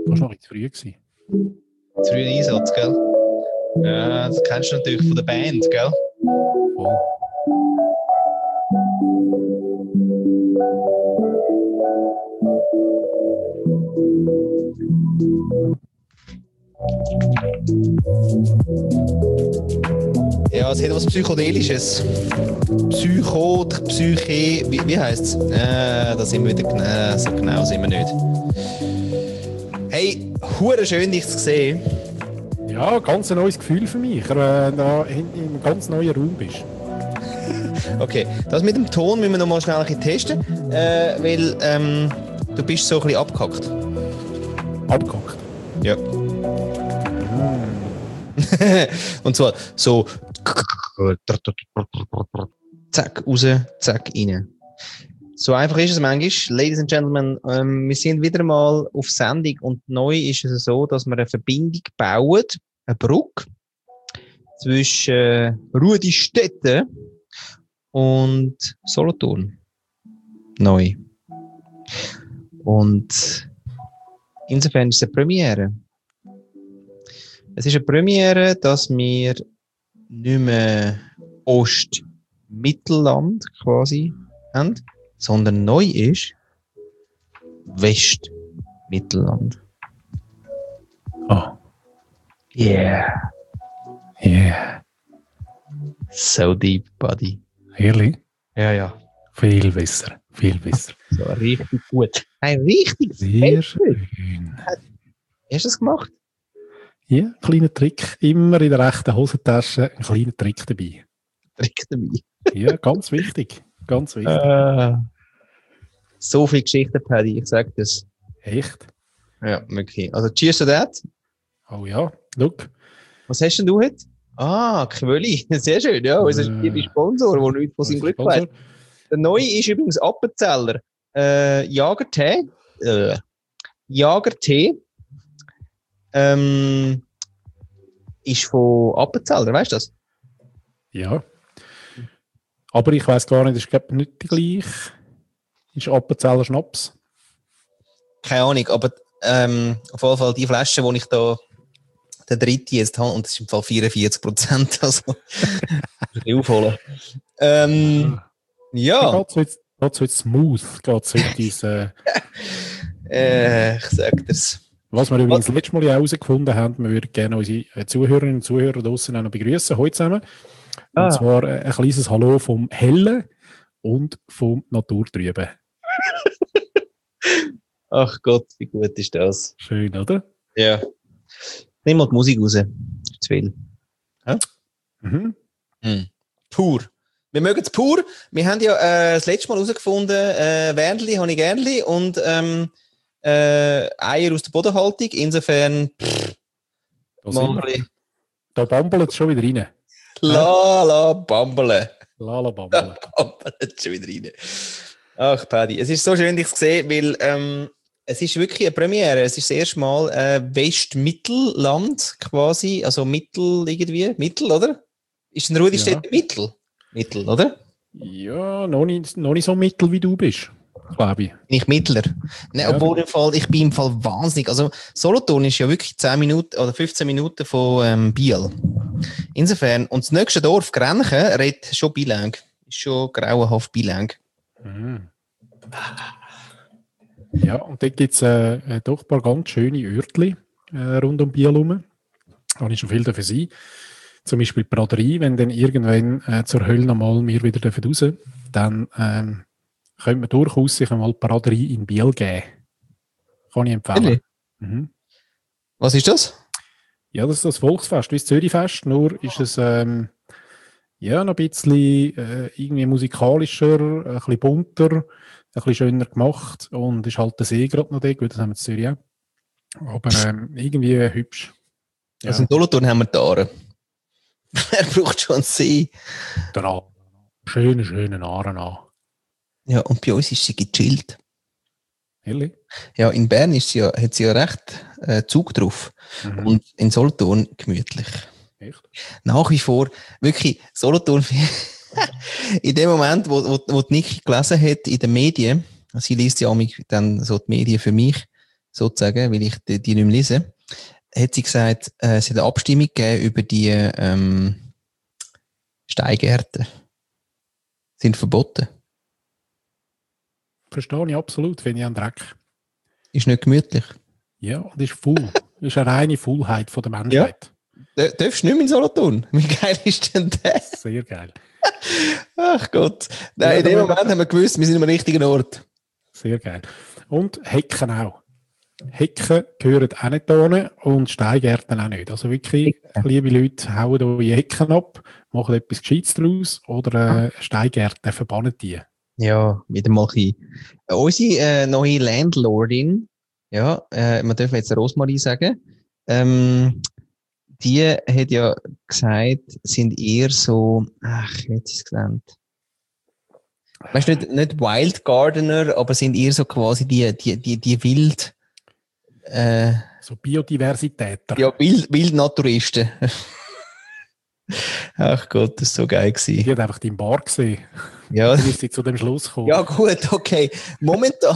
Das war noch zu früh gewesen. Zu früh Einsatz, gell? Ja, das kennst du natürlich von der Band, gell? Voll. Ja, es hat was Psychedelisches. Psyche, wie heisst es? Da sind wir wieder so genau sind wir nicht. Hey, hure schön, dich zu sehen. Ja, ganz ein neues Gefühl für mich, wenn du da in einem ganz neuen Raum bist. Okay, das mit dem Ton müssen wir noch mal schnell ein bisschen testen, weil du bist so ein bisschen abgehackt. Abgehackt? Ja. Und zwar so zack, raus, zack, rein. So einfach ist es manchmal. Ladies and Gentlemen, wir sind wieder mal auf Sendung und neu ist es so, dass wir eine Verbindung bauen, eine Brücke zwischen Rudistetten und Solothurn. Neu. Und insofern ist es eine Premiere. Es ist eine Premiere, dass wir nicht mehr Ost-Mittelland quasi haben, sondern neu ist West-Mittelland. Oh. Yeah. Yeah. So deep, buddy. Ehrlich? Ja, ja. Viel besser. Viel besser. So richtig gut. Ein richtig sehr schön. Wie hast du das gemacht? Ja, kleiner Trick. Immer in der rechten Hosentasche ein kleiner Trick dabei. Trick dabei. Ja, ganz wichtig. Ganz wichtig. So viele Geschichten, Paddy, ich sag das. Echt? Ja, wirklich. Also, cheers to that. Oh ja, look. Was hast denn du heute? Ah, Quölli. Sehr schön, ja. Unser lieber Sponsor, der nichts von seinem Glück weiß. Der neue ist übrigens Appenzeller. Jagertee. Jagertee. Ist von Appenzeller, weißt du das? Ja. Aber ich weiss gar nicht, ist glaube nicht die gleiche. Ist Appenzeller Schnaps? Keine Ahnung, aber auf jeden Fall die Flasche, die ich da der dritte jetzt habe, und das ist im Fall 44%, also aufholen. Ja. Geht's heute smooth, geht's heute ins, ich sag dir's. Was wir übrigens letztes Mal herausgefunden haben, wir würden gerne unsere Zuhörerinnen und Zuhörer draussen auch noch begrüßen, heute zusammen. Und zwar ein kleines Hallo vom Hellen und vom Naturtrüben. Ach Gott, wie gut ist das? Schön, oder? Ja. Nimm mal die Musik raus. Zu viel. Ja? Mhm. Pur. Wir mögen es pur. Wir haben ja das letzte Mal herausgefunden, Wernli habe ich gernli und Eier aus der Bodenhaltung. Insofern, da bambelt es schon wieder rein. La bambele. La bambele. Bambelt schon wieder rein. Ach, Paddy, es ist so schön, dich zu sehen, weil es ist wirklich eine Premiere. Es ist das erste Mal Westmittelland quasi, also Mittel irgendwie. Mittel, oder? Ist ein Rudistedt Mittel? Mittel, oder? Ja, noch nicht so mittel wie du bist, glaube ich. Nicht Mittler. Nein, ja. Obwohl ich bin im Fall wahnsinnig. Also Solothurn ist ja wirklich 10 Minuten oder 15 Minuten von Biel. Insofern, und das nächste Dorf, Grenchen, redet schon bilang. Ist schon grauenhaft bilang. Mhm. Ja, und dort gibt es doch ein paar ganz schöne Örtchen rund um Biel herum. Da habe ich schon viel dafür sein. Zum Beispiel die Braderie, wenn dann irgendwann zur Hölle nochmal wir wieder raus dürfen, dann könnte man durchaus sich einmal die Braderie in Biel geben. Kann ich empfehlen. Mhm. Was ist das? Ja, das ist das Volksfest, wie das Zürichfest, nur ist es noch ein bisschen irgendwie musikalischer, ein bisschen bunter, ein bisschen schöner gemacht und ist halt der See gerade noch da, gut, das haben wir in Zürich auch. Aber irgendwie hübsch. Ja. Also in Solothurn haben wir die Aare. Wer braucht schon einen See? Der schönen Aare an. Ja, und bei uns ist sie gechillt. Ehrlich? Ja, in Bern hat sie ja recht Zug drauf. Mhm. Und in Solothurn gemütlich. Echt? Nach wie vor, wirklich, Solothurn, in dem Moment, wo Niki gelesen hat in den Medien, sie liest ja auch dann so die Medien für mich, sozusagen, weil ich die nicht mehr lese, hat sie gesagt, es hat eine Abstimmung gegeben über die Steingärten. Sind verboten. Verstehe ich absolut, finde ich einen Dreck. Ist nicht gemütlich. Ja, und ist faul. Ist eine reine Faulheit von der Menschheit. Ja. Darfst du nicht mehr in Solothurn? Wie geil ist denn das? Sehr geil. Ach Gott. Nein, in dem Moment haben wir gewusst, wir sind am richtigen Ort. Sehr geil. Und Hecken auch. Hecken gehören auch nicht hin und Steingärten auch nicht. Also wirklich, liebe Leute, hauen eure Hecken ab, machen etwas Gescheites daraus oder Steingärten, verbannen die. Ja, wieder mal ein bisschen. Unsere neue Landlordin, ja, man darf jetzt Rosmarie sagen, die hat ja gesagt, sind eher so, jetzt ist es genannt. Weißt du, nicht Wild Gardener, aber sind eher so quasi die Wild, so Biodiversitäter. Ja, Wildnaturisten. Ach Gott, das ist so geil gewesen. Die hat einfach deinen Bar gesehen. Ja. Dann ist sie zu dem Schluss gekommen. Ja, gut, okay. Momentan.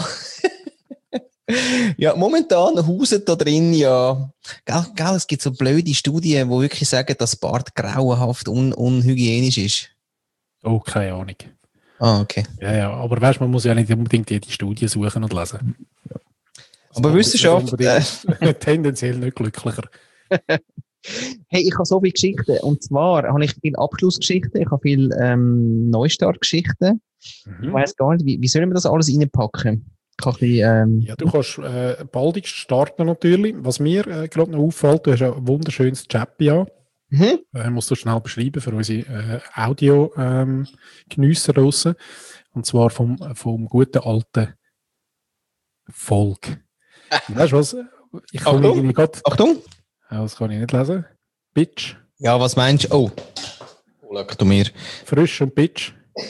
Ja, momentan hausen da drin ja. Gell, es gibt so blöde Studien, die wirklich sagen, dass Bart grauenhaft unhygienisch ist. Oh, keine Ahnung. Ah, okay. Ja, aber weißt, man muss ja nicht unbedingt jede Studie suchen und lesen. Ja. Aber Wissenschaft. Tendenziell nicht glücklicher. Hey, ich habe so viele Geschichten. Und zwar habe ich viele Abschlussgeschichten, ich habe viele Neustartgeschichten. Ich weiss gar nicht, wie sollen wir das alles reinpacken? Ja, du kannst baldigst starten natürlich. Was mir gerade noch auffällt, du hast ein wunderschönes Chappy an. Musst du schnell beschreiben für unsere Audio-Geniesser draussen. Und zwar vom guten alten Volk. Weißt du was? Achtung! Das kann ich nicht lesen. Bitch. Ja, was meinst du? Oh, leck du mir. Frisch und Bitch.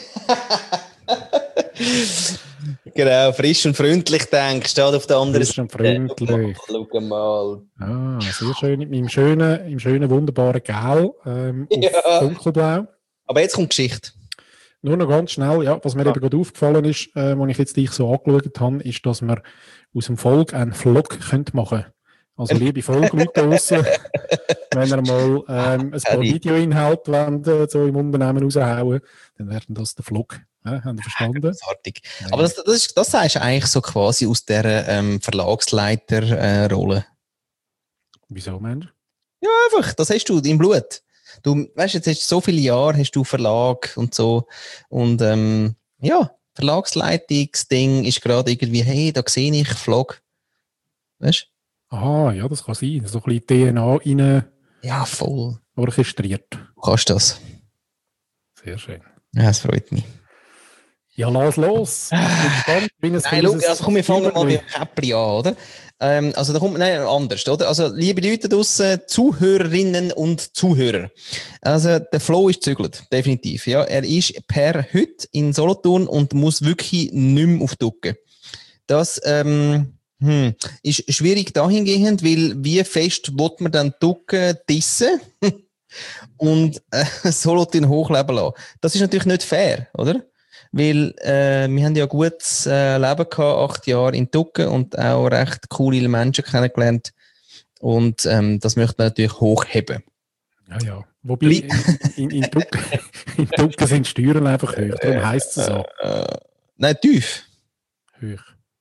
Genau, frisch und freundlich denkst, steht auf der anderen Seite. Frisch und freundlich. Schau mal. Ah, sehr schön. Im schönen, wunderbaren Gel auf dunkelblau. Aber jetzt kommt Geschichte. Nur noch ganz schnell, ja, was mir eben gerade aufgefallen ist, als ich jetzt dich so angeschaut habe, ist, dass wir aus dem Volk einen Vlog machen können. Also liebe Volksleute draussen, wenn ihr mal ein paar Videoinhalte wollt, so im Unternehmen raushauen, dann werden das der Vlog. Ja, haben ihr verstanden? Großartig. Aber das sagst du eigentlich so quasi aus dieser Verlagsleiter-Rolle. Wieso, Mensch? Ja, einfach, das hast du im Blut. Du, weißt, jetzt hast du so viele Jahre, hast du Verlag und so. Und Verlagsleitungsding ist gerade irgendwie, hey, da sehe ich Vlog. Weißt du? Aha, ja, das kann sein. So ein bisschen DNA rein. Ja, voll. Orchestriert. Du kannst das. Sehr schön. Ja, das freut mich. Ja, lass los. Ich bin gespannt, wie es Nein, schau, also komm, wir fangen mal mit dem Käppli an, oder? Also da kommt, anders, oder? Also, liebe Leute draussen, Zuhörerinnen und Zuhörer. Also, der Flo ist zügelt, definitiv, ja. Er ist per heute in Solothurn und muss wirklich nicht mehr auf Ducken. Das, ist schwierig dahingehend, weil wie fest will man dann Ducken dissen und Solothurn hochleben lassen. Das ist natürlich nicht fair, oder? Weil wir haben ja gutes Leben gehabt, 8 Jahre in Ducken und auch recht coole Menschen kennengelernt. Und das möchte man natürlich hochheben. Ja. Wobei in Ducken sind Steuern einfach hoch, darum heisst es so. Nein, tief. Hoch.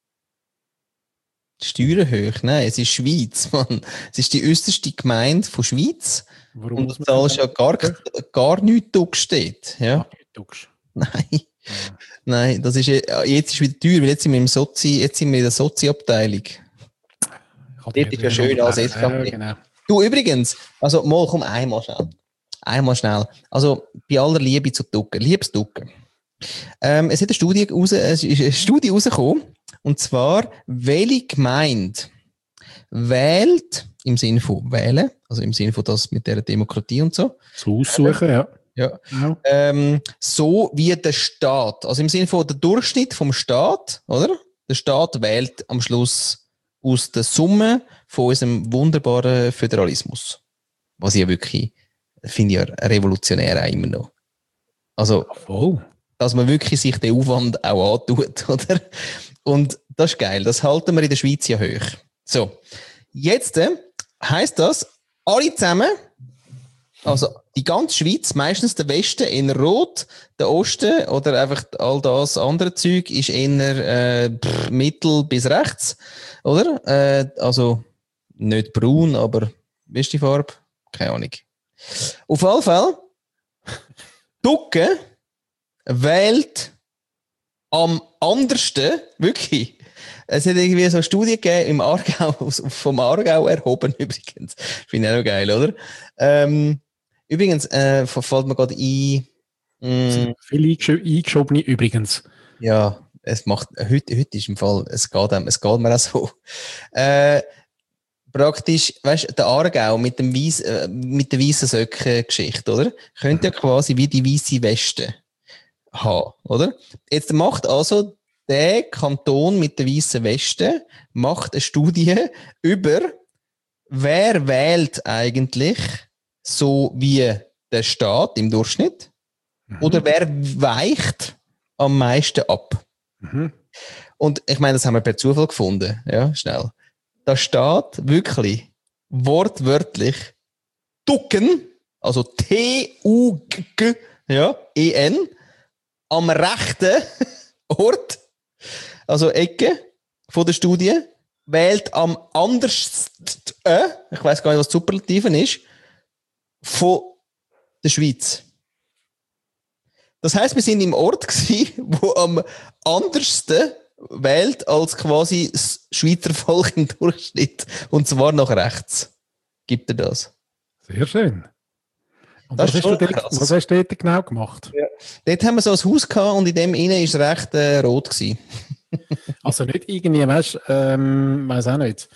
Steuern hoch? Nein, es ist Schweiz, Mann. Es ist die äußerste Gemeinde von Schweiz. Warum und du zahlst ja gar nichts Duckstedt. Ja? Nein. Ja. Nein, das ist, jetzt ist wieder teuer, weil jetzt sind wir in der Sozi-Abteilung. Das ist ja schön als SVP. Genau. Du, übrigens, also mal, komm, einmal schnell. Also, bei aller Liebe zu Ducken, liebes Ducken. Es ist eine Studie rausgekommen, und zwar, welche Gemeinde wählt, im Sinne von wählen, also im Sinne von das mit der Demokratie und so. So aussuchen, ja. Ja. So wie der Staat, also im Sinne von der Durchschnitt vom Staat, oder? Der Staat wählt am Schluss aus der Summe von unserem wunderbaren Föderalismus. Was ich ja wirklich, finde ich ja revolutionär auch immer noch. Also, dass man wirklich sich den Aufwand auch antut, oder? Und das ist geil, das halten wir in der Schweiz ja hoch. So, jetzt heisst das, alle zusammen, also die ganze Schweiz, meistens der Westen in Rot, der Osten oder einfach all das andere Zeug ist eher mittel bis rechts, oder? Also nicht braun, aber wie ist die Farbe? Keine Ahnung. Auf jeden Fall, Ducke wählt am andersten, wirklich. Es hat irgendwie so eine Studie gegeben im Aargau, vom Aargau erhoben übrigens. Finde ich auch geil, oder? Übrigens, fällt mir gerade ein. Viele eingeschobene übrigens. Ja, es macht, heute ist im Fall, es geht mir auch so. Praktisch, weißt du, der Aargau mit der weißen Söcken-Geschichte, oder? Könnte ja quasi wie die weiße Weste haben, oder? Jetzt macht also der Kanton mit der weißen Weste macht eine Studie über, wer wählt eigentlich so wie der Staat im Durchschnitt oder wer weicht am meisten ab. Und ich meine, das haben wir per Zufall gefunden, ja, schnell. Da steht wirklich wortwörtlich Ducken, also T-U-G, ja, E-N, am rechten Ort, also Ecke von der Studie, wählt am andersten, ich weiß gar nicht, was Superlativen ist, von der Schweiz. Das heisst, wir sind im Ort gewesen, wo am andersten wählt als quasi das Schweizer Volk im Durchschnitt. Und zwar nach rechts. Gibt er das? Sehr schön. Und Das was hast du dort genau gemacht? Ja. Dort haben wir so ein Haus gehabt und in dem innen war es recht rot gewesen. Also nicht irgendwie, weißt du, weiß auch nicht.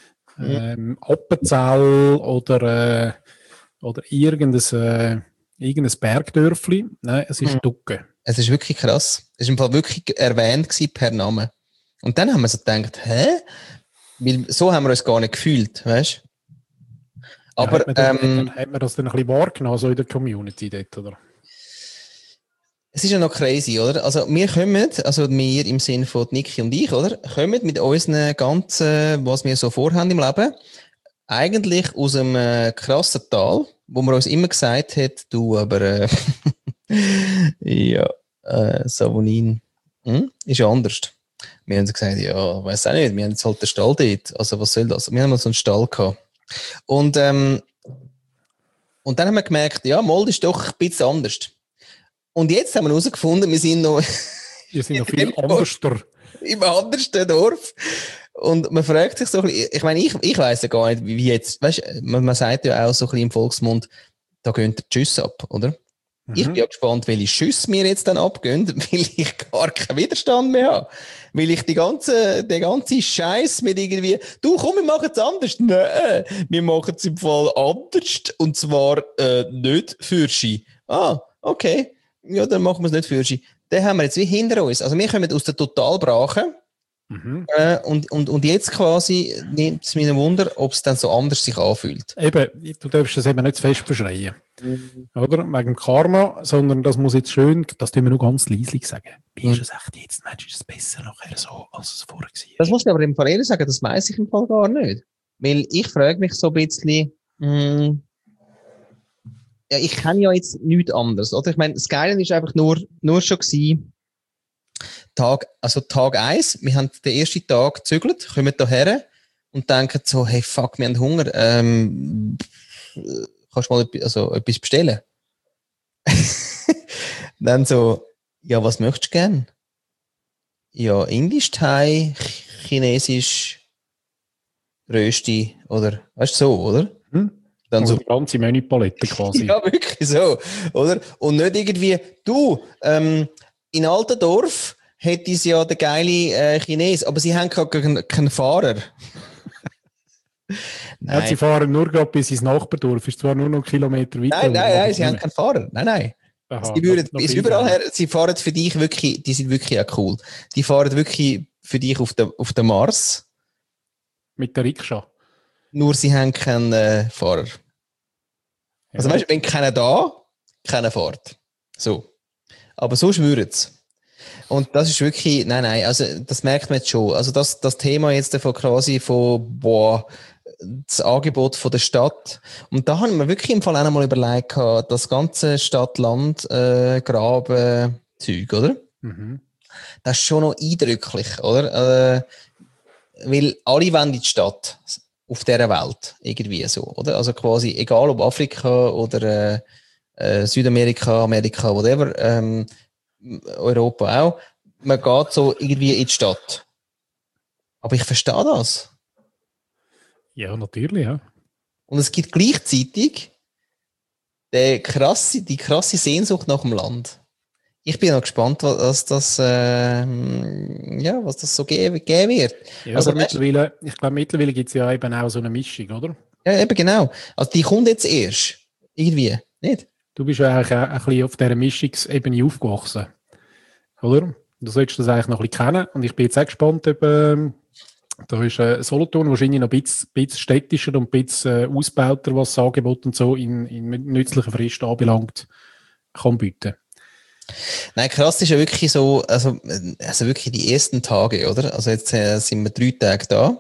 Appenzell oder irgendein Bergdörfli. Nein, es ist Ducke. Es ist wirklich krass. Es war im Fall wirklich erwähnt gewesen per Name. Und dann haben wir so gedacht, hä? Weil so haben wir uns gar nicht gefühlt, weißt du? Aber hat man das dann ein bisschen wahrgenommen, so in der Community dort, oder? Es ist ja noch crazy, oder? Also wir kommen, also wir im Sinne von Niki und ich, oder? Kommen mit unseren ganzen, was wir so vorhaben im Leben, eigentlich aus einem krassen Tal, wo man uns immer gesagt hat, du, aber ja, Savonin ist ja anders. Wir haben gesagt, ja, weiss auch nicht, wir haben jetzt halt den Stall dort, also was soll das? Wir haben mal so einen Stall gehabt. Und dann haben wir gemerkt, ja, Mold ist doch ein bisschen anders. Und jetzt haben wir herausgefunden, wir sind noch viel anders. Im andersten Dorf. Und man fragt sich so ein bisschen, ich meine, ich weiss ja gar nicht, wie jetzt, weißt du, man sagt ja auch so ein bisschen im Volksmund, da gehen die Schüsse ab, oder? Ich bin ja gespannt, welche Schüsse mir jetzt dann abgehen, weil ich gar keinen Widerstand mehr habe. Weil ich den ganzen Scheiß mit irgendwie, du komm, wir machen es anders. Nein, wir machen es im Fall anders. Und zwar nicht für Ski. Ah, okay. Ja, dann machen wir es nicht für Ski. Den haben wir jetzt wie hinter uns. Also wir kommen aus der Totalbrache. Und jetzt quasi nimmt es mir ein Wunder, ob es dann so anders sich anfühlt. Eben, du darfst das eben nicht zu fest verschreien. Oder? Wegen dem Karma, sondern das muss jetzt schön, das tun wir nur ganz leislich sagen. Wie ist es echt jetzt? Mensch, ist es besser nachher so, als es vorher war? Das muss ich aber im Fall ehrlich sagen, das weiss ich im Fall gar nicht. Weil ich frage mich so ein bisschen, ja, ich kenne ja jetzt nichts anderes, oder? Ich meine, das Geile ist einfach nur schon gewesen, Tag 1, wir haben den ersten Tag gezügelt, kommen hierher und denken so, hey, fuck, wir haben Hunger, kannst du mal etwas bestellen? Dann so, ja, was möchtest du gern? Ja, Indisch, Thai, Chinesisch, Rösti, oder, weißt du, so, oder? Dann so die ganze Menüpalette quasi. Ja, wirklich so, oder? Und nicht irgendwie, du, in Altendorf hätte es ja der geile Chines, aber sie haben keinen Fahrer. Nein. Ja, sie fahren nur gerade bis ins Nachbardorf, ist zwar nur noch Kilometer weiter. Nein, sie haben keinen Fahrer. Nein. Aha, sie würden bis überall her, sie fahren für dich wirklich, die sind wirklich auch cool. Die fahren wirklich für dich auf den Mars. Mit der Rikscha. Nur sie haben keinen Fahrer. Ja. Also weißt du, wenn keiner da, keiner fährt. So. Aber so schwören sie. Und das ist wirklich, nein, also das merkt man jetzt schon. Also das Thema jetzt davon quasi das Angebot von der Stadt. Und da haben wir wirklich im Fall auch einmal überlegt, das ganze Stadt-Land-Graben-Zeug, oder? Mhm. Das ist schon noch eindrücklich, oder? Weil alle wollen in die Stadt auf dieser Welt, irgendwie so, oder? Also quasi, egal ob Afrika oder Südamerika, Amerika, whatever, Europa auch, man geht so irgendwie in die Stadt. Aber ich verstehe das. Ja, natürlich, ja. Und es gibt gleichzeitig die krasse Sehnsucht nach dem Land. Ich bin noch gespannt, was das so geben wird. Ja, Also, aber ich glaube, mittlerweile gibt es ja eben auch so eine Mischung, oder? ja, eben genau. Also die kommt jetzt erst. Irgendwie, nicht? Du bist ja eigentlich auch ein bisschen auf dieser Mischungsebene aufgewachsen, oder? Du solltest das eigentlich noch ein bisschen kennen. Und ich bin jetzt auch gespannt, ob da ist Solothurn wahrscheinlich noch ein bisschen städtischer und ein bisschen ausgebauter, was das Angebot und so in nützlicher Frist anbelangt, kann bieten. Nein, krass ist ja wirklich so, also wirklich die ersten Tage, oder? Also jetzt sind wir 3 Tage da.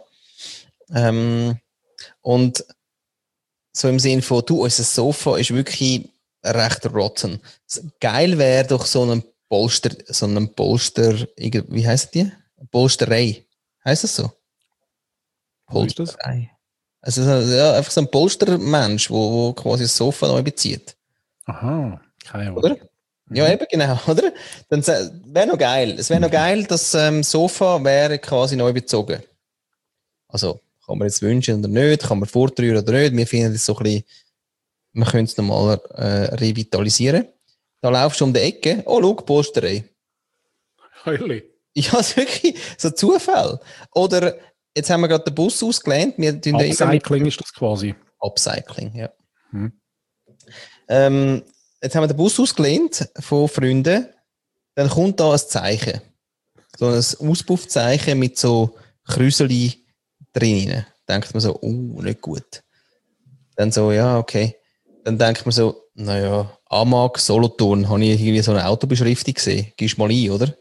Und so im Sinn von, unser Sofa ist wirklich recht rotten. Geil wäre doch so ein Polster, wie heisst die? Polsterei. Heisst das so? Polsterei. Also ja, einfach so ein Polstermensch, wo quasi das Sofa neu bezieht. Aha, keine Ahnung. Oder? Ja, eben genau, oder? Dann wäre noch geil. Es wäre noch geil, das Sofa wäre quasi neu bezogen. Also, kann man jetzt wünschen oder nicht, kann man vortrühren oder nicht. Wir finden es so ein bisschen, wir können es nochmal revitalisieren. Da laufst du um die Ecke, oh, schau, Posterei. Heuli. Ja, ist wirklich so Zufall. Oder, jetzt haben wir gerade den Bus ausgelehnt. Upcycling ist das quasi. Upcycling, ja. Jetzt haben wir den Bus ausgelehnt von Freunden. Dann kommt da ein Zeichen. So ein Auspuffzeichen mit so Krüseli drin. Denkt man so, nicht gut. Dann so, ja, okay. Dann denkt man so, naja, Amag, Solothurn, habe ich irgendwie so eine Autobeschriftung gesehen. Gehst mal ein, oder?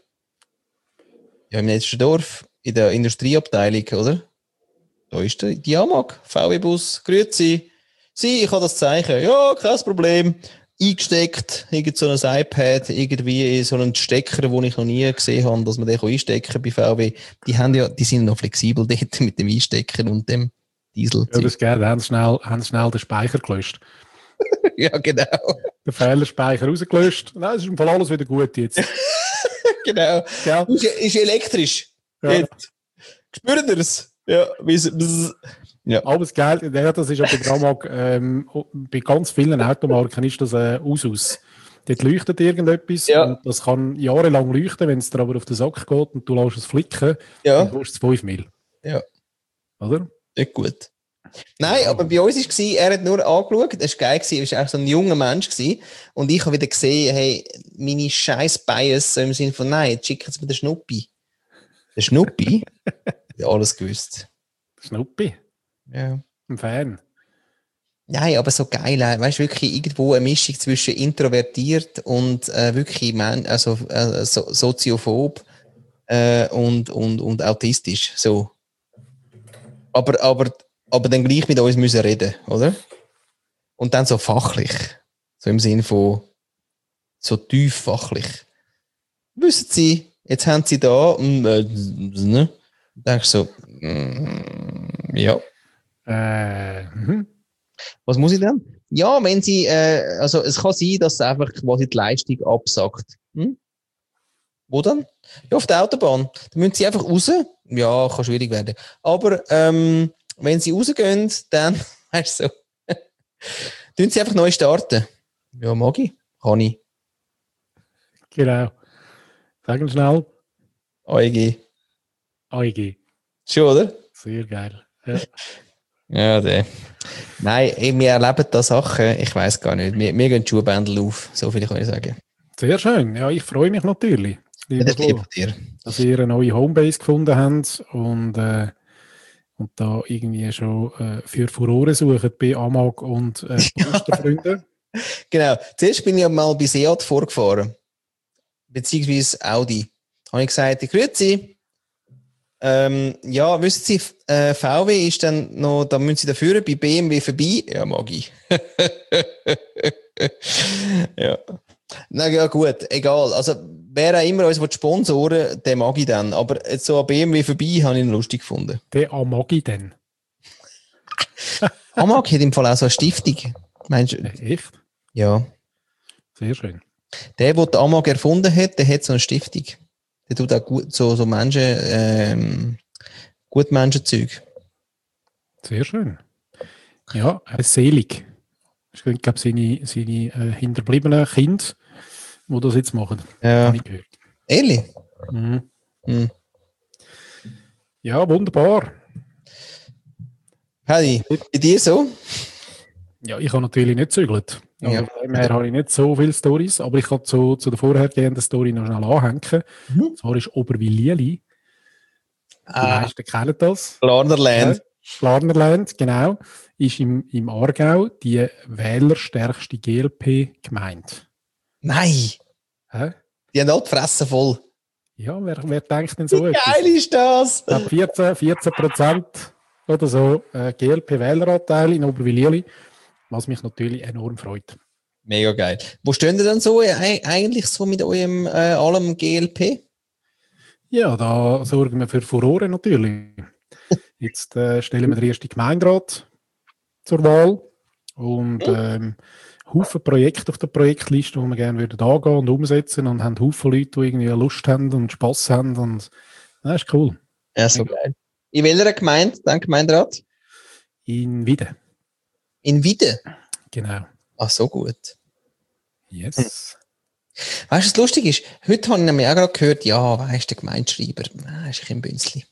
Ja, im nächsten Dorf, in der Industrieabteilung, oder? Da ist die Amag, VW-Bus, grüezi. Ich habe das Zeichen. Ja, kein Problem. Eingesteckt, irgend so ein iPad, irgendwie so einen Stecker, den ich noch nie gesehen habe, dass man den einstecken kann bei VW. Die sind noch flexibel dort mit dem Einstecken und dem Diesel. Ja, das geht. Haben schnell den Speicher gelöscht. Ja, genau. Den Fehlerspeicher rausgelöscht. Nein, es ist im Fall alles wieder gut jetzt. Genau. Ja. Ist elektrisch. Ja. Jetzt. Spürt ihr es? Ja. Ja. Aber das Geld, ja, das ist aber bei ganz vielen Automarken ist das aus. Dort leuchtet irgendetwas und das kann jahrelang leuchten, wenn es dir aber auf den Sack geht und du lässt es flicken, dann kostet es 5 Mil. Ja. Oder? Nicht gut. Nein, aber bei uns war er hat nur angeschaut, das war geil, er war auch so ein junger Mensch und ich habe wieder gesehen, hey, meine scheiß Bias, so im Sinne von, nein, jetzt schicken sie mir den Schnuppi. Der Schnuppi? Ich habe alles gewusst. Schnuppi? Ja. Ein Fan. Nein, aber so geil, weißt du, wirklich irgendwo eine Mischung zwischen introvertiert und wirklich soziophob und autistisch, so. Aber dann gleich mit uns müssen reden, oder? Und dann so fachlich. So im Sinn von so tief fachlich. Wissen Sie, jetzt haben Sie da ne? Denkst du so, ja. Was muss ich denn? Ja, wenn Sie, also es kann sein, dass es einfach quasi die Leistung absagt. Wo dann? Ja, auf der Autobahn. Dann müssen Sie einfach raus. Ja, kann schwierig werden. Aber wenn Sie rausgehen, dann, weißt du, so, tun Sie einfach neu starten. Ja, mag ich. Kann ich. Genau. Sagen schnell. AEG. AEG. Schon, oder? Sehr geil. Ja. Ja, der. Nein, wir erleben da Sachen, ich weiss gar nicht. Wir gehen die Schuhbändel auf, so viel kann ich sagen. Sehr schön. Ja, ich freue mich natürlich. Ja, das liebe dir. Dass ihr eine neue Homebase gefunden habt und da irgendwie schon für Furore sucht bei Amag und Posterfreunden. Genau. Zuerst bin ich mal bei Seat vorgefahren. Beziehungsweise Audi. habe ich gesagt, grüezi. Ja, wissen Sie, VW ist dann noch, da müssen Sie dafür bei BMW vorbei. Ja, mag ich. Ja. Na ja, gut, egal. Also, wer auch immer uns sponsoren will, den mag ich dann. Aber jetzt so an BMW vorbei habe ich ihn lustig gefunden. Den mag ich dann. Amag hat im Fall auch so eine Stiftung. Meinst du? Echt? Ja. Sehr schön. Der die Amag erfunden hat, der hat so eine Stiftung. Der tut auch gut, so Menschen, gut Menschenzeug. Sehr schön. Ja, selig. Ich glaube, seine hinterbliebenen Kinder, die das jetzt machen. Ja. Habe ich gehört. Ehrlich? Mhm. Mhm. Ja, wunderbar. Paddy, bei dir so? Ja, ich habe natürlich nicht gezügelt. Ja. Also von dem her habe ich nicht so viele Storys, aber ich kann zu der vorhergehenden Story noch schnell anhängen. Mhm. Zwar ist Oberwil-Lieli. Die meisten kennen das. Larnerland. Schlarnerland, genau. Ist im Aargau die wählerstärkste GLP-Gemeinde. Nein! Hä? Die haben alle die Fresse voll. Ja, wer denkt denn so Wie etwas? geil ist das? Ich glaube 14% oder so GLP-Wähleranteil in Oberwil-Lieli, was mich natürlich enorm freut. Mega geil. Wo stehen ihr denn so eigentlich so mit eurem allem GLP? Ja, da sorgen wir für Furore natürlich. Jetzt stellen wir den ersten Gemeinderat zur Wahl und Haufen Projekte auf der Projektliste, die wir gerne würden angehen und umsetzen und haben Haufen Leute, die irgendwie Lust haben und Spass haben und das ist cool. Ja, so geil. In welcher Gemeinde, dein Gemeinderat? In Wieden. In Wieden? Genau. Ach, so gut. Yes. Weißt du, was lustig ist? Heute habe ich nämlich auch gerade gehört, ja, weißt du, der Gemeindeschreiber, ist ich im Bünzli.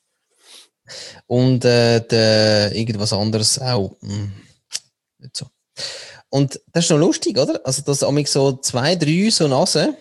Und der irgendwas anderes auch. Nicht so. Und das ist noch lustig, oder? Also, dass so 2, 3 so Nasen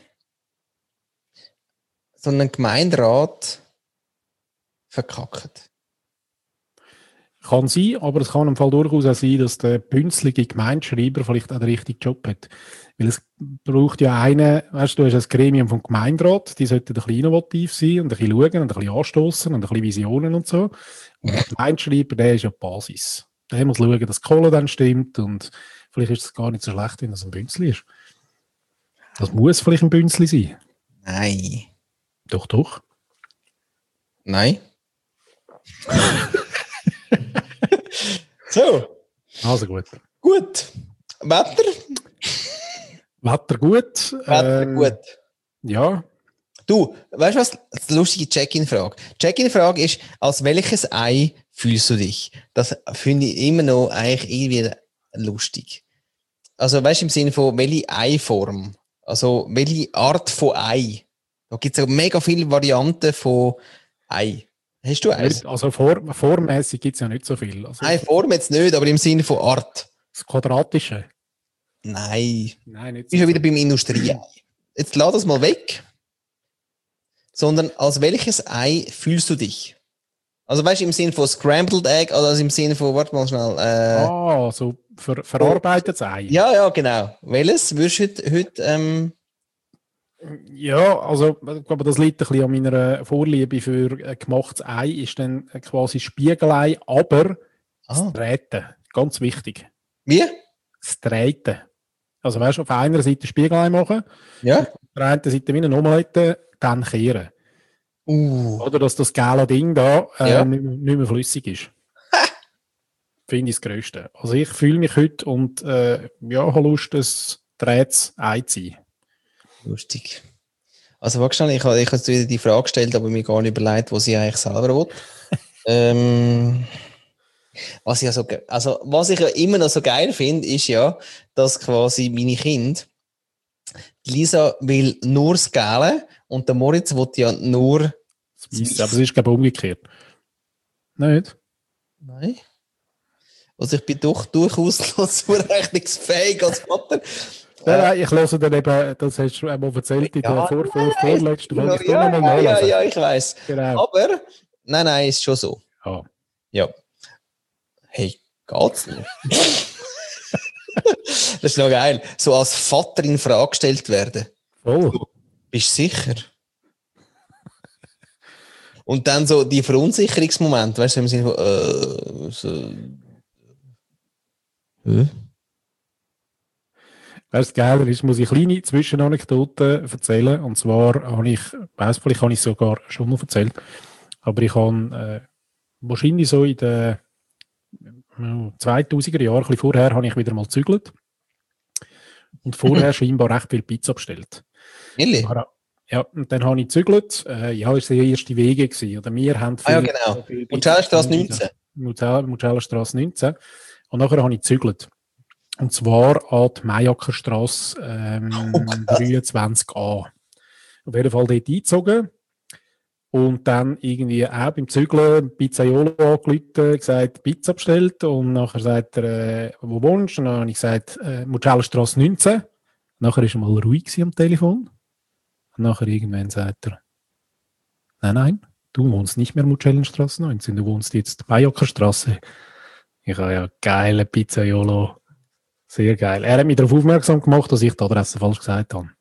so einen Gemeinderat verkackt. Kann sein, aber es kann im Fall durchaus auch sein, dass der bünzlige Gemeindeschreiber vielleicht auch den richtigen Job hat. Weil es braucht ja einen, weißt du, hast ein Gremium vom Gemeinderat, die sollten ein bisschen innovativ sein und ein bisschen schauen und ein bisschen anstoßen und ein bisschen Visionen und so. Und der Gemeindeschreiber, der ist ja die Basis. Der muss schauen, dass die Kohle dann stimmt und vielleicht ist es gar nicht so schlecht, wenn das ein Bünzli ist. Das muss vielleicht ein Bünzli sein. Nein. Doch, doch. Nein. So. Also gut. Gut. Wetter? Wetter gut. Wetter gut. Ja. Du, weißt du was? Das ist eine lustige Check-in-Frage. Check-in-Frage ist, als welches Ei fühlst du dich? Das finde ich immer noch eigentlich irgendwie lustig. Also, weißt du, im Sinne von, welche Eiform? Also, welche Art von Ei? Da gibt es ja mega viele Varianten von Ei. Hast du eins? Also formmäßig gibt es ja nicht so viel. Also Nein, Form jetzt nicht, aber im Sinne von Art. das Quadratische. Nein. Nein, nicht Du bist ja wieder beim Industrieei. Jetzt lass das mal weg. Sondern als welches Ei fühlst du dich? Also weißt du, im Sinne von Scrambled Egg oder also im Sinne von, warte mal schnell. so verarbeitetes Ei. Ja, genau. Welches würdest du heute Ja, also ich glaube, das liegt ein bisschen an meiner Vorliebe für gemachtes Ei, ist dann quasi Spiegelei, aber das Drehten. Ganz wichtig. Wie? Das Drehten. Also weißt du, auf einer Seite Spiegelei machen, Ja. auf der anderen Seite wie eine Omelette, dann kehren. Oder dass das gelbe Ding da nicht mehr flüssig ist. Finde ich das Größte. Also ich fühle mich heute und habe Lust, ein drehtes Ei zu sein. Lustig. Also warte schnell, ich habe jetzt wieder die Frage gestellt, aber mir gar nicht überlegt, was ich eigentlich selber will. Was ich ja immer noch so geil finde, ist ja, dass quasi meine Kinder, Lisa will nur das Gelbe und der Moritz will ja nur das Weiße. Aber es ist, glaube ich, umgekehrt. Nicht? Nein. Also ich bin doch durchaus noch zurechnungsfähig als Vater. Nein, ich höre dann eben, das hast du einmal erzählt in der vorletzten Folge. Ja, ich weiss. Genau. Aber, nein, ist schon so. Ah. Ja. Hey, geht's nicht? Das ist noch geil. So als Vater in Frage gestellt werden. Voll. Bist du sicher? Und dann so die Verunsicherungsmomente, weißt du, im Sinne von, Was geil ist, muss ich kleine Zwischenanekdoten erzählen. Und zwar habe ich, vielleicht habe ich es sogar schon mal erzählt, aber ich habe wahrscheinlich so in den 2000er Jahren, ein bisschen vorher, habe ich wieder mal gezügelt. Und vorher scheinbar recht viel Pizza bestellt. Ehrlich? Ja, und dann habe ich gezügelt. Ja, es war der erste Wege gewesen. Oder wir haben ja, genau. Mugelstrasse 19. Mugelstrasse 19. Und nachher habe ich gezügelt. Und zwar an die Meiackerstrasse 23a. Auf jeden Fall dort eingezogen. Und dann irgendwie auch beim Zügeln Pizzaiolo angerufen, gesagt, Pizza bestellt. Und nachher sagt er, wo wohnst du? Und dann habe ich gesagt, Mugelstrasse 19. Nachher war er mal ruhig am Telefon. Und nachher irgendwann sagt er, nein, du wohnst nicht mehr Mugellenstrasse 19, du wohnst jetzt Meiackerstrasse. Ich habe ja geile Pizzaiolo. Sehr geil. Er hat mich darauf aufmerksam gemacht, dass ich die Adresse falsch gesagt habe.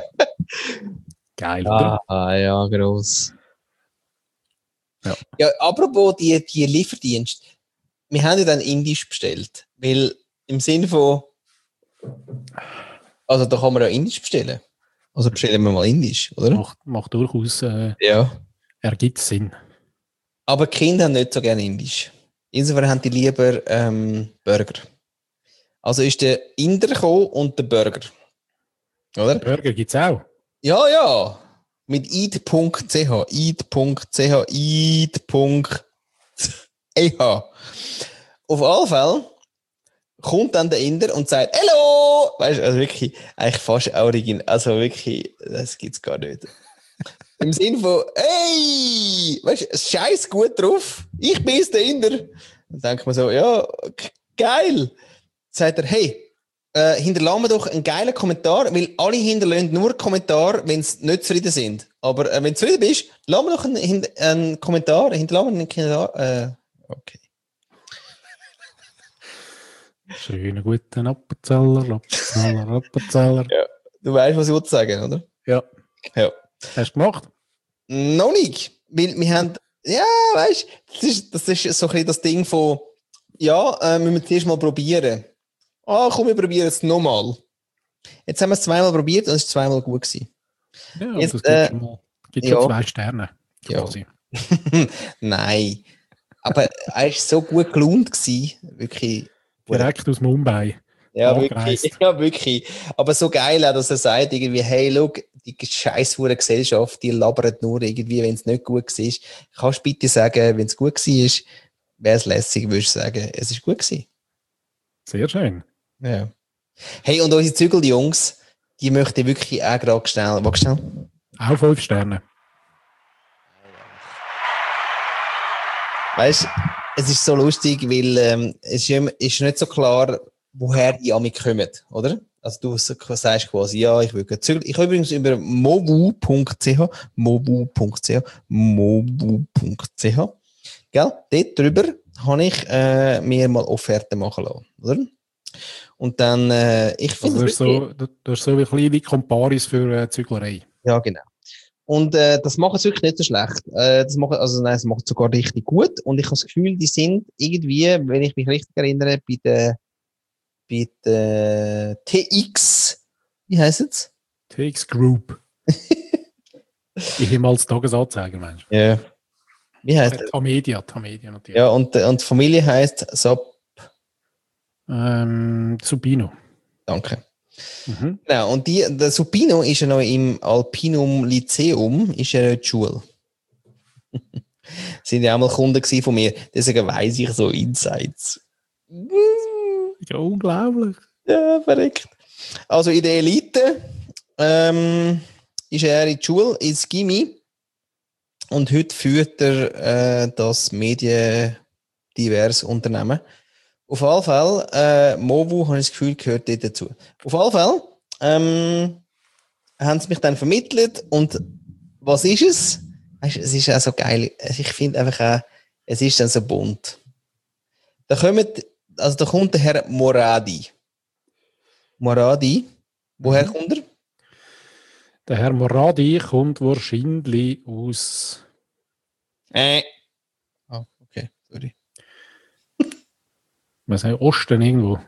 Geil, oder? Ja, gross. Ja. Ja, apropos die Lieferdienst. Wir haben ja dann Indisch bestellt. Weil im Sinne von, also da kann man ja Indisch bestellen. Also bestellen wir mal Indisch, oder? Macht durchaus ergibt Sinn. Aber die Kinder haben nicht so gerne Indisch. Insofern haben die lieber Burger. Also ist der Inder gekommen und der Burger. Oder? Burger gibt es auch. Ja. Mit eat.ch. Eat.ch. Auf alle Fälle kommt dann der Inder und sagt, Hello! Weißt du, also wirklich, eigentlich fast original. Also wirklich, das gibt's gar nicht. Im Sinne von, hey! Weißt du, scheiß gut drauf. Ich bin's, der Inder. Dann denkt man so, ja, geil. Sagt er, hey, hinterlassen wir doch einen geilen Kommentar, weil alle hinterlassen nur Kommentar, wenn sie nicht zufrieden sind. Aber wenn du zufrieden bist, lass mir doch einen Kommentar, hinterlassen wir einen Kommentar. Okay. Schönen guten Appenzeller. Ja. Du weißt, was ich sagen, oder? Ja. Hast du gemacht? Noch nicht. Weil wir haben, ja, weißt du, das ist so ein bisschen das Ding von, ja, müssen wir zuerst mal probieren. Komm, wir probieren es nochmal. Jetzt haben wir es zweimal probiert und es war zweimal gut gewesen. Ja, jetzt, das gibt schon 2 Sterne. Quasi. Ja. Nein. Aber er war so gut gelaunt gewesen. Wirklich. Direkt aus Mumbai. Ja, wirklich. Aber so geil auch, dass er sagt, irgendwie, hey, look, die scheisshure Gesellschaft, die labert nur irgendwie, wenn es nicht gut war. Kannst du bitte sagen, wenn es gut war, wäre es lässig, würdest du sagen, es ist gut gewesen. Sehr schön. Ja. Hey, und unsere Zügel-Jungs, die möchte ich wirklich auch gerade schnell. Wag schnell. Auch 5 Sterne. Weißt du, es ist so lustig, weil es ist nicht so klar, woher die Ami kommen, oder? Also du sagst quasi, ja, ich will zügeln. Ich habe übrigens über movu.ch, gell? Dort drüber habe ich mir mal Offerten machen lassen, oder? Und dann, ich finde also du hast so ein bisschen wie Comparis für Züglerei. Ja, genau. Und das machen sie wirklich nicht so schlecht. Das machen sie sogar richtig gut. Und ich habe das Gefühl, die sind irgendwie, wenn ich mich richtig erinnere, bei der TX, wie heisst es? TX Group. Ehemals Tagesanzeiger, meinst du? Ja. Wie heisst es? Tamedia natürlich. Ja, und die Familie heisst Supino. Danke. Mhm. Genau, und der Supino ist ja noch im Alpinum Lyceum, ist ja nicht die Schule. Sind ja auch mal Kunden von mir, deswegen weiss ich so Insights. Ja, unglaublich. Ja, verrückt. Also in der Elite ist er in die Schule, ins Gymi, und heute führt er das mediendivers Unternehmen. Auf alle Fälle, Movu, habe ich das Gefühl, gehört dort dazu. Auf alle Fälle haben sie mich dann vermittelt und was ist es? Weißt, es ist auch so geil. Ich finde einfach auch, es ist dann so bunt. Da kommt der Herr Moradi. Woher kommt er? Der Herr Moradi kommt wahrscheinlich aus Okay, sorry. Was heißt Osten irgendwo?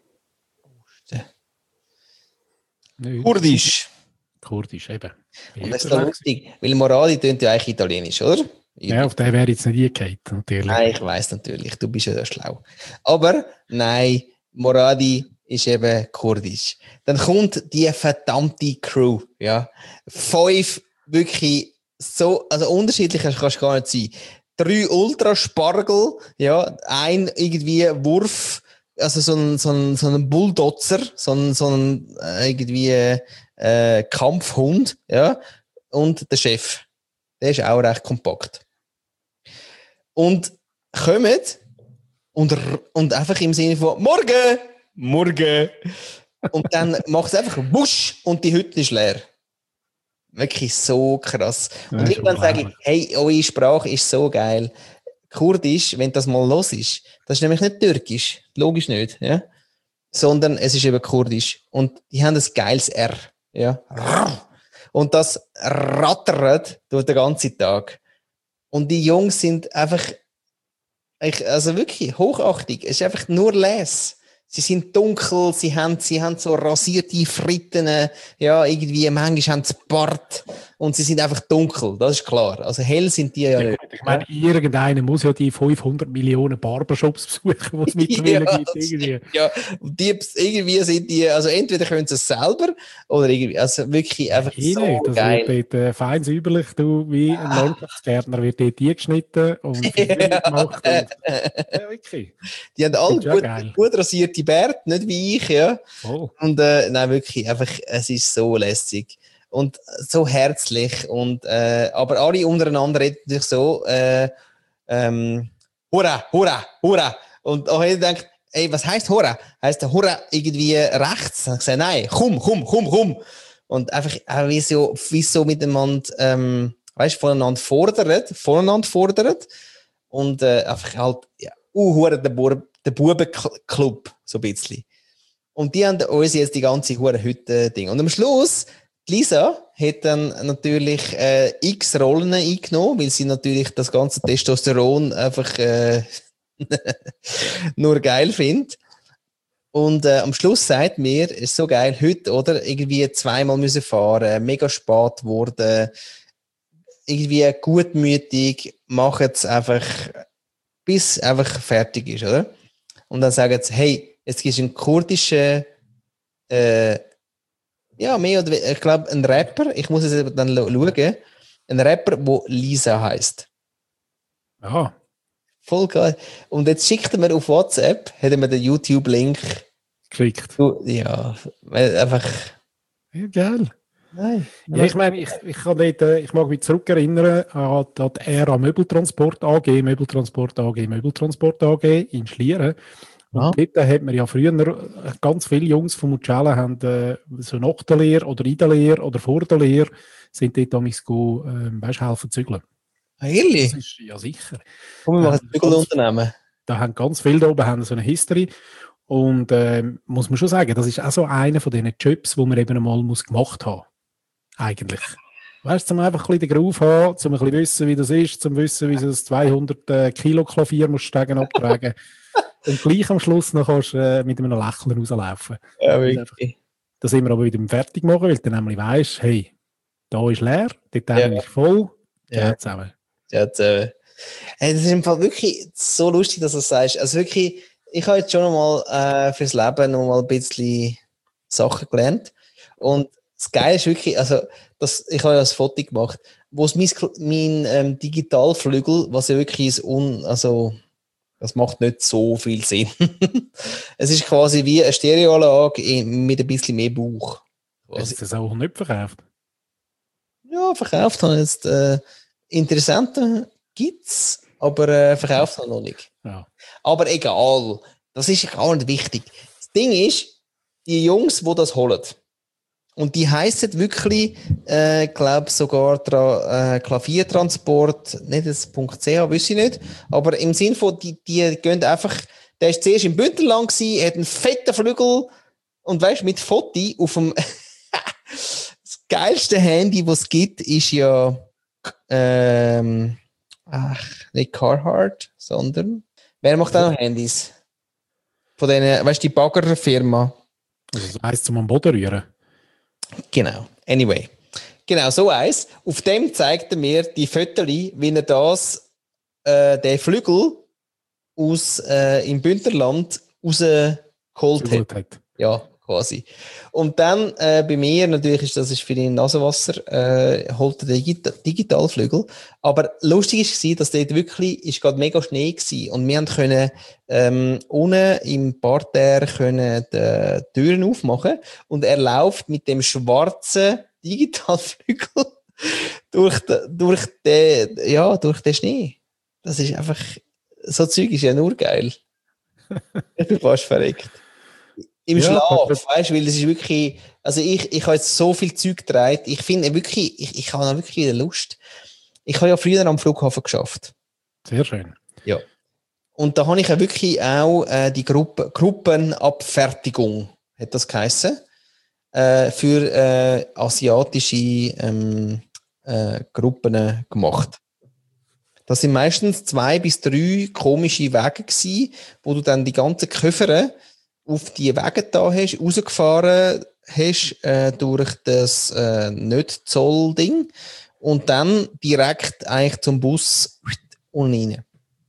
Kurdisch. Kurdisch, eben. Und das ist so lustig, weil Moradi tönt ja eigentlich italienisch, oder? Ja, auf den wäre jetzt nicht eingegangen, natürlich. Nein, ich weiss natürlich, du bist ja schlau. Aber nein, Moradi ist eben kurdisch. Dann kommt die verdammte Crew, ja. 5 wirklich so, also unterschiedlicher kannst du gar nicht sein. 3 Ultraspargel, ja, ein irgendwie Wurf, also so ein Bulldozer, so ein irgendwie Kampfhund, ja, und der Chef. Der ist auch recht kompakt. Und kommen und einfach im Sinne von Morgen. Und dann macht es einfach wusch und die Hütte ist leer. Wirklich so krass. Ja, und irgendwann sage ich, hey, eure Sprache ist so geil. Kurdisch, wenn das mal los ist, das ist nämlich nicht Türkisch, logisch nicht, ja? Sondern es ist eben Kurdisch. Und die haben ein geiles R. Ja? Und das rattert durch den ganzen Tag. Und die Jungs sind einfach, also wirklich hochachtig. Es ist einfach nur Les. Sie sind dunkel, sie haben so rasierte Fritten, ja, irgendwie, manchmal haben sie Bart und sie sind einfach dunkel, das ist klar. Also hell sind die ja nicht. Ich meine, irgendeiner muss ja die 500 Millionen Barbershops besuchen, die es mittlerweile gibt. Irgendwie. Ja, die, irgendwie sind die, also entweder können sie es selber oder irgendwie, also wirklich einfach so nicht. Das geil. wird dort fein säuberlich, wie ein Landschaftsgärtner wird dort geschnitten und gemacht. Und, ja, wirklich. Die haben alle gut rasierte Bärte, nicht wie ich, ja. Oh. Und nein, wirklich, einfach, es ist so lässig und so herzlich und aber alle untereinander reden sich so Hurra. Und auch jeder denkt, ey, was heisst Hurra? Heisst der Hurra irgendwie rechts? Dann gesagt, nein, komm. Und einfach wie so miteinander, voneinander fordert und einfach halt, ja, Hurra, der Bubenclub, so ein bisschen. Und die haben uns jetzt die ganze Hütte-Ding. Und am Schluss, Lisa hat dann natürlich x Rollen eingenommen, weil sie natürlich das ganze Testosteron einfach nur geil findet. Und am Schluss sagt mir, es ist so geil, heute, oder? Irgendwie zweimal müssen fahren, mega spät geworden, irgendwie gutmütig, machen es einfach, bis einfach fertig ist, oder? Und dann sagen sie, hey, jetzt gibt es einen kurdischen, ja, mehr oder weniger, ich glaube, ein Rapper, ich muss es dann schauen, ein Rapper, der Lisa heisst. Ja. Voll geil. Und jetzt schickt er mir auf WhatsApp, hat er mir den YouTube-Link gekriegt. Ja, einfach. Ja, geil. Nein. Ja, ich meine, ich mag mich zurückerinnern an die Ära Möbeltransport AG in Schlieren. Und dort hat man ja früher, ganz viele Jungs von Mucella haben so nach der Lehre oder in der Lehre oder vor der Lehre sind dort damals helfen zügeln. Ehrlich? Das ist ja sicher. Komm, wir machen ein Zügelunternehmen. Da haben ganz viele da oben so eine History. Und muss man schon sagen, das ist auch so einer von diesen Jobs, die man eben einmal gemacht haben muss. Eigentlich. Weißt du, zum einfach ein bisschen den Groove haben, zum ein bisschen wissen, wie das ist, zum wissen, wie so das 200 Kilo Klavier musst steigen abtragen. Und gleich am Schluss noch kannst du mit einem Lächeln rauslaufen. Ja, wirklich. Das immer aber wieder fertig machen, weil du nämlich weisst, hey, da ist leer, dort ist voll, ja. Zusammen. Ja, das ist im Fall wirklich so lustig, dass du das sagst. Also wirklich, ich habe jetzt schon mal fürs Leben noch mal ein bisschen Sachen gelernt. Und das Geile ist wirklich, also ich habe ja ein Foto gemacht, wo es mein Digitalflügel, was ja wirklich das macht nicht so viel Sinn. Es ist quasi wie eine Stereoanlage mit ein bisschen mehr Bauch. Hast du das auch nicht verkauft? Ja, verkauft habe ich jetzt Interessenten gibt's, aber verkauft habe ich noch nicht. Ja. Aber egal, das ist gar nicht wichtig. Das Ding ist, die Jungs, die das holen, und die heissen wirklich, glaube sogar Klaviertransport, nicht das .ch, wüsste ich nicht, aber im Sinn von, die gehen einfach, der ist zuerst im Bündnerland gewesen, hat einen fetten Flügel und weißt, mit Foto auf dem das geilste Handy, was es gibt, ist ja nicht Carhartt, sondern wer macht auch noch Handys? Von denen, weißt du, die Baggerfirma. Also so eins zum am Boden rühren. Genau. Anyway. Genau, so eins. Auf dem zeigt er mir die Fotos, wie er den Flügel im Bündnerland rausgeholt hat. Ja, quasi. Und dann bei mir, natürlich das ist für ihn Nasenwasser, holt er den Digitalflügel. Aber lustig war, dass dort wirklich ist gerade mega Schnee war. Und wir können unten im Parterre die Türen aufmachen. Und er läuft mit dem schwarzen Digitalflügel durch den Schnee. Das ist einfach, so Zeug ist ja nur geil. Ich bin fast verreckt. Im Schlaf, weißt du, weil das ist wirklich, also ich habe jetzt so viel Zeug getragen, ich finde wirklich, ich habe wirklich wieder Lust. Ich habe ja früher am Flughafen geschafft. Sehr schön. Ja. Und da habe ich ja wirklich auch die Gruppenabfertigung, hat das geheissen, für asiatische Gruppen gemacht. Das sind meistens 2 bis 3 komische Wege gewesen, wo du dann die ganzen Koffer auf die Wege da hast, rausgefahren hast durch das Nicht-Zoll-Ding und dann direkt eigentlich zum Bus und rein.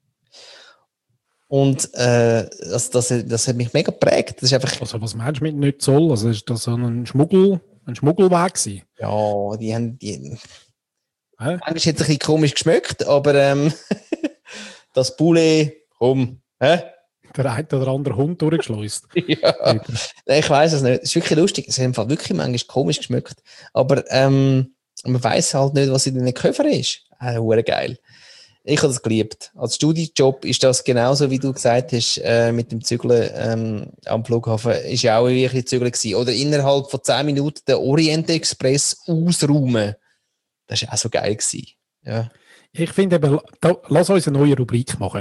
Und das hat mich mega geprägt. Das ist einfach also was meinst du mit Nicht-Zoll? Also ist das so ein Schmuggelweg gewesen? Ja, die haben manchmal hat es ein bisschen komisch geschmeckt, aber das Poulet, komm, Der eine oder andere Hund durchgeschleust. Ja, ich weiss es nicht. Es ist wirklich lustig. Es hat wirklich manchmal komisch geschmeckt. Aber man weiss halt nicht, was in den Köfern ist. Geil. Ich habe das geliebt. Als Studijob ist das genauso, wie du gesagt hast, mit dem Zügeln am Flughafen. Ist ja auch wirklich Zügeln gewesen. Oder innerhalb von 10 Minuten den Orient Express ausräumen. Das war auch so geil gewesen. Ja. Ich finde eben, lass uns eine neue Rubrik machen.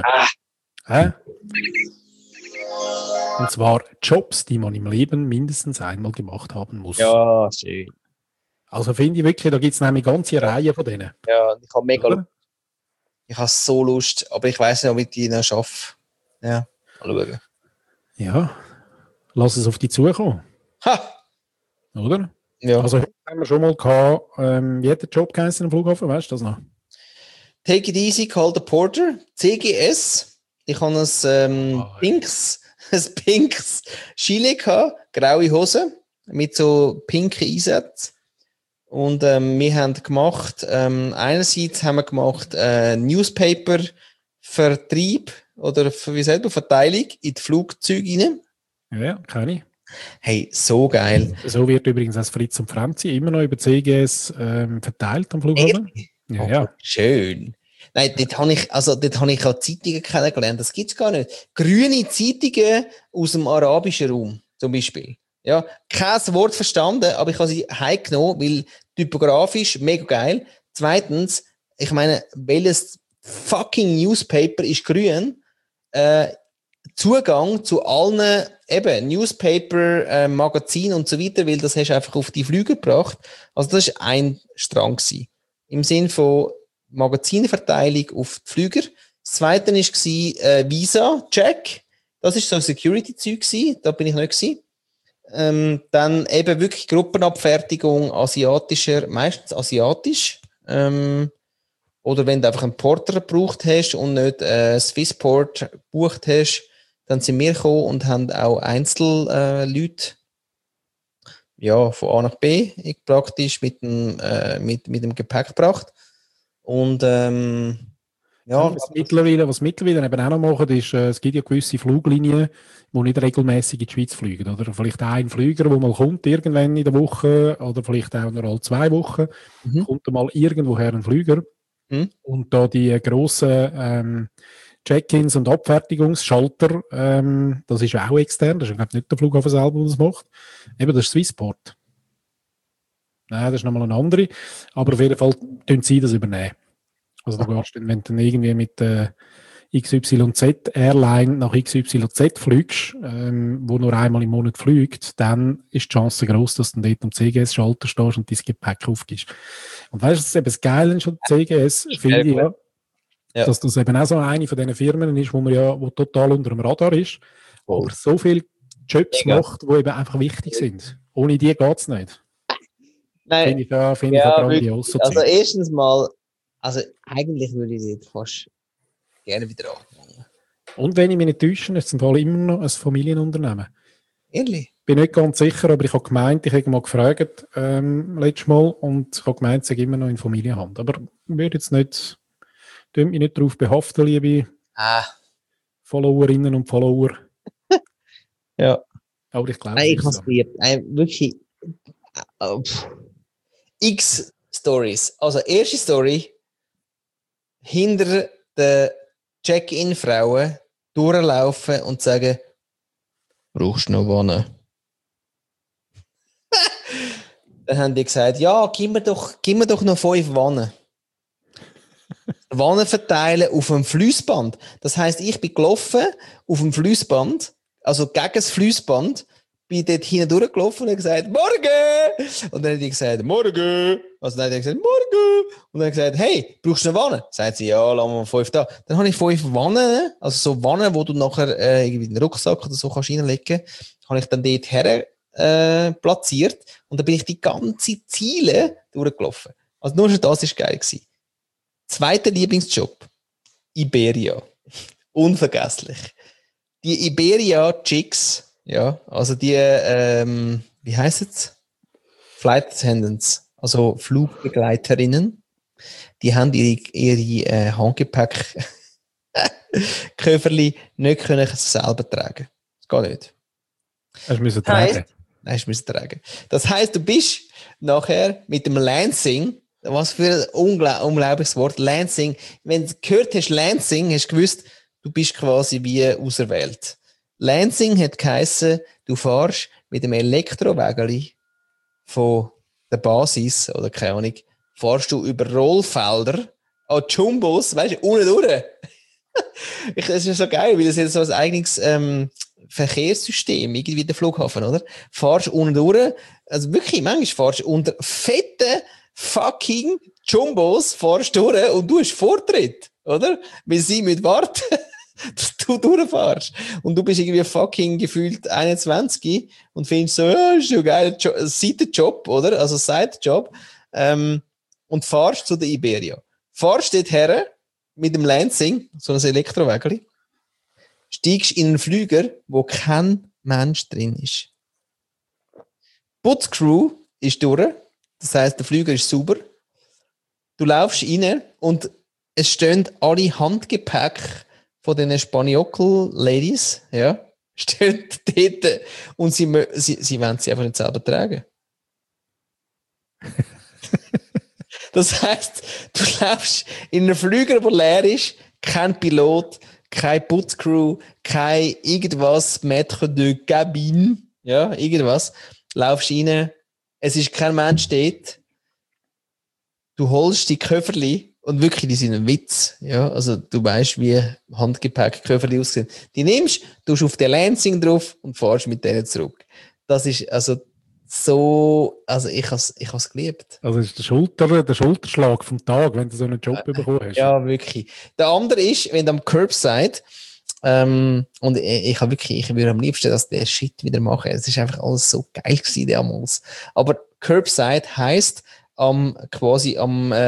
Und zwar Jobs, die man im Leben mindestens einmal gemacht haben muss. Ja, schön. Also finde ich wirklich, da gibt es nämlich eine ganze Reihe von denen. Ja, ich habe mega Lust. Ich habe so Lust, aber ich weiss nicht, ob ich die noch schaffe. Ja, mal schauen. Ja, lass es auf dich zukommen. Oder? Ja. Also heute haben wir schon mal gehabt, wie hat der Job geheißen am Flughafen, weißt du das noch? Take it easy, call the porter. CGS. Ich habe ein pinks Gilet gehabt, graue Hose mit so pinken Einsätzen. Und wir haben gemacht, einerseits haben wir gemacht Newspaper-Vertrieb oder wie sagt man, Verteilung in die Flugzeuge rein. Ja, kenne ich. Hey, so geil. So wird übrigens das Fritz und Franzi immer noch über CGS verteilt am Flughafen. Ja. Schön. Nein, dort habe ich auch Zeitungen kennengelernt. Das gibt es gar nicht. Grüne Zeitungen aus dem arabischen Raum, zum Beispiel. Ja, kein Wort verstanden, aber ich habe sie heimgenommen, weil typografisch mega geil. Zweitens, ich meine, welches fucking Newspaper ist grün? Zugang zu allen Newspaper, Magazinen und so weiter, weil das hast du einfach auf die Flüge gebracht. Also das war ein Strang gewesen. Im Sinn von Magazinverteilung auf die Flüger. Das zweite war Visa-Check. Das war so ein Security-Zeug gewesen. Da bin ich nicht gewesen. Dann eben wirklich Gruppenabfertigung meistens asiatisch. Oder wenn du einfach einen Porter gebraucht hast und nicht Swissport gebucht hast, dann sind wir gekommen und haben auch Einzelleute von A nach B praktisch mit dem Gepäck gebracht. Und was mittlerweile eben auch noch machen, ist, es gibt ja gewisse Fluglinien, die nicht regelmäßig in die Schweiz fliegen. Oder vielleicht ein Flüger, der mal kommt irgendwann in der Woche oder vielleicht auch nur alle 2 Wochen, kommt mal irgendwoher ein Flüger. Und da die grossen Check-ins und Abfertigungsschalter, das ist auch extern, das ist glaube ich nicht der Flughafen selber, der das macht. Eben, das ist Swissport. Nein, das ist nochmal eine andere. Aber auf jeden Fall tun sie das übernehmen. Also du gehst, wenn du dann irgendwie mit XYZ-Airline nach XYZ fliegst, wo nur einmal im Monat fliegt, dann ist die Chance groß, dass du dann dort am CGS-Schalter stehst und dein Gepäck aufgibst. Und weißt du, das ist eben das Geile an CGS, finde ich ja. dass das eben auch so eine von diesen Firmen ist, wo total unter dem Radar ist, aber so viele Jobs macht, die eben einfach wichtig sind. Ohne die geht es nicht. Nein. Finde ich auch grandios. So also erstens mal, also eigentlich würde ich dir fast gerne wieder anfangen. Und wenn ich mich nicht täusche, ist es im Fall immer noch ein Familienunternehmen. Ehrlich? Ich bin nicht ganz sicher, aber ich habe gemeint, ich habe mal gefragt letztes Mal und ich habe gemeint, es sei immer noch in Familienhand. Aber ich würde jetzt nicht, mich nicht darauf behaften, liebe Followerinnen und Follower. Ja. Aber ich glaube, nein, ich habe es geliebt. Wirklich x Stories. Also erste Story, hinter den Check-in-Frauen durchlaufen und sagen, brauchst du noch Wanne? Dann haben die gesagt, ja, gib mir doch noch 5 Wannen. Wannen verteilen auf dem Fliessband. Das heisst, ich bin gelaufen auf dem Fliessband, also gegen das Fliessband, bin dort hinten durchgelaufen und habe gesagt, Morgen! Und dann hat die gesagt, Morgen! Also dann hat die gesagt, Morgen! Und dann hat gesagt, hey, brauchst du eine Wanne? Sagt sie, ja, lass mal 5 da. Dann habe ich 5 Wannen, also so Wannen, wo du nachher irgendwie in den Rucksack oder so kannst reinlegen, habe ich dann dort her platziert und dann bin ich die ganze Ziele durchgelaufen. Also nur schon das war geil gewesen. Zweiter Lieblingsjob, Iberia. Unvergesslich. Die Iberia-Chicks, ja, also die, wie heisst es? Flight Attendants, also Flugbegleiterinnen, die haben ihre Handgepäck Köfferli nicht können selber tragen. Das geht nicht. Das müssen tragen. Das heisst, du bist nachher mit dem Lansing, was für ein unglaubliches Wort, Lansing, wenn du gehört hast Lansing, hast du gewusst, du bist quasi wie auserwählt. Lansing hat geheissen, du fährst mit dem Elektrowägeli von der Basis, oder keine Ahnung, fährst du über Rollfelder an Jumbos, weißt du, unten durch. Das ist so geil, weil das ist so ein eigenes Verkehrssystem, irgendwie der Flughafen, oder? Fahrst unten durch, also wirklich, manchmal fahrst du unter fetten fucking Jumbos, fahrst durch und du hast Vortritt, oder? Weil sie mit warten, dass du durchfährst. Und du bist irgendwie fucking gefühlt 21 und findest so, ja, ist schon geil, Seitenjob, oder? Also Sidejob. Und fahrst zu der Iberia. Fahrst dort her, mit dem Lansing, so ein Elektrowägeli, steigst in einen Flüger, wo kein Mensch drin ist. Putzcrew ist durch, das heisst, der Flüger ist sauber. Du laufst rein und es stehen alle Handgepäck von den Spaniokel-Ladies, ja, stehen dort und sie wollen sie einfach nicht selber tragen. Das heisst, du läufst in einen Flüger, der leer ist, kein Pilot, keine Putzcrew, kein irgendwas, Maître de Cabine, ja, irgendwas. Laufst rein, es ist kein Mensch dort. Du holst die Köfferli und wirklich, die sind ein Witz, ja, also du weißt, wie Handgepäck-Köfferli aussehen. Die nimmst, tust auf den Lansing drauf und fahrst mit denen zurück. Das ist also so, also ich has geliebt. Also ist der Schulterschlag vom Tag, wenn du so einen Job bekommen hast. Ja, wirklich. Der andere ist, wenn du am Curbside, und ich würde am liebsten, dass der Shit wieder machen. Es ist einfach alles so geil gewesen damals. Aber Curbside heisst quasi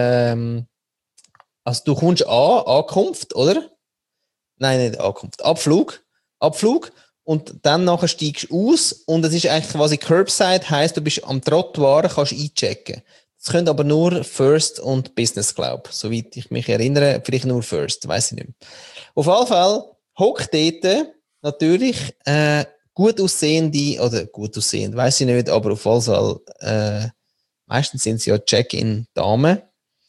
also du kommst Ankunft, oder? Nein, nicht Ankunft. Abflug. Und dann nachher steigst du aus und es ist eigentlich quasi Curbside, heisst, du bist am Trottoir, kannst einchecken. Das können aber nur First und Business, glaube ich. Soweit ich mich erinnere, vielleicht nur First, weiß ich nicht mehr. Auf jeden Fall hockt dort natürlich gut aussehend, weiß ich nicht, aber auf jeden Fall meistens sind sie ja Check-in-Damen.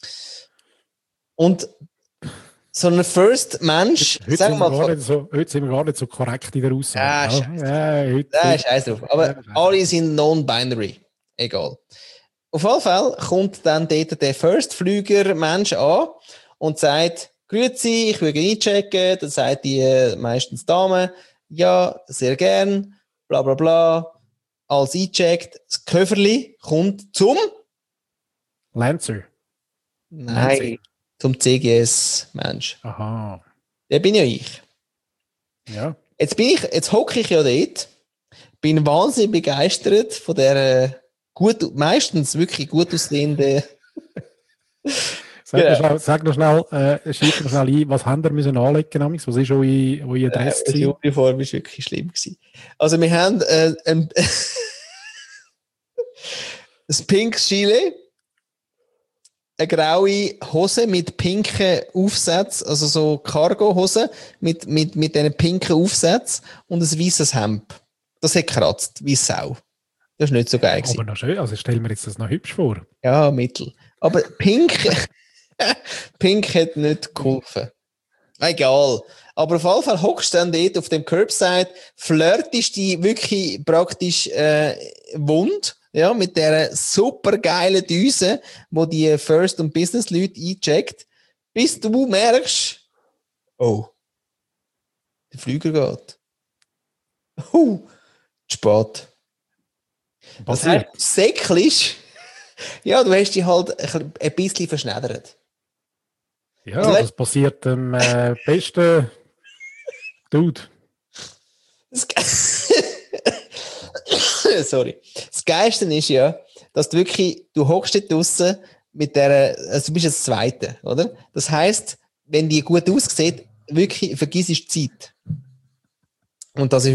Und so ein First-Mensch, sagen wir mal. Heute sind wir gar nicht so korrekt in der Aussage. Scheiß drauf. Aber alle sind non-binary. Egal. Auf jeden Fall kommt dann dort der First-Flüger-Mensch an und sagt, grüezi, ich will einchecken. Dann sagt die meistens Dame, ja, sehr gern, bla bla bla. Als eincheckt, das Köfferli kommt zum Lancer. Nein. zum CGS-Mensch. Aha. Der bin ja ich. Ja. Jetzt hocke ich ja dort, bin wahnsinnig begeistert von der meistens wirklich gut aussehenden. Sag noch schnell, schieb noch schnell ein, was haben wir müssen anlegen damals? Was ist eure Dress? Die Uniform war wirklich schlimm gewesen. Also wir haben ein pinkes Gilet, eine graue Hose mit pinken Aufsätzen, also so Cargo-Hose mit diesen pinken Aufsätzen und ein weißes Hemd. Das hat gekratzt, wie Sau. Das ist nicht so geil gewesen. Aber noch schön, also stellen wir jetzt das noch hübsch vor. Ja, mittel. Aber pink hat nicht geholfen. Egal. Aber auf jeden Fall hockst du dann dort auf dem Curbside, flirtest die wirklich praktisch wund, ja, mit dieser super geilen Düse, wo die First- und Business-Leute eincheckt, bis du merkst, oh, der Flüger geht. Spät. Das heißt, säcklich, ja, du hast dich halt ein bisschen verschneddert. Ja, also das passiert dem besten Dude. Sorry. Das Geilste ist ja, dass du wirklich, du hockst dort draussen mit der, also du bist jetzt Zweite, oder? Das heisst, wenn die gut aussieht, wirklich vergiss die Zeit. Und das ist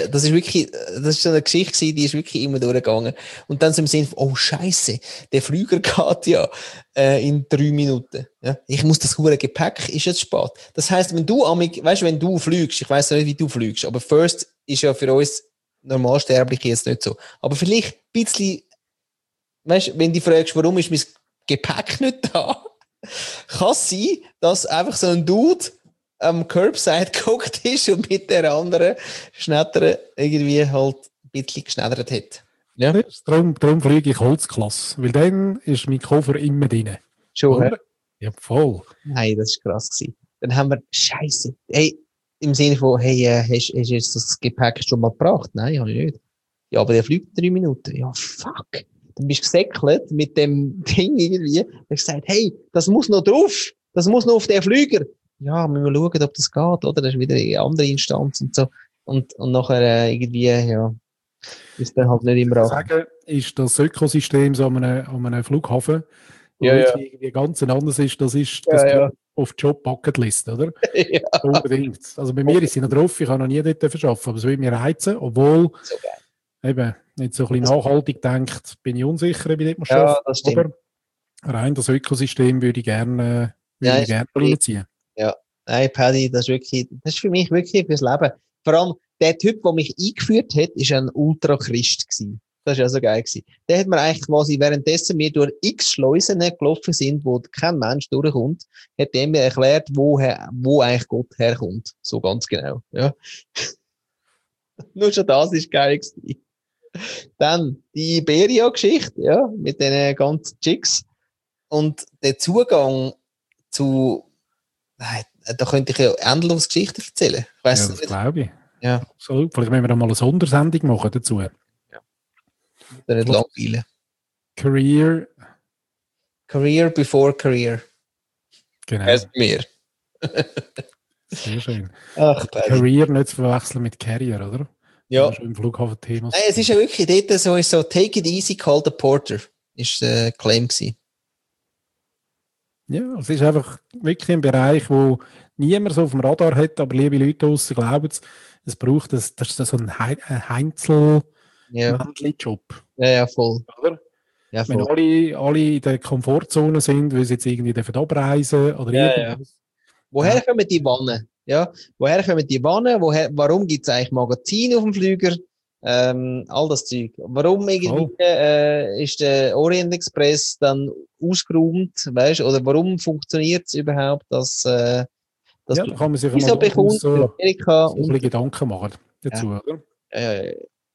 so eine Geschichte gewesen, die ist wirklich immer durchgegangen. Und dann so im Sinne von, oh Scheiße, der Flüger geht ja in 3 Minuten. Ja? Ich muss das hure Gepäck, ist jetzt spät. Das heisst, wenn du fliegst, ich weiss nicht, wie du fliegst, aber First ist ja für uns Normalsterbliche jetzt nicht so. Aber vielleicht ein bisschen, weißt, wenn du fragst, warum ist mein Gepäck nicht da, kann es sein, dass einfach so ein Dude am Curbside geguckt ist und mit der anderen Schnetter irgendwie halt ein bisschen geschneddert hat. Ja. Darum fliege ich Holzklasse, weil dann ist mein Koffer immer drin. Schon, oder? Ja, voll. Nein, das war krass gewesen. Dann haben wir, Scheiße, hey, im Sinne von, hey, hast du jetzt das Gepäck schon mal gebracht? Nein, habe ich nicht. Ja, aber der fliegt 3 Minuten. Ja, fuck. Dann bist du gesäckelt mit dem Ding irgendwie. Dann hast du gesagt, hey, das muss noch drauf. Das muss noch auf den Flüger. Ja, müssen wir schauen, ob das geht, oder? Das ist wieder eine andere Instanz und so. Und nachher irgendwie, ja, ist dann halt nicht immer auch. Sagen, ist das Ökosystem so an einem Flughafen, wo ja, irgendwie ganz anders ist, das auf die Job-Bucketlist, oder? Ja. Unbedingt. Also bei mir ist sie noch drauf, ich habe noch nie dort arbeiten, aber es würde mir reizen, obwohl so eben nicht so ein bisschen nachhaltig denkt, bin ich unsicher, ob ich dort arbeiten muss. Ja, aber rein das Ökosystem würde ich gerne reinziehen. Ja, nein, Paddy, das ist für mich wirklich fürs Leben. Vor allem, der Typ, der mich eingeführt hat, war ein Ultrachrist gewesen. Das war ja so geil gewesen. Der hat mir eigentlich quasi, währenddessen wir durch x Schleusen gelaufen sind, wo kein Mensch durchkommt, hat er mir erklärt, wo eigentlich Gott herkommt. So ganz genau, ja. Nur schon das ist geil gewesen. Dann die Iberia-Geschichte, ja, mit den ganzen Chicks. Und der Zugang zu, nein, da könnte ich ja endlos Geschichten erzählen. Ich weiss das glaube ich. Ja. Absolut. Vielleicht müssen wir noch mal eine Sondersendung machen dazu. Ja. Dann nicht langweilen. Career before Career. Genau. Heißt mir. Sehr schön. Ach, Career nicht zu verwechseln mit Carrier, oder? Ja. Schon im Flughafen-Thema. Nein, es ist ja wirklich dort so take it easy, call the porter. Ist der Claim gewesen. Ja, es ist einfach wirklich ein Bereich, wo niemand so auf dem Radar hat, aber liebe Leute draussen glauben es braucht das ist so ein Heinzel-Männchen-Job. Ja, voll. Oder? Ja, voll. Wenn alle in der Komfortzone sind, weil sie jetzt irgendwie abreisen oder irgendwas. Woher kommen die Wannen? Ja, woher kommen die Wannen? Warum gibt es eigentlich Magazine auf dem Flüger? All das Zeug. Warum irgendwie ist der Orient Express dann ausgeräumt, weißt? Oder warum funktioniert es überhaupt, dass da kann man sich mal bekommt so Amerika ein bisschen Gedanken machen dazu, oder? Ja.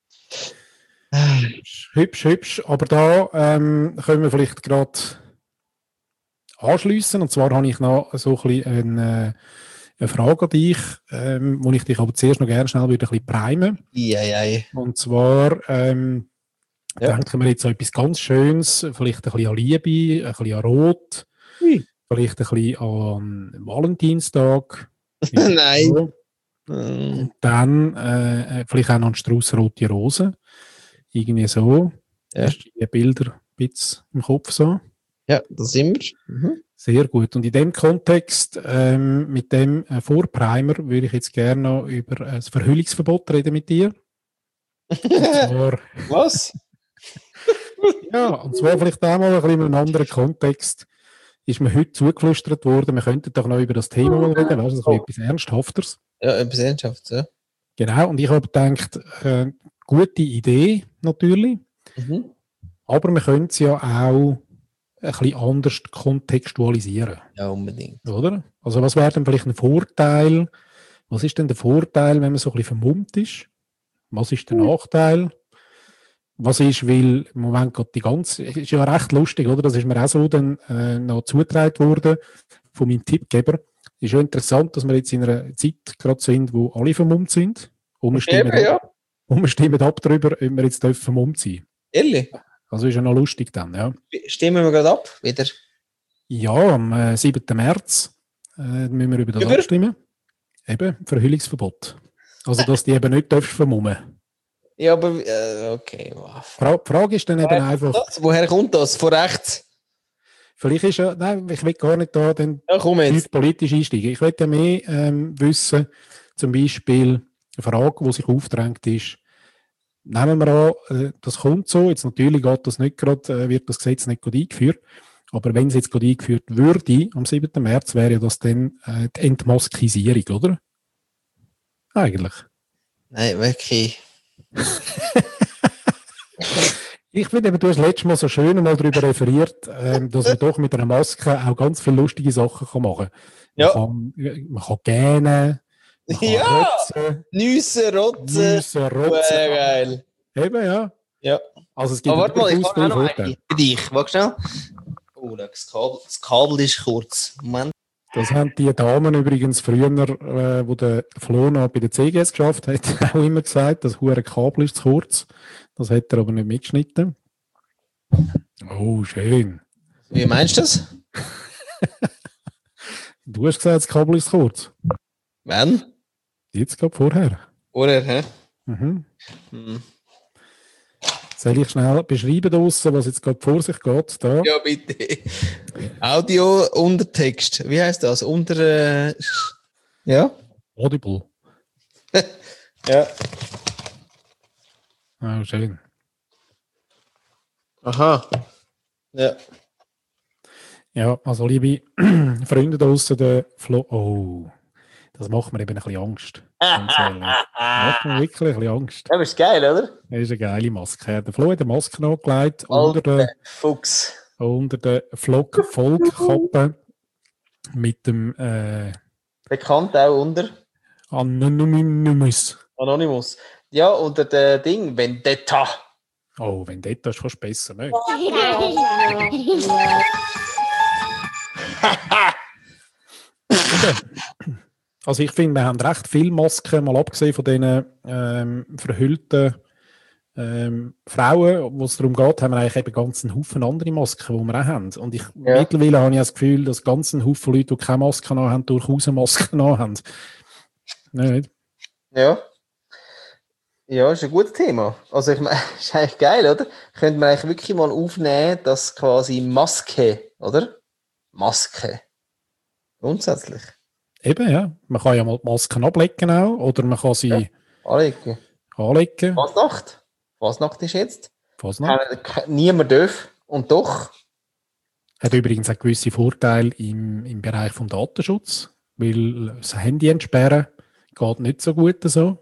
Hübsch. Aber da können wir vielleicht gerade anschliessen. Und zwar habe ich noch so ein bisschen eine Frage an dich, wo ich dich aber zuerst noch gerne schnell wieder ein bisschen primen. Ja. Und zwar denken wir jetzt an etwas ganz Schönes, vielleicht ein bisschen an Liebe, ein bisschen an Rot. vielleicht ein bisschen an Valentinstag. Nein. So. Und dann vielleicht auch noch ein Strauß rote Rosen. Irgendwie so. Ja. Hast du die Bilder ein bisschen im Kopf so? Ja, da sind wir. Mhm. Sehr gut. Und in dem Kontext, mit dem Vorprimer, würde ich jetzt gerne noch über das Verhüllungsverbot reden mit dir. Und zwar, Was? und zwar vielleicht auch mal ein bisschen in einem anderen Kontext. Ist mir heute zugeflüstert worden, wir könnten doch noch über das Thema mal reden, weißt du, so etwas Ernsthafteres. Ja, etwas Ernsthaft, ja. Genau, und ich habe gedacht, gute Idee natürlich, Mhm. aber wir können es ja auch ein bisschen anders kontextualisieren, Ja, unbedingt. oder? Also was wäre denn vielleicht ein Vorteil? Was ist denn der Vorteil, wenn man so ein bisschen vermummt ist? Was ist der Nachteil? Was ist, weil im Moment gerade ist ja recht lustig, oder? Das ist mir auch so dann noch zugetragen worden von meinem Tippgeber. Ist ja interessant, dass wir jetzt in einer Zeit gerade sind, wo alle vermummt sind. Und wir stimmen, und wir stimmen ab darüber, ob wir jetzt vermummt sein dürfen. Ehrlich? Also ist ja noch lustig dann, ja. Stimmen wir gerade ab, wieder? Ja, am 7. März müssen wir über das abstimmen. Eben, Verhüllungsverbot. Also, dass die eben nicht vermummen dürfen. Ja, aber, okay. Wow. Die Frage ist dann eben einfach... Woher kommt das? Von rechts? Vielleicht ist ja... Nein, ich will gar nicht da dann politisch einsteigen. Ich will ja mehr wissen, zum Beispiel eine Frage, die sich aufdrängt ist, nehmen wir an, das kommt so, jetzt natürlich geht das nicht gerade, wird das Gesetz nicht gerade eingeführt, aber wenn es jetzt gerade eingeführt würde, am 7. März, wäre ja das dann die Entmaskisierung, oder? Eigentlich. Nein, wirklich. Ich finde eben, du hast letztes Mal so schön mal darüber referiert, dass man doch mit einer Maske auch ganz viele lustige Sachen machen kann. Ja. Man kann gähnen, man kann rotzen. Nüsse, rotzen. Geil. Eben, ja. Ja. Also es gibt warte mal, ich habe noch Vorteile. eine für dich. Warte schnell. Oh, das Kabel ist kurz. Moment. Das haben die Damen übrigens früher, wo der Flo noch bei der CGS geschafft hat, auch immer gesagt, das hure Kabel ist zu kurz. Das hat er aber nicht mitgeschnitten. Oh, schön. Wie meinst du das? Du hast gesagt, das Kabel ist zu kurz. Wann? Jetzt gerade vorher. Vorher, hä? Mhm. Soll ich schnell beschreiben draussen, was jetzt gerade vor sich geht? Da? Ja, bitte. Audio, Untertext. Wie heißt das? Ja? Audible. Ja. Oh, schön. Aha. Ja. Ja, also liebe Freunde draussen, der Flo... Oh, das macht mir eben ein bisschen Angst. Ganz ehrlich. Macht mir wirklich ein bisschen Angst. Das ist geil, oder? Das ist eine geile Maske. Der Flo hat eine Maske angelegt Alter Fuchs. Unter der Vollkappe mit dem Bekannt auch unter Anonymous. Anonymous. Ja, unter dem Ding Vendetta. Oh, Vendetta ist fast besser, ne? Also ich finde, wir haben recht viele Masken, mal abgesehen von diesen verhüllten Frauen, wo es darum geht, haben wir eigentlich eben ganz einen Haufen andere Masken, die wir auch haben. Und mittlerweile habe ich das Gefühl, dass ganz ein Haufen Leute, die keine Masken haben, durchaus eine Maske haben. Nicht? Ja. Ja, ist ein gutes Thema. Also ich meine, ist eigentlich geil, oder? Könnte man eigentlich wirklich mal aufnehmen, dass quasi Maske, oder? Maske. Grundsätzlich. Eben, ja. Man kann ja mal die Masken ablegen auch, oder man kann sie anlegen. Fasnacht. Fasnacht ist jetzt. Fasnacht. Niemand darf. Und doch. Hat übrigens auch gewisse Vorteile im Bereich des Datenschutz, weil das Handy entsperren geht nicht so gut so.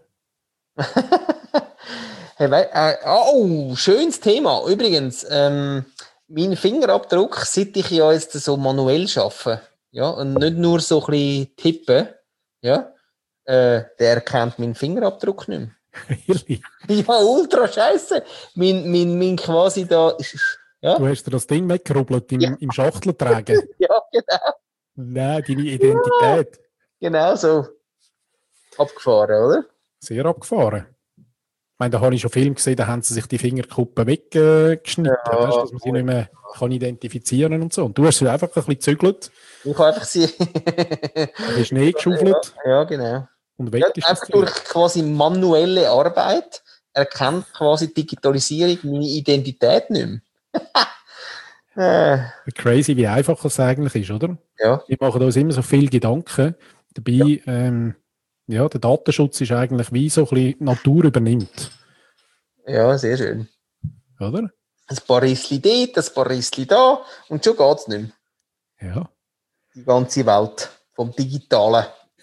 Oh, schönes Thema. Übrigens, mein Fingerabdruck, seit ich ja jetzt so manuell arbeite, ja, und nicht nur so ein bisschen tippen, ja, der erkennt meinen Fingerabdruck nicht mehr. Really? Ja, ultra scheiße. Mein quasi da. Ja. Du hast dir das Ding weggerubbelt im Schachtel tragen. Ja, genau. Nein, deine Identität. Genau so. Abgefahren, oder? Sehr abgefahren. meine, da habe ich schon Filme gesehen, da haben sie sich die Fingerkuppen weggeschnitten, weißt, dass man sie nicht mehr kann identifizieren und so. Und du hast sie einfach ein bisschen gezügelt. Ich habe einfach sie... ein bisschen Schnee geschaufelt. Ja, genau. Und weg ist einfach durch quasi manuelle Arbeit erkennt quasi die Digitalisierung meine Identität nicht mehr. Crazy, wie einfach es eigentlich ist, oder? Ja. Wir machen uns immer so viel Gedanken. Dabei, der Datenschutz ist eigentlich wie so ein bisschen die Natur übernimmt. Ja, sehr schön. Oder? Ein paar Rissli dort, ein paar Rissli da und schon geht es nicht mehr. Ja. Die ganze Welt vom Digitalen.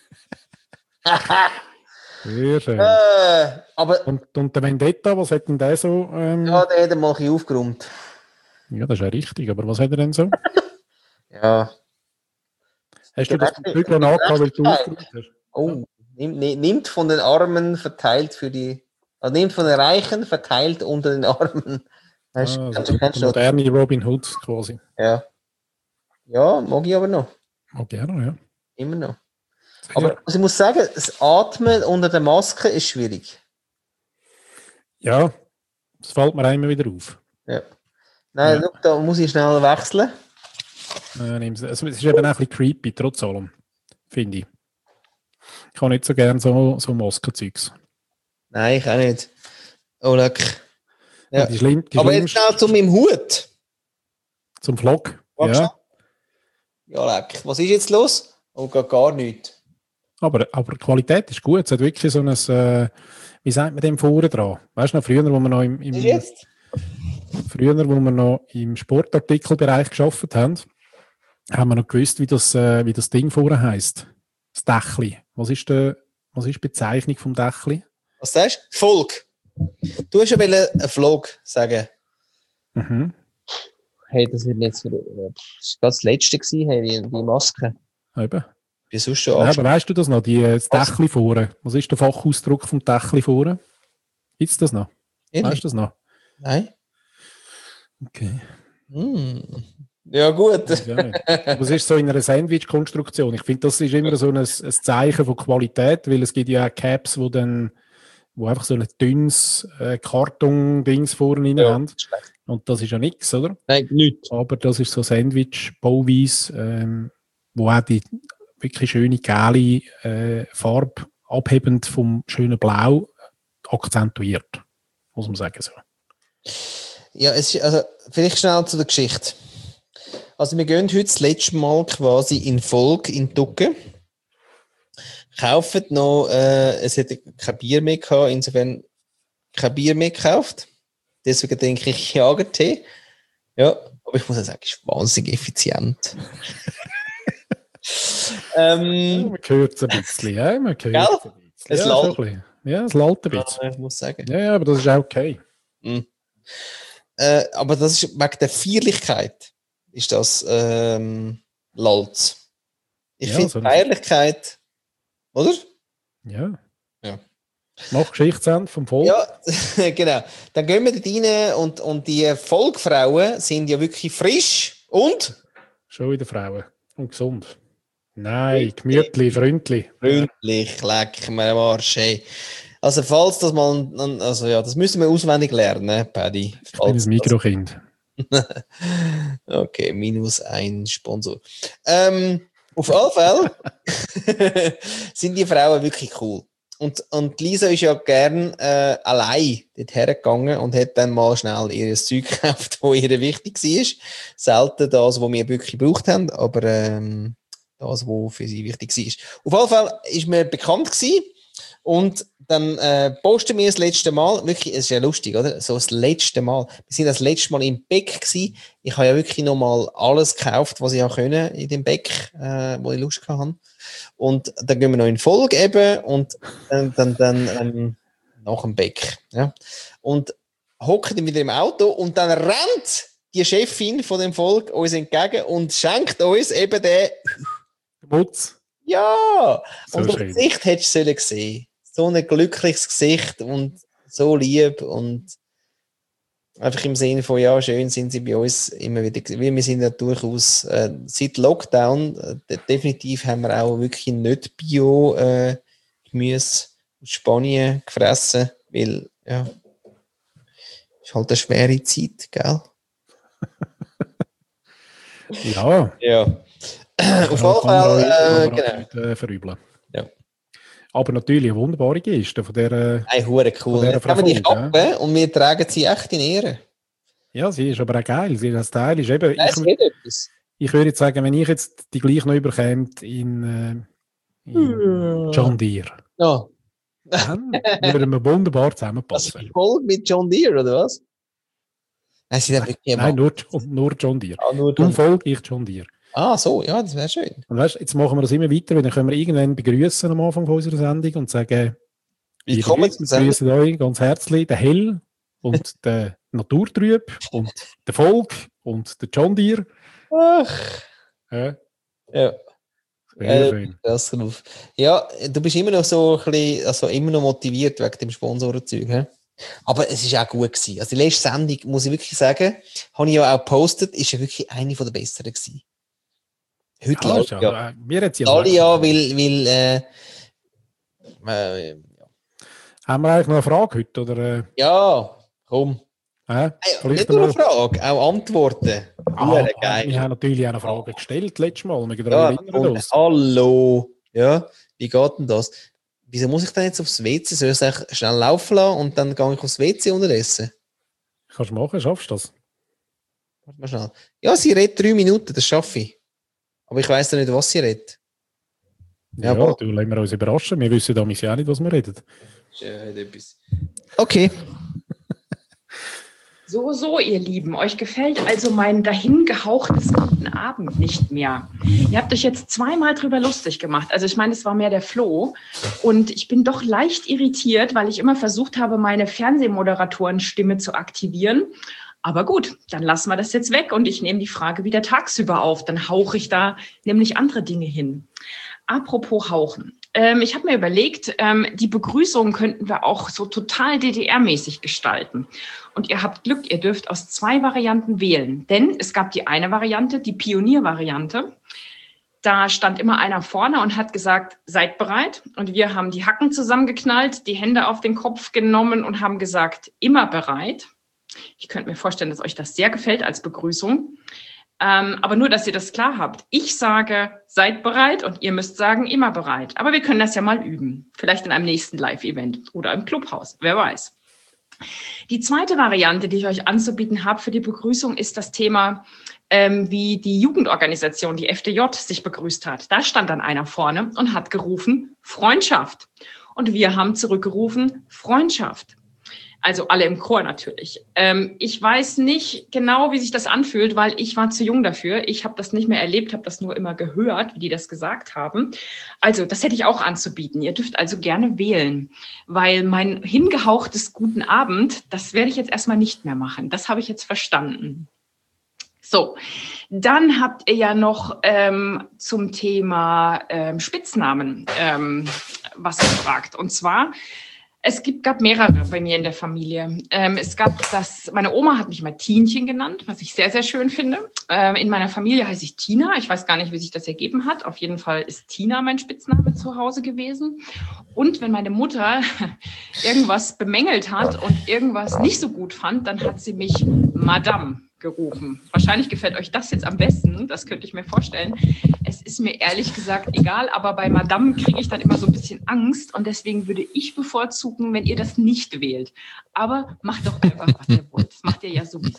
Sehr schön. Aber und der Vendetta, was hat denn der so? ja, der hat er mal ein bisschen aufgeräumt. Ja, das ist ja richtig, aber was hat er denn so? Ja. Hast du das Bügeln angehabt, weil du aufgeräumt hast? Oh, nimmt von den Armen, verteilt für die... Also nimmt von den Reichen, verteilt unter den Armen. Weißt, also der moderne Robin Hood quasi. Ja. Ja, mag ich aber noch. Mag gerne, ja. Immer noch. Aber also ich muss sagen, das Atmen unter der Maske ist schwierig. Ja, das fällt mir immer wieder auf. Ja. Nein, ja. Da muss ich schnell wechseln. Es ist eben auch ein bisschen creepy, trotz allem, finde ich. Ich habe nicht so gerne so Maskenzeugs. Nein, ich auch nicht. Oh, leck. Ja. Die aber jetzt schnell zu meinem Hut. Zum Vlog. Ja. Ja, leck. Was ist jetzt los? Oh, gar nichts. Aber die Qualität ist gut. Es hat wirklich so ein, wie sagt man dem vorne dran? Weißt du noch, früher, wo wir noch im Sportartikelbereich gearbeitet haben wir noch gewusst, wie das Ding vorne heisst. Das Dächli. Was ist die Bezeichnung vom Dächli? Was sagst du? Volk. Du hast ja einen Vlog sagen. Mhm. Hey, das wird jetzt das letzte gewesen, hey, die Maske. Eben. Wieso schon? Ja, aber weißt du das noch? Das Dächli vorne. Was ist der Fachausdruck vom Dächli vorne? Gibt es das noch? Ehrlich? Weißt du das noch? Nein. Okay. Ja, gut. Aber es ist so in einer Sandwich-Konstruktion. Ich finde, das ist immer so ein Zeichen von Qualität, weil es gibt ja auch Caps, wo einfach so ein dünnes Karton-Dings vorne rein haben. Und das ist ja nichts, oder? Nein, nichts. Aber das ist so Sandwich-Bauweise, wo auch die wirklich schöne gelbe Farbe abhebend vom schönen Blau akzentuiert, muss man sagen. So. Ja, also vielleicht schnell zu der Geschichte. Also wir gehen heute das letzte Mal quasi in Folge in Tucke. Kaufen noch, es hätte kein Bier mehr gehabt, insofern kein Bier mehr gekauft. Deswegen denke ich Jagertee. Ja, aber ich muss ja sagen, es ist wahnsinnig effizient. Man hört es ein bisschen, ja, man hört es ein bisschen. Es lallt. Ja, es lallt ein bisschen. Ja, ich muss sagen. Ja, aber das ist auch okay. Aber das ist wegen der Feierlichkeit ist das lallt. Ich finde so Feierlichkeit, oder? Ja. Mach Geschichtsende vom Volk. Ja, genau. Dann gehen wir dort rein und die Volksfrauen sind ja wirklich frisch und? Schon wieder Frauen. Und gesund. Nein, gemütlich, freundlich. Freundlich, leck mir am Arsch, hey. Also falls das mal, also ja, das müssen wir auswendig lernen, Paddy. Ich bin ein Mikrokind. Okay, -1 Sponsor. Auf alle Fälle sind die Frauen wirklich cool. Und Lisa ist ja gern allein dort hergegangen und hat dann mal schnell ihr Zeug gekauft, das ihr wichtig war. Selten das, was wir wirklich gebraucht haben, aber das, was für sie wichtig war. Auf alle Fälle ist mir bekannt gewesen. Und dann posten wir das letzte Mal, wirklich, es ist ja lustig, oder? So das letzte Mal. Wir sind das letzte Mal im Beck gewesen. Ich habe ja wirklich nochmal alles gekauft, was ich auch können in dem Beck, wo ich Lust hatte. Und dann gehen wir noch in Folge eben und dann nach dem Beck. Ja. Und hocken dann wieder im Auto und dann rennt die Chefin von dem Volk uns entgegen und schenkt uns eben den Mutz. Ja! So und das Gesicht hättest du sehen. So ein glückliches Gesicht und so lieb und einfach im Sinne von, ja, schön sind sie bei uns immer wieder. Wir sind ja durchaus seit Lockdown definitiv haben wir auch wirklich nicht Bio-Gemüse aus Spanien gefressen, weil Ja. Ist halt eine schwere Zeit, gell? Ja. Ja. Auf jeden Fall, genau. Nicht, verübeln. Ja. Aber natürlich eine wunderbare Geste von dieser. Hey, hure cool. Jetzt haben wir die Kappe und wir tragen sie echt in Ehre. Ja, sie ist aber auch geil. Sie, das Teil ist eben. Ich würde jetzt sagen, wenn ich jetzt die gleich noch überkäme in John Deere, ja. dann würden wir wunderbar zusammenpassen. Das ist voll mit John Deere, oder was? Nein, nur John Deere. Nur du Folge, ich John Deere. Ah, so, ja, das wäre schön. Und weißt, jetzt machen wir das immer weiter, weil dann können wir irgendwann begrüßen am Anfang unserer Sendung und sagen, wir begrüßen euch ganz herzlich, der Hell und der Naturtrüb und der Volk und der John Deere. Ach. Ja. Schön. Ja, du bist immer noch so ein bisschen, also immer noch motiviert wegen dem Sponsorenzeug, he? Aber es war auch gut gewesen. Also die letzte Sendung, muss ich wirklich sagen, habe ich ja auch gepostet, ist ja wirklich eine der besseren gewesen. Heute ja. Mir hat sie alle ja, weil haben wir eigentlich noch eine Frage heute? Oder, Ja, komm. Nicht nur eine Frage, auch Antworten. Geil. Wir haben natürlich auch eine Frage gestellt, letztes Mal. Hallo. Ja, wie geht denn das? Wieso muss ich denn jetzt aufs WC? Soll ich es schnell laufen lassen und dann gehe ich aufs WC unterdessen? Kannst du machen, schaffst du das? Warte mal schnell. Ja, sie redet 3 Minuten, das schaffe ich. Aber ich weiss ja nicht, was sie redet. Ja, du lassen wir uns überraschen. Wir wissen damals ja auch nicht, was wir reden. Okay. So, ihr Lieben, euch gefällt also mein dahingehauchtes guten Abend nicht mehr. Ihr habt euch jetzt 2-mal drüber lustig gemacht. Also ich meine, es war mehr der Flo. Und ich bin doch leicht irritiert, weil ich immer versucht habe, meine Fernsehmoderatorenstimme zu aktivieren. Aber gut, dann lassen wir das jetzt weg und ich nehme die Frage wieder tagsüber auf. Dann hauche ich da nämlich andere Dinge hin. Apropos Hauchen. Ich habe mir überlegt, die Begrüßung könnten wir auch so total DDR-mäßig gestalten. Und ihr habt Glück, ihr dürft aus 2 Varianten wählen. Denn es gab die eine Variante, die Pioniervariante. Da stand immer einer vorne und hat gesagt, seid bereit. Und wir haben die Hacken zusammengeknallt, die Hände auf den Kopf genommen und haben gesagt, immer bereit. Ich könnte mir vorstellen, dass euch das sehr gefällt als Begrüßung. Aber nur, dass ihr das klar habt. Ich sage, seid bereit und ihr müsst sagen, immer bereit. Aber wir können das ja mal üben. Vielleicht in einem nächsten Live-Event oder im Clubhaus. Wer weiß. Die zweite Variante, die ich euch anzubieten habe für die Begrüßung, ist das Thema, wie die Jugendorganisation, die FDJ, sich begrüßt hat. Da stand dann einer vorne und hat gerufen, Freundschaft. Und wir haben zurückgerufen, Freundschaft. Also alle im Chor natürlich. Ich weiß nicht genau, wie sich das anfühlt, weil ich war zu jung dafür. Ich habe das nicht mehr erlebt, habe das nur immer gehört, wie die das gesagt haben. Also das hätte ich auch anzubieten. Ihr dürft also gerne wählen, weil mein hingehauchtes guten Abend, das werde ich jetzt erstmal nicht mehr machen. Das habe ich jetzt verstanden. So, dann habt ihr ja noch zum Thema Spitznamen was gefragt. Und zwar... Es gab mehrere bei mir in der Familie. Meine Oma hat mich mal Tienchen genannt, was ich sehr, sehr schön finde. In meiner Familie heiße ich Tina. Ich weiß gar nicht, wie sich das ergeben hat. Auf jeden Fall ist Tina mein Spitzname zu Hause gewesen. Und wenn meine Mutter irgendwas bemängelt hat und irgendwas nicht so gut fand, dann hat sie mich Madame gerufen. Wahrscheinlich gefällt euch das jetzt am besten, das könnte ich mir vorstellen. Es ist mir ehrlich gesagt egal, aber bei Madame kriege ich dann immer so ein bisschen Angst und deswegen würde ich bevorzugen, wenn ihr das nicht wählt. Aber macht doch einfach, was ihr wollt. Das macht ihr ja sowieso.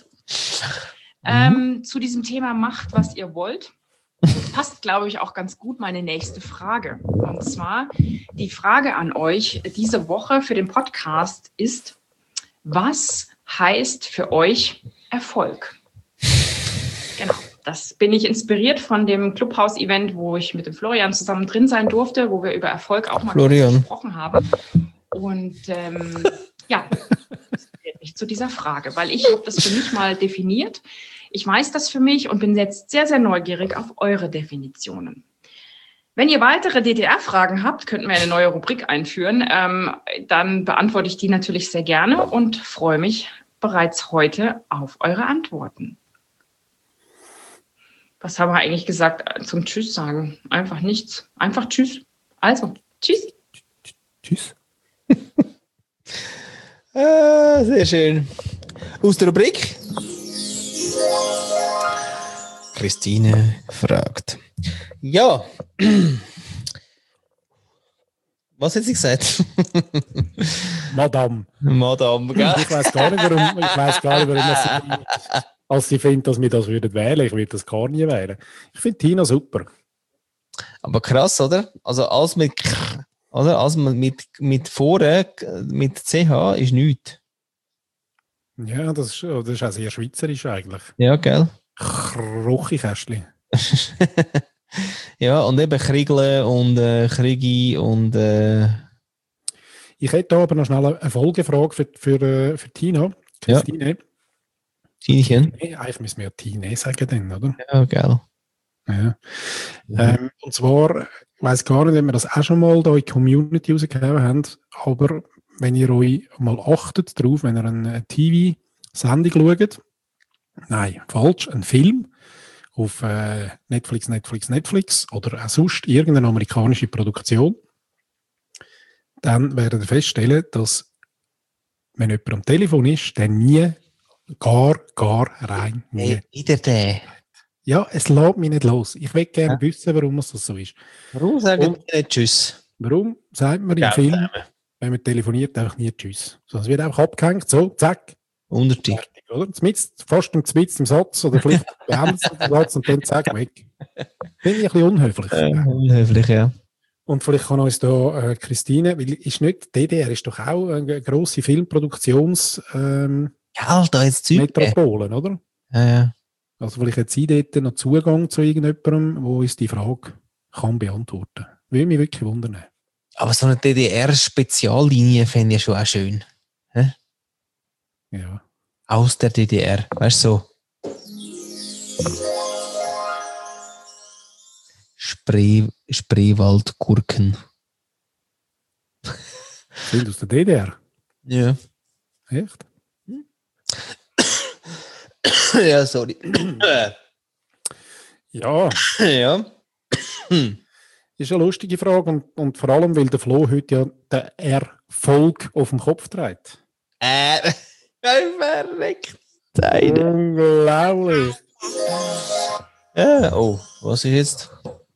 Zu diesem Thema macht, was ihr wollt, passt, glaube ich, auch ganz gut meine nächste Frage. Und zwar die Frage an euch diese Woche für den Podcast ist, was heißt für euch Erfolg? Genau, das bin ich inspiriert von dem Clubhouse-Event, wo ich mit dem Florian zusammen drin sein durfte, wo wir über Erfolg auch mal gesprochen haben. Und ja, das führt mich zu dieser Frage, weil ich habe das für mich mal definiert. Ich weiß das für mich und bin jetzt sehr, sehr neugierig auf eure Definitionen. Wenn ihr weitere DDR-Fragen habt, könnten wir eine neue Rubrik einführen. Dann beantworte ich die natürlich sehr gerne und freue mich bereits heute auf eure Antworten. Was haben wir eigentlich gesagt zum Tschüss sagen? Einfach nichts. Einfach Tschüss. Also, Tschüss. Tschüss. Sehr schön. Aus der Rubrik Christine fragt. Ja. Was hat sie gesagt? Madame. Madame, gell? Ich weiß gar nicht, warum als sie findet, dass wir das würden wählen. Ich würde das gar nie wählen. Ich finde Tina super. Aber krass, oder? Also alles mit oder? Alles mit vorne, mit CH ist nichts. Ja, das ist auch sehr schweizerisch eigentlich. Ja, gell? Kruchikästli. Ja, und eben Kriegle und Kriegi und Ich hätte da aber noch schnell eine Folgefrage für Tina. Christine. Tinchen. Eigentlich müssen wir ja Tine sagen dann, oder? Ja, gell. Ja. Und zwar, ich weiss gar nicht, ob wir das auch schon mal da in die Community rausgegeben haben, aber wenn ihr euch mal achtet drauf, wenn ihr eine TV-Sendung schaut, nein, falsch, ein Film auf Netflix oder auch sonst irgendeine amerikanische Produktion, dann werdet ihr feststellen, dass wenn jemand am Telefon ist, dann nie, gar rein, nie. Hey, wieder der. Ja, es lässt mich nicht los. Ich will gerne wissen, warum es das so ist. Warum sagen wir nicht Tschüss? Warum sagt man im Film, wenn man telefoniert, einfach nie Tschüss? Sondern es wird einfach abgehängt, so, zack. Untertitel. Oder? Fast im Satz oder vielleicht beendet den Satz und dann zack, weg. Finde ich ein bisschen unhöflich. Unhöflich, ja. Und vielleicht kann uns da Christine, weil ist nicht, DDR ist doch auch eine grosse Filmproduktions Da jetzt Zeug. Metropolen, oder? Ja. Also vielleicht hat sie dort noch Zugang zu irgendjemandem, wo uns die Frage kann beantworten. Würde mich wirklich wundern. Aber so eine DDR-Speziallinie fände ich schon auch schön. Hä? Ja. Aus der DDR, weißt du, so. Spreewaldgurken. Sind aus der DDR? Ja. Echt? Ja, sorry. Ja. Ja. Ist eine lustige Frage und vor allem, weil der Flo heute ja den Erfolg auf dem Kopf trägt. Verreckt. Unglaublich. Oh, was ist jetzt?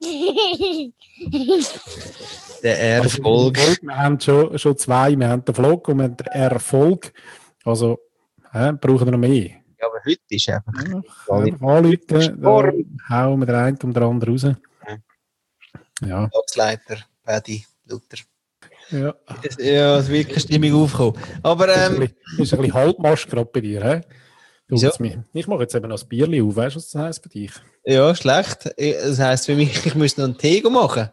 Der Erfolg. Wir haben schon zwei. Wir haben den Vlog und wir haben den Erfolg. Also, brauchen wir noch mehr. Ja, aber heute ist einfach. Anrufen, hauen wir den einen um den anderen raus. Ja. Tagsleiter, Paddy, Luther. Ja. Ja, es wird keine Stimmung aufkommen. Aber, ist ein bisschen Halbmast gerade bei dir, hä? Ich mache jetzt eben noch ein Bierli auf. Weißt du, was das heisst für dich? Ja, schlecht. Das heisst für mich, ich müsste noch einen Tee machen.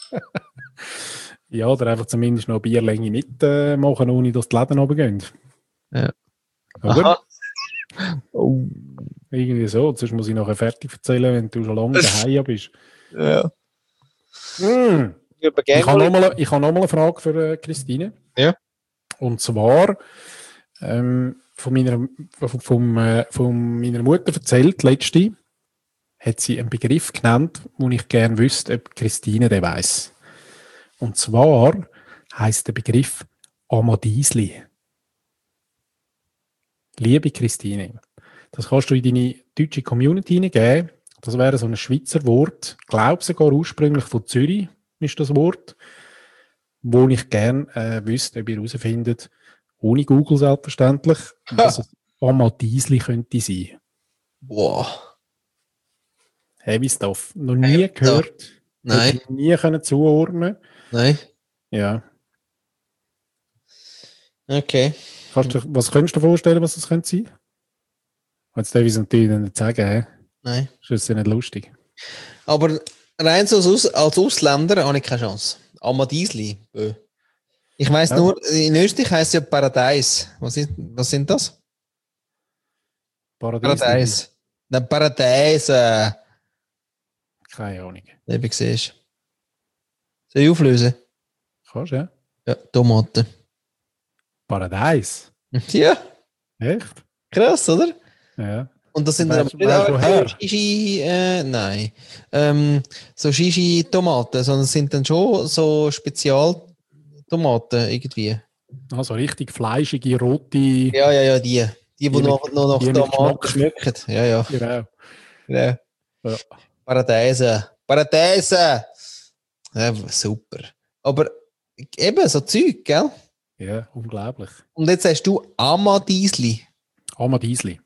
Ja, oder einfach zumindest noch eine Bierlänge mitmachen, ohne dass die Läden runtergehen. Ja. Oder? Oh. Irgendwie so, sonst muss ich nachher fertig erzählen, wenn du schon lange daheim bist. Ja. Ich habe noch mal eine Frage für Christine. Ja. Und zwar von meiner Mutter erzählt, letzte, hat sie einen Begriff genannt, den ich gerne wüsste, ob Christine den weiss. Und zwar heisst der Begriff Amadiesli. Liebe Christine, das kannst du in deine deutsche Community hineingeben. Das wäre so ein Schweizer Wort. Ich glaube sogar ursprünglich von Zürich ist das Wort, wo ich gerne wüsste, ob ihr herausfindet, ohne Google selbstverständlich, dass es Amadiesli könnte sein. Boah. Heavy Stuff. Noch nie gehört. Nein. Nie können zuordnen. Nein. Ja. Okay. Was könntest du dir vorstellen, was das könnte sein? Jetzt darf ich es natürlich nicht sagen. He? Nein. Das ist ja nicht lustig. Aber rein so als Ausländer habe ich keine Chance. Amadiesli. Ich weiss nur, in Österreich heisst es ja Paradies. Was sind das? Paradies. Nein, Paradies. Keine Ahnung. Eben siehst. Soll ich auflösen? Kannst du, ja? Ja, Tomaten. Paradies? Ja. Echt? Krass, oder? Ja. Und das sind dann aber Shishi, so Shishi-Tomaten, sondern sind dann schon so Spezialtomaten irgendwie. Also richtig fleischige, rote. Ja, die noch nach die mit Tomaten Geschmack. schmecken. Ja. Genau. Ja. Ja. Paradeise. Ja, super. Aber eben, so Zeug, gell? Ja, unglaublich. Und jetzt hast du Amadiesli. Amadiesli.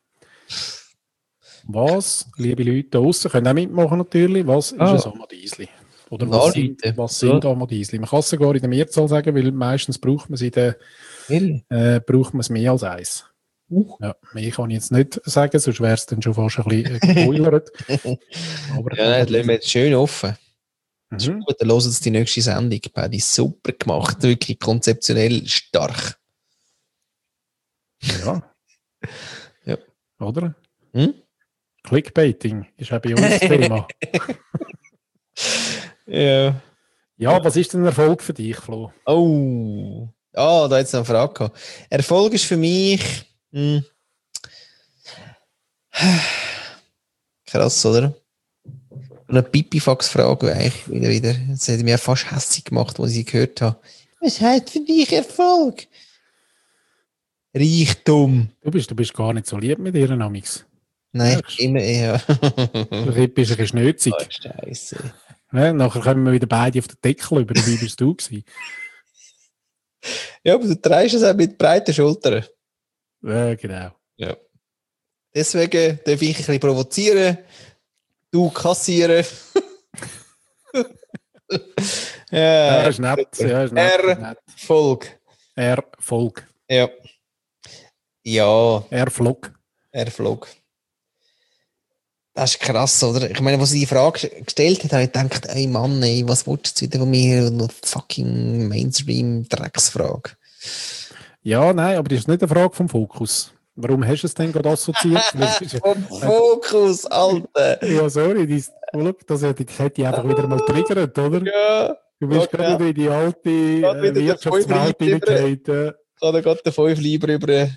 Was, liebe Leute da draussen, können auch mitmachen natürlich, was ist ein Amadiesli? Oder was sind Amadiesli? Man kann es sogar in der Mehrzahl sagen, weil meistens braucht man es braucht man es mehr als eins. Ja, mehr kann ich jetzt nicht sagen, sonst wäre es dann schon fast ein bisschen gespoilert. Aber Ja, das lassen wir jetzt schön offen. Mhm. Ist gut, dann hören Sie die nächste Sendung. Die ist super gemacht, wirklich konzeptionell stark. Ja. Ja. Oder? Hm? Clickbaiting ist auch bei uns das Thema. Ja. Ja, was ist denn ein Erfolg für dich, Flo? Oh. Da hat es noch eine Frage gehabt. Erfolg ist für mich. Krass, oder? Eine Pipifax-Frage eigentlich wieder. Das hat mich fast hässlich gemacht, als ich sie gehört habe. Was heißt für dich Erfolg? Reichtum. Du bist gar nicht so lieb mit ihr, Amix. Nein, immer eher. Du bist ein bisschen schnötzig. Oh, Scheiße. Ja, nachher kommen wir wieder beide auf den Deckel über. Wie bist du gewesen? Ja, aber du trägst es auch mit breiten Schultern. Ja, genau. Ja. Deswegen darf ich ein bisschen provozieren. Du kassieren. Ja, ist nett. Ja, ist nett. Erfolg. Erfolg. Ja. Ja. Erfolg. Das ist krass, oder? Ich meine, als sie die Frage gestellt hat, habe ich gedacht, ey Mann, ey, was willst du jetzt wieder von mir? Eine fucking Mainstream-Drecksfrage. Ja, nein, aber das ist nicht eine Frage vom Fokus. Warum hast du es denn gerade assoziiert? Vom Fokus, Alter! Ja, sorry, das hätte ich einfach wieder mal triggert, oder? Ja. Du bist gerade wieder in die alte Wirtschaftswelt hineingehauen. Ich habe gerade den 5 Lieber über.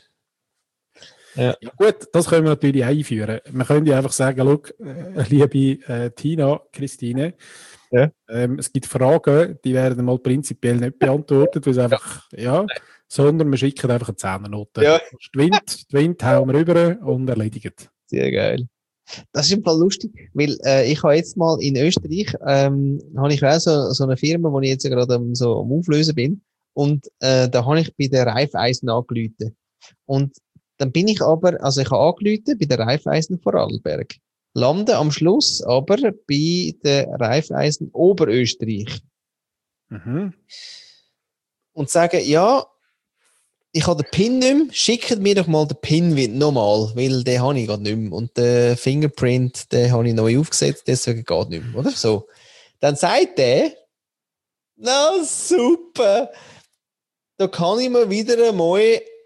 Ja. Gut, das können wir natürlich einführen. Wir können ja einfach sagen, look, liebe Tina, Christine, es gibt Fragen, die werden mal prinzipiell nicht beantwortet, weil es einfach, sondern wir schicken einfach eine Zehnernote. Ja. Die Wind hauen wir rüber und erledigen. Sehr geil. Das ist im Fall lustig, weil ich habe jetzt mal in Österreich, habe ich auch so eine Firma, wo ich jetzt gerade so am Auflösen bin, und da habe ich bei der Raiffeisen angerufen. Und dann bin ich aber, also ich habe angerufen bei der Raiffeisen Vorarlberg, lande am Schluss aber bei der Raiffeisen Oberösterreich. Mhm. Und sage, ja, ich habe den PIN nicht mehr, schickt mir doch mal den PIN nochmal, weil den habe ich gerade nicht mehr. Und den Fingerprint, den habe ich neu aufgesetzt, deswegen geht nicht mehr, oder? So. Dann sagt der, na super, da kann ich mir wieder einmal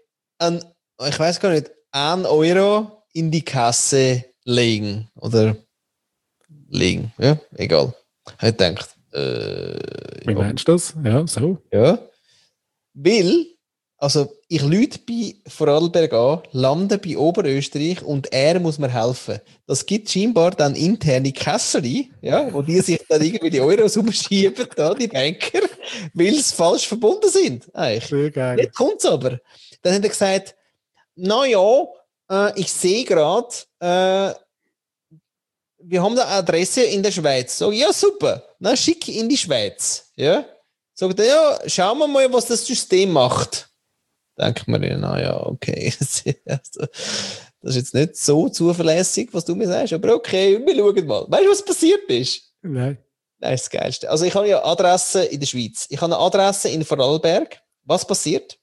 ich weiß gar nicht, 1 Euro in die Kasse legen. Oder legen, ja, egal. Ich gedacht, wie meinst du das? Ja, so. Ja. Weil, also ich lüte bei Vorarlberg an, lande bei Oberösterreich und er muss mir helfen. Das gibt scheinbar dann interne Kasseri, ja, wo die sich dann irgendwie die Euros umschieben, da, die Banker, weil sie falsch verbunden sind. Eigentlich. Sehr geil. Jetzt kommt es aber. Dann hat er gesagt, naja, ich sehe gerade, wir haben eine Adresse in der Schweiz. Sag ich, ja, super, dann schicke ich in die Schweiz. Ja? Sagt er, ja, schauen wir mal, was das System macht. Denkt man, naja, okay. Das ist jetzt nicht so zuverlässig, was du mir sagst, aber okay, wir schauen mal. Weißt du, was passiert ist? Nein. Das ist das Geilste. Also ich habe ja Adresse in der Schweiz. Ich habe eine Adresse in Vorarlberg. Was passiert?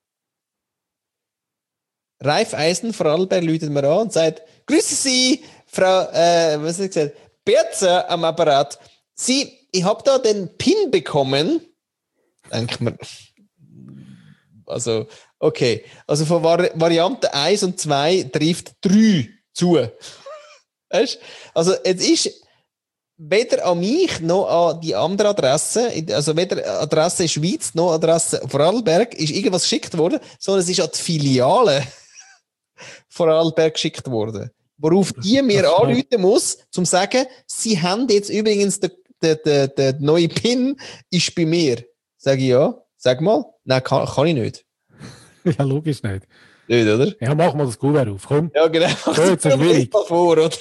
Raiffeisen Vorarlberg läutet mir an und sagt, grüße Sie, Frau, was hat gesagt, Berzer am Apparat. Ich habe da den PIN bekommen. Denkt man, also, okay. Also von Variante 1 und 2 trifft 3 zu. Weißt? Also jetzt ist weder an mich noch an die andere Adresse, also weder Adresse Schweiz noch Adresse Vorarlberg ist irgendwas geschickt worden, sondern es ist an die Filiale Vorarlberg geschickt worden. Worauf die mir anrufen muss, zum zu sagen, sie haben jetzt übrigens der neue PIN ist bei mir. Sag ich ja, sag mal. Nein, kann ich nicht. Ja, logisch nicht. Nicht, oder? Ja, mach mal das Kuvert auf, komm. Ja, genau. So, jetzt ist schwierig. Mal vor, oder?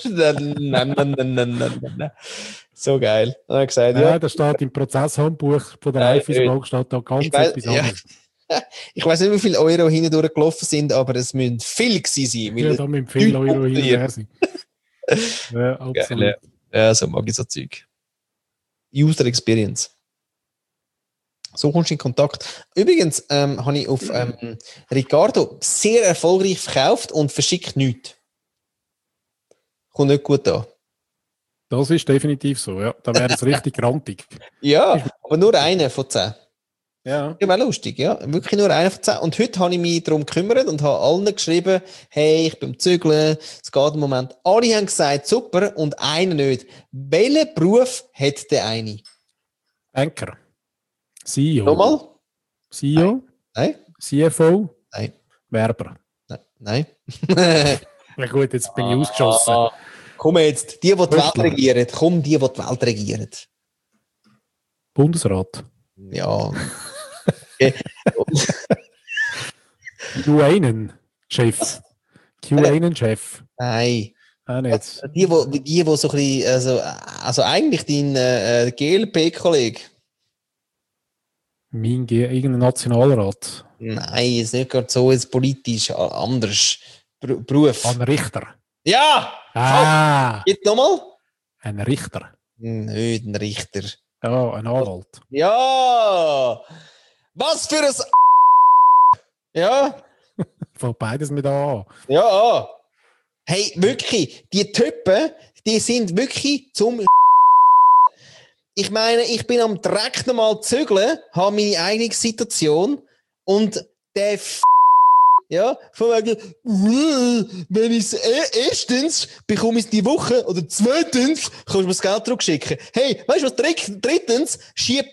Nein. So geil. Dann hat er gesagt, ja. Ja, da steht im Prozesshandbuch von der Nein, Raiffeisenbank steht da ganz Ich weiss, etwas ja. anderes. Ich weiß nicht, wie viele Euro hindurch gelaufen sind, aber es müssen viel gewesen sein. Ja, da müssen viele Euro punktiert. hinterher sein. Ja, absolut. Geil, ja, so mag ich so Zeug. User Experience. So kommst du in Kontakt. Übrigens habe ich auf Ricardo sehr erfolgreich verkauft und verschickt nichts. Kommt nicht gut an. Das ist definitiv so, ja. Da wäre es richtig grantig. Ja, aber nur einer von 10. Ja. Ja, war lustig, ja. Wirklich nur einer von 10. Und heute habe ich mich darum gekümmert und habe allen geschrieben, hey, ich bin am Zügeln, es geht im Moment. Alle haben gesagt, super, und einer nicht. Welchen Beruf hat der eine? Banker. CEO. Nochmal? CEO. Nein? CFO. Nein. Werber. Nein. Ja gut, jetzt bin ich ausgeschossen. Komm jetzt, die Welt regieren. Komm, die Welt regieren. Bundesrat. Ja. Okay. QAnon-Chef. QAnon-Chef. Nein. Auch nicht. Die so ein bisschen, also eigentlich dein GLP-Kollege. Irgendein Nationalrat. Nein, ist nicht gerade so, ist politisch anders. Beruf. Ein Richter. Ja! Ah! Jetzt nochmal? Ein Richter. Nicht ein Richter. Ja, ein Anwalt. Ja! Was für ein Ja? Fängt beides mit an. Ja! Hey, wirklich, die Typen, die sind wirklich zum Ich meine, ich bin am direkt nochmal zügeln, habe meine eigene Situation und der ja, von wegen, wenn ich es erstens bekomme ich es die Woche oder zweitens kannst du mir das Geld zurückschicken. Hey, weißt du was? Drittens, schieb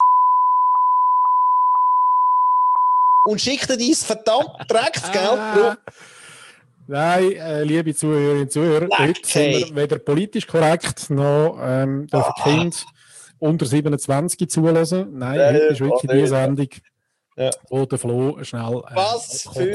und schick dir dein verdammt Drecksgeld. Nein, liebe Zuhörerinnen und Zuhörer, heute sind wir weder politisch korrekt noch dürfen Kinder unter 27 zulassen. Nein, heute ist wirklich die Sendung, wo der Flo schnell was für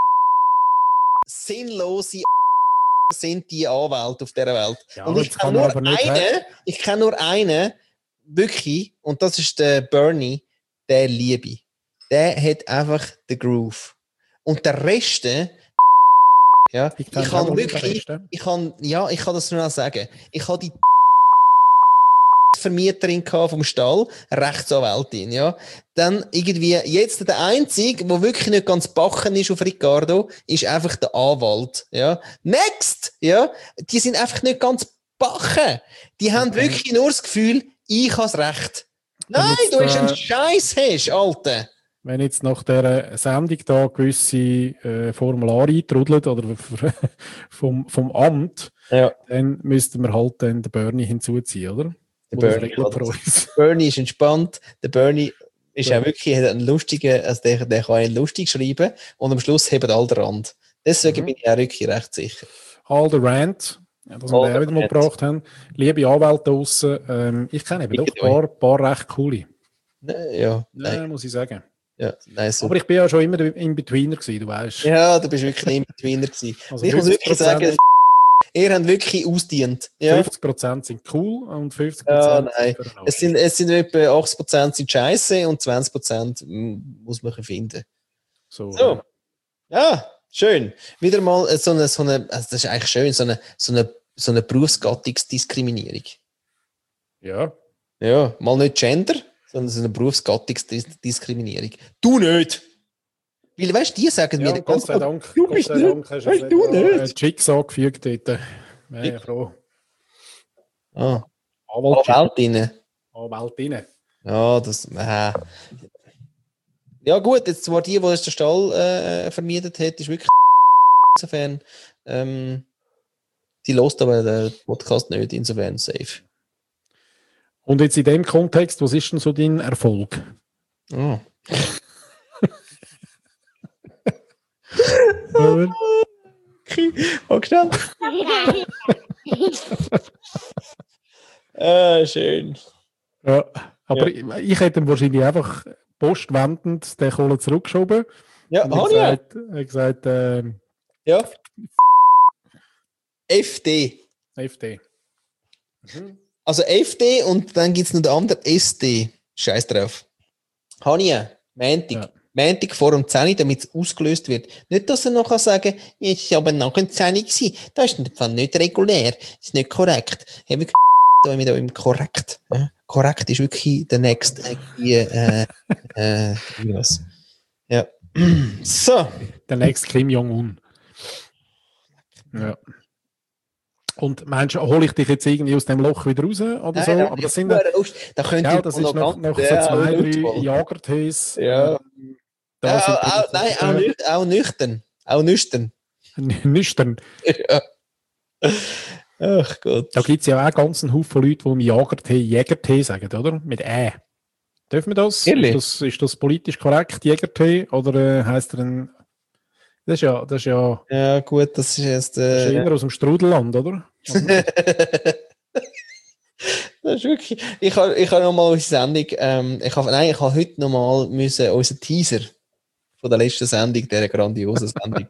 sinnlose sind die Anwälte auf dieser Welt. Ja, und ich kenne nur einen, wirklich, und das ist der Bernie, der Liebe. Der hat einfach den Groove. Und der Rest, ja, ich kann das nur noch sagen. Ich habe die Vermieterin vom Stall, Rechtsanwältin, ja. Dann irgendwie, jetzt der Einzige, der wirklich nicht ganz bachen ist auf Ricardo, ist einfach der Anwalt, ja. Next! Ja. Die sind einfach nicht ganz bachen. Die haben wirklich nur das Gefühl, ich habe das Recht. Nein, du hast einen Scheiß, Alter. Wenn jetzt nach dieser Sendung da gewisse Formulare eintrudelt oder vom Amt, dann müssten wir halt dann den Bernie hinzuziehen, oder? Bernie ist entspannt. Der Bernie ist auch wirklich, hat einen lustigen, also der kann einen lustig schreiben und am Schluss hebt all der Rand. Deswegen bin ich auch wirklich recht sicher. All the Rant, das wir auch wieder mal gebracht haben. Liebe Anwälte draussen, ich kenne eben doch ein paar recht coole. Nein, muss ich sagen. Ja, nice. Aber ich bin ja schon immer in Betweener gewesen, du weißt. Ja, du bist wirklich ein Betweener gewesen. Also ich muss wirklich sagen, ihr habt wirklich ausdient. Ja. 50% sind cool und 50% nein. Es sind etwa 80% sind scheiße und 20% muss man finden. So. Ja, schön. Wieder mal so eine also das ist eigentlich schön, so eine Berufsgattungsdiskriminierung. Ja. Ja, mal nicht Gender, sondern so eine Berufsgattungsdiskriminierung. Du nicht! Weil, weißt du, die sagen mir... Gott sei Dank hast du nicht einen Chicks angefügt dort. Wäre ja froh. Anwältinnen. Ja, das... Ja gut, jetzt zwar die den Stall vermietet hat, ist wirklich insofern... die hört aber den Podcast nicht, insofern safe. Und jetzt in dem Kontext, was ist denn so dein Erfolg? Oh. Okay, schön. Ja, aber ich hätte wahrscheinlich einfach postwendend den Kohle zurückgeschoben Ja, Und er hat gesagt, ja. FD. FD. Mhm. Also FD und dann gibt es noch den anderen SD. Scheiß drauf. Hania, Montag. Ja. Montag vor dem 10 Uhr, damit es ausgelöst wird. Nicht, dass er noch sagen kann, jetzt ist aber nach dem 10 Uhr gewesen. Das ist nicht regulär. Das ist nicht korrekt. Haben wir da mit eurem korrekt. Ja? Korrekt ist wirklich der nächste. Was. Ja. So. Der nächste Kim Jong-un. Ja. Und meinst du, hole ich dich jetzt irgendwie aus dem Loch wieder raus oder so? Aber das sind da könnte ja, das ist noch so 2-3 Jagertees. Ja. Auch nüchtern. Auch nüchtern. Nüchtern. Ja. Ach Gott. Da gibt es ja auch ganz einen Haufen Leute, die Jägertee sagen, oder? Mit Dürfen wir das? Ist das politisch korrekt, Jägertee? Oder heisst er ein... Das ist ja... Ja gut, das ist jetzt... Das ist eher aus dem Strudelland, oder? Das ist wirklich... Ich habe nochmal unsere Sendung... ich habe heute nochmal unseren Teaser von der letzten Sendung, dieser grandiosen Sendung.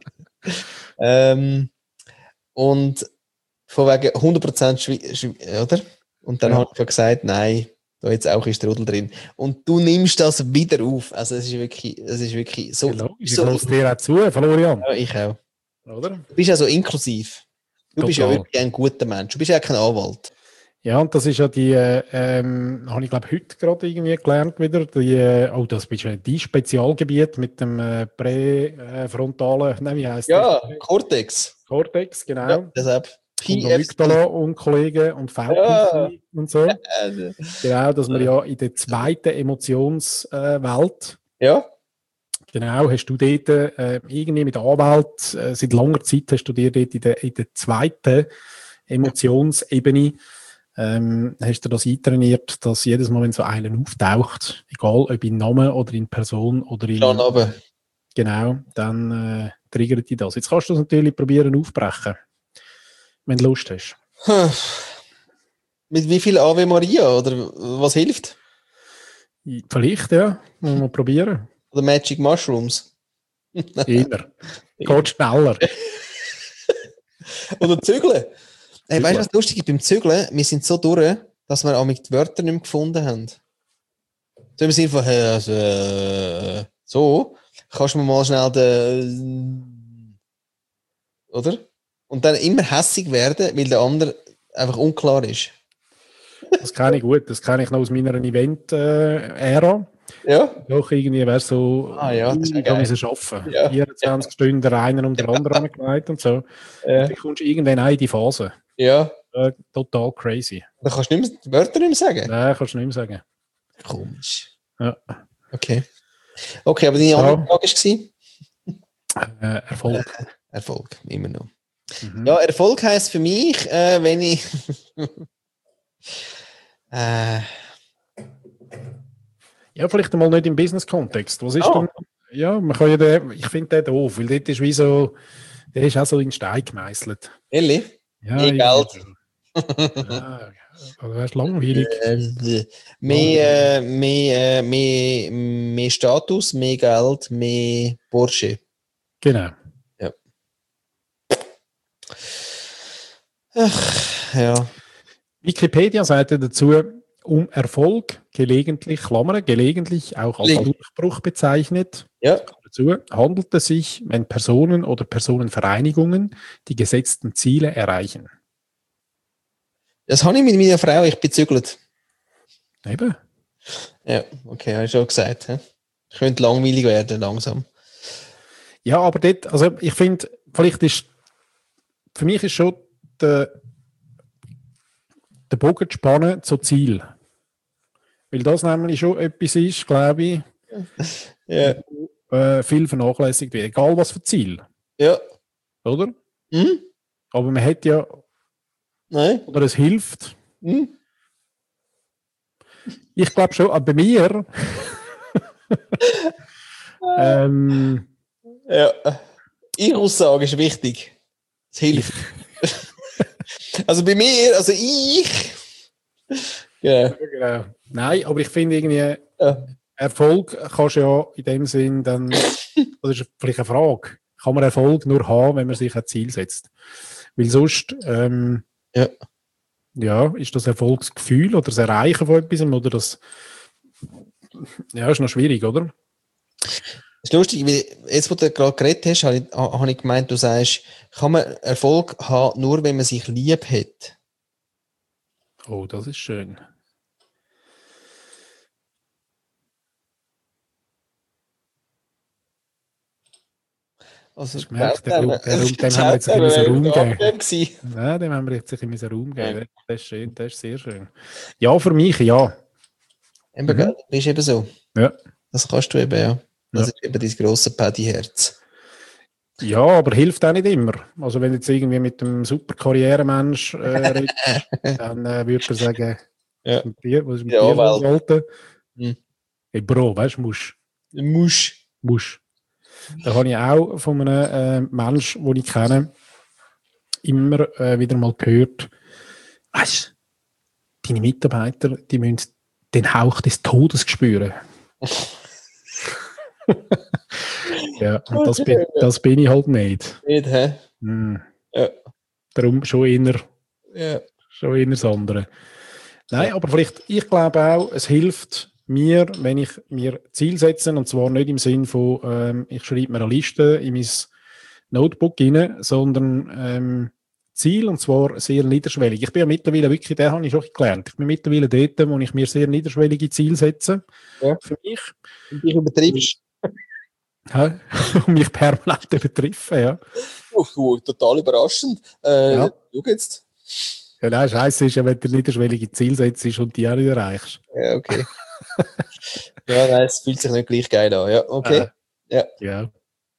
Und von wegen 100% oder? Und dann habe ich gesagt, nein, da jetzt auch ein Strudel drin. Und du nimmst das wieder auf. Also es ist wirklich so... Genau, ich höre dir auch zu, Florian. Ja, ich auch. Oder? Du bist ja so inklusiv. Du bist ja wirklich ein guter Mensch. Du bist ja kein Anwalt. Ja, und das ist ja die, habe ich glaube heute gerade irgendwie gelernt wieder, das ist ja die Spezialgebiet mit dem präfrontalen, wie heisst das? Ja, Cortex. Cortex, genau. Ja, deshalb. Und Amygdala und Kollegen und VPC und so. Genau, dass wir ja in der zweiten Emotionswelt, genau, hast du dort irgendwie mit Anwalt, seit langer Zeit hast du dir dort in der zweiten Emotionsebene hast du das eintrainiert, dass jedes Mal, wenn so einer auftaucht, egal ob in Namen oder in Person oder in... Genau, dann triggert dich das. Jetzt kannst du das natürlich probieren aufbrechen, wenn du Lust hast. Mit wie viel Ave Maria oder was hilft? Vielleicht, ja. Wollen wir probieren. Oder Magic Mushrooms? Eher. Geht schneller. Oder Zügeln. Hey, weißt du, was lustig ist beim Zügeln? Wir sind so durch, dass wir auch mit den Wörtern nicht mehr gefunden haben. So im Sinne von, so, kannst du mir mal schnell oder? Und dann immer hässig werden, weil der andere einfach unklar ist. Das kenne ich gut. Das kenne ich noch aus meiner Event-Ära. Ja. Doch irgendwie wäre so, das ich kann es arbeiten. Ja. 24 Stunden der eine um den anderen angelegt und so. Ja. Und dann kommst du irgendwann auch in die Phase. Ja. Total crazy. Dann kannst du nicht mehr, die Wörter nicht mehr sagen? Nein, kannst du nicht mehr sagen. Komisch. Ja. Okay, aber deine andere Frage war? Erfolg. Erfolg, immer noch. Mhm. Ja, Erfolg heisst für mich, wenn ich... Ja, vielleicht einmal nicht im Business-Kontext. Was ist denn... Ja, man kann ja ich finde den doof, weil dort ist wie so... Der ist auch so in Stein gemeißelt. Ehrlich? Ja, mehr Geld. Ja, also wärst langweilig. Mehr Status, mehr Geld, mehr Porsche. Genau. Ja. Ach, ja. Wikipedia sagt dazu, um Erfolg gelegentlich, Klammern, gelegentlich auch als Durchbruch bezeichnet. Ja. Dazu handelt es sich, wenn Personen oder Personenvereinigungen die gesetzten Ziele erreichen. Das habe ich mit meiner Frau, ich bezügelt. Eben. Ja, okay, habe ich schon gesagt. Ich könnte langweilig werden, langsam. Ja, aber dort, also ich finde, vielleicht ist, für mich ist schon der Bogen spannen zu Ziel. Weil das nämlich schon etwas ist, glaube ich, viel vernachlässigt wird. Egal was für Ziel. Ja. Oder? Mhm. Aber man hat ja... Nein. Oder es hilft. Mhm. Ich glaube schon, aber bei mir... ja. Ihre Aussage ist wichtig. Es hilft. Also bei mir, also ich... Genau. Nein, aber ich finde irgendwie... Erfolg kannst du ja in dem Sinn dann, das ist vielleicht eine Frage, kann man Erfolg nur haben, wenn man sich ein Ziel setzt? Weil sonst, ist das Erfolgsgefühl oder das Erreichen von etwas oder das, ist noch schwierig, oder? Das ist lustig, weil jetzt, wo du gerade geredet hast, habe ich gemeint, du sagst, kann man Erfolg haben, nur wenn man sich lieb hat. Oh, das ist schön. Also, dem haben wir jetzt ein bisschen Raum gegeben. Nein, dem haben wir jetzt ein bisschen Raum gegeben. Das ist schön, das ist sehr schön. Ja, für mich, ja. Eben, das ist eben so. Ja. Das kannst du eben, ja. Das ist eben dein grosses Paddy-Herz. Ja, aber hilft auch nicht immer. Also wenn du jetzt irgendwie mit einem super Karrieremensch redest, dann würde er sagen, was ist mit dir los, Alter? Hey Bro, weißt du, musst. Da habe ich auch von einem Menschen, den ich kenne, immer wieder mal gehört, weißt du, deine Mitarbeiter, die müssen den Hauch des Todes spüren. Ja, und das bin ich halt nicht. Nicht, hä? Ja. Darum schon eher das andere. Nein, aber vielleicht, ich glaube auch, es hilft mir, wenn ich mir Ziel setze, und zwar nicht im Sinn von, ich schreibe mir eine Liste in mein Notebook rein, sondern Ziel, und zwar sehr niederschwellig. Ich bin ja mittlerweile wirklich, den habe ich schon gelernt. Ich bin mittlerweile dort, wo ich mir sehr niederschwellige Ziele setze. Ja. Für mich. Und dich übertriffst. Ja, und mich permanent übertreffen, ja. Total überraschend. Schau jetzt. Ja, nein, Scheiße ist ja, wenn du niederschwellige Ziel setzt und die auch nicht erreichst. Ja, okay. Ja, nein, es fühlt sich nicht gleich geil an. Ja, okay. Ja.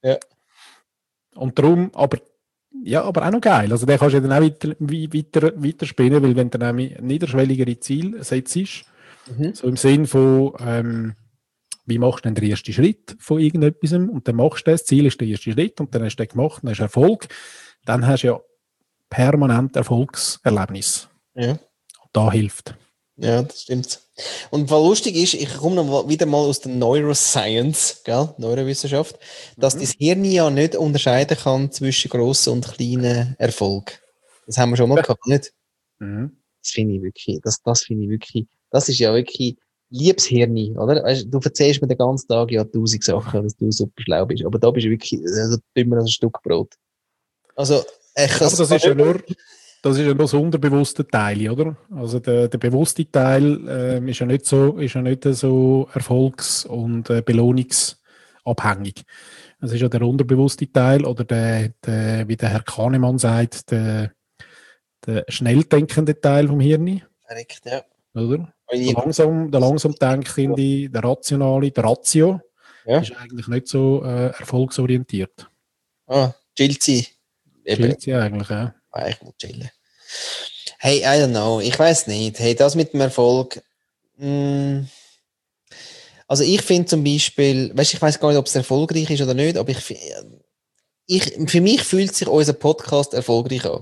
Und darum, aber auch noch geil. Also, den kannst du dann auch weiter spinnen, weil wenn du dann niederschwelligere Ziele setzt, so im Sinn von, wie machst du denn den ersten Schritt von irgendetwas und dann machst du das Ziel ist der erste Schritt und dann hast du den gemacht, dann hast du Erfolg, dann hast du ja permanent Erfolgserlebnis. Ja. Und da hilft. Ja, das stimmt. Und was lustig ist, ich komme noch wieder mal aus der Neuroscience, Neurowissenschaft, dass das Hirn ja nicht unterscheiden kann zwischen grossen und kleinen Erfolg. Das haben wir schon mal gehabt, nicht? Das finde ich wirklich, das ist ja wirklich liebes Hirn, oder? Weißt, du erzählst mir den ganzen Tag ja 1000 Sachen, dass du super schlau bist, aber da bist du wirklich dümmer als ein Stück Brot. Also, das ist ja nur das unterbewusste Teil, oder? Also der bewusste Teil ist ja nicht so erfolgs- und belohnungsabhängig. Das ist ja der unterbewusste Teil oder der wie der Herr Kahnemann sagt, der schnell denkende Teil vom Hirn. Korrekt, ja. Oder? Der langsam denkende, der rationale, der Ratio ist eigentlich nicht so erfolgsorientiert. Chillt sie. Chillt sie eigentlich, ja. Ich muss chillen. Hey, I don't know. Ich weiß nicht. Hey, das mit dem Erfolg. Also ich finde zum Beispiel, ich weiß gar nicht, ob es erfolgreich ist oder nicht, aber für mich fühlt sich unser Podcast erfolgreich an.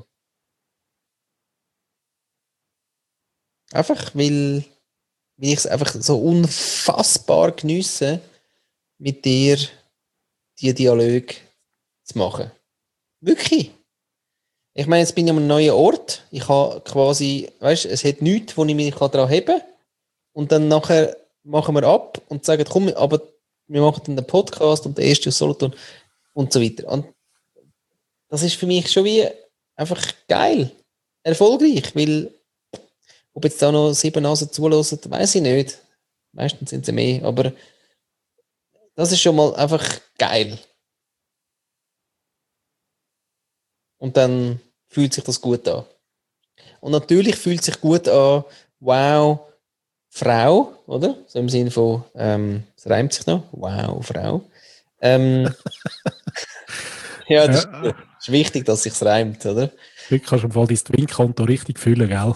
Einfach, weil ich es einfach so unfassbar geniesse, mit dir die Dialoge zu machen. Wirklich. Ich meine, jetzt bin ich an einem neuen Ort. Ich habe quasi, es hat nichts, wo ich mich daran heben kann. Und dann nachher machen wir ab und sagen, komm, aber wir machen dann den Podcast und den ersten Solothurn und so weiter. Und das ist für mich schon wie einfach geil. Erfolgreich, weil ob jetzt da noch 7 Nasen zulassen, weiß ich nicht. Meistens sind sie mehr, aber das ist schon mal einfach geil. Und dann fühlt sich das gut an. Und natürlich fühlt sich gut an, wow, Frau, oder? So im Sinne von, es reimt sich noch, wow, Frau. Ja, das ist wichtig, dass es sich reimt, oder? Du kannst im Fall dein Twin-Konto richtig füllen, gell?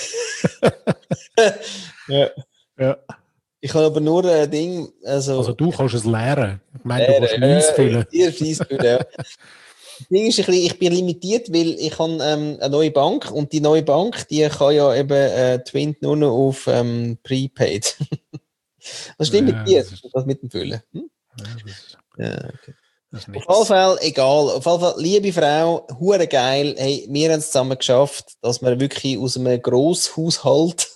Ja. Ich habe aber nur ein Ding, also du kannst es leeren. Ich meine, du kannst Fleiss füllen. Fleiss füllen, ja. Das Ding ist ein bisschen, ich bin limitiert, weil ich habe eine neue Bank und die neue Bank, die kann ja eben Twint nur noch auf Prepaid. Was stimmt mit dir? Das ist, Das mit dem Füllen. Hm? ja, Okay. das ist Auf nichts. jeden Fall, egal. Auf jeden Fall, liebe Frau, hure geil. Hey, wir haben es zusammen geschafft, dass wir wirklich aus einem Grosshaushalt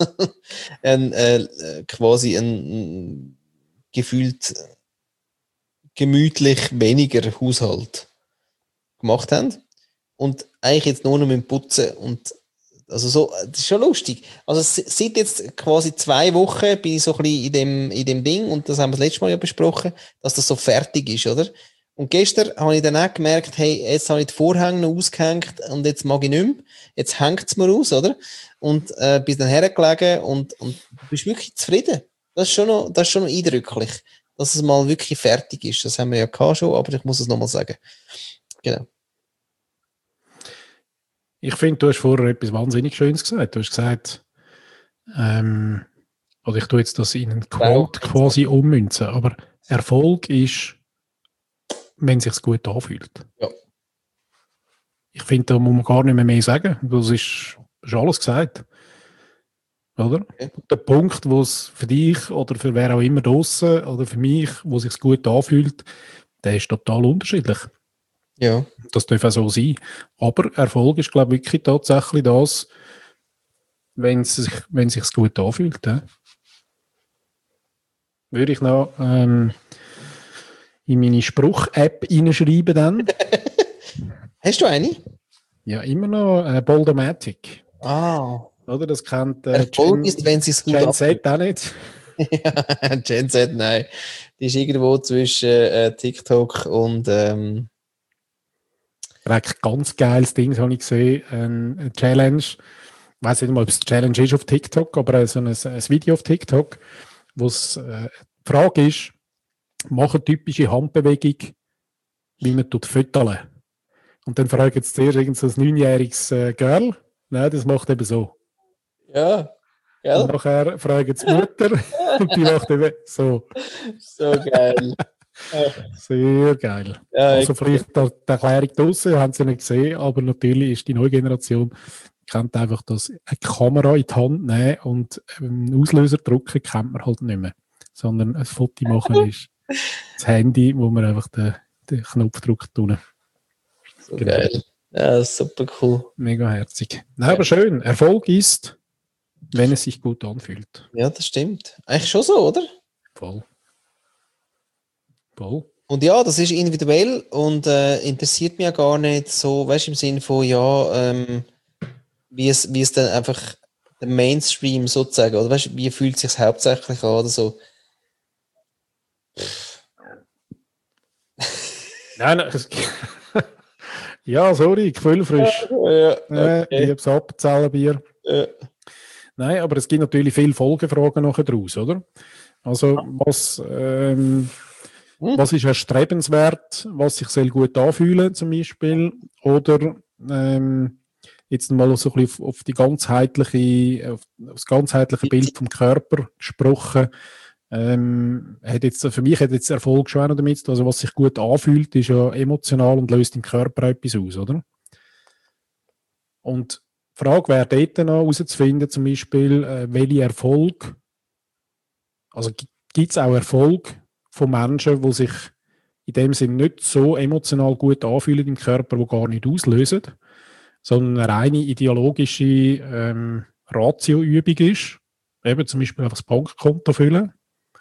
quasi ein gefühlt gemütlich weniger Haushalt gemacht haben. Und eigentlich jetzt nur noch mit dem Putzen. Und also so, das ist schon lustig. Also seit jetzt quasi 2 Wochen bin ich so ein bisschen in dem Ding, und das haben wir das letzte Mal ja besprochen, dass das so fertig ist, oder? Und gestern habe ich dann auch gemerkt, hey, jetzt habe ich die Vorhänge noch ausgehängt und jetzt mag ich nicht mehr. Jetzt hängt es mir aus, oder? Und bist dann hergelegen und du bist wirklich zufrieden. Das ist schon noch eindrücklich, dass es mal wirklich fertig ist. Das haben wir ja gehabt schon, aber ich muss es nochmal sagen. Genau. Ich finde, du hast vorher etwas wahnsinnig Schönes gesagt. Du hast gesagt, oder ich tue jetzt das in einen Quote quasi ummünzen, aber Erfolg ist, wenn es sich gut anfühlt. Ja. Ich finde, da muss man gar nicht mehr sagen. Das ist alles gesagt. Oder? Okay. Der Punkt, wo es für dich oder für wer auch immer draussen oder für mich, wo es sich gut anfühlt, der ist total unterschiedlich. Ja. Das darf auch so sein. Aber Erfolg ist, glaube ich, wirklich tatsächlich das, wenn es sich gut anfühlt. Würde ich noch in meine Spruch-App reinschreiben dann. Hast du eine? Ja, immer noch Boldomatic. Ah. Oder? Das kennt Erfolg ist, wenn sie es gut Gen Z auch nicht. Ja, Gen Z, nein. Die ist irgendwo zwischen TikTok und Ein ganz geiles Ding, habe ich gesehen. Eine Challenge. Ich weiß nicht mal, ob es eine Challenge ist auf TikTok, aber so ein Video auf TikTok, wo die Frage ist, mach eine typische Handbewegung, wie man füttern. Und dann fragt jetzt zuerst irgend so ein 9-jähriges Girl. Nein, das macht eben so. ja. Gell? Und nachher fragen sie die Mutter und die macht eben so. So geil. Sehr geil. Ja, Also vielleicht die Erklärung draussen, haben sie nicht gesehen, aber natürlich ist die neue Generation, kennt einfach das, eine Kamera in die Hand nehmen und einen Auslöser drücken, kennt man halt nicht mehr. Sondern ein Foto machen ist das Handy, wo man einfach den Knopf drückt. So Genau. geil. Ja, super cool. Mega herzig. Nein, aber schön. Erfolg ist, wenn es sich gut anfühlt. Ja, das stimmt. Eigentlich schon so, oder? Voll. Voll. Und ja, das ist individuell und interessiert mich ja gar nicht so, weißt du, im Sinne von, ja, wie es dann einfach der Mainstream sozusagen, oder weißt du, wie fühlt es sich hauptsächlich an oder so. Nein. Ja, sorry, Gefühlfrisch. Ja, okay. Liebes Appenzellenbier. Ja. Nein, aber es gibt natürlich viele Folgefragen nachher draus, oder? Also, was ist erstrebenswert, was sich soll gut anfühlen zum Beispiel, oder jetzt mal so ein bisschen auf das ganzheitliche Bild vom Körper gesprochen. Für mich hat jetzt Erfolg schon auch noch damit zu tun. Also was sich gut anfühlt, ist ja emotional und löst im Körper etwas aus, oder? Und die Frage wäre dort noch herauszufinden, zum Beispiel, welche Erfolg, also gibt es auch Erfolg von Menschen, die sich in dem Sinn nicht so emotional gut anfühlen im Körper, die gar nicht auslösen, sondern eine reine ideologische Ratioübung ist, eben zum Beispiel einfach das Bankkonto füllen.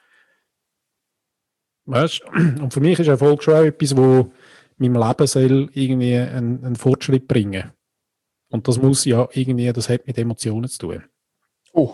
Weißt? Und für mich ist Erfolg schon auch etwas, wo meinem Leben soll irgendwie einen Fortschritt bringen. Und das muss ja irgendwie, das hat mit Emotionen zu tun. Oh.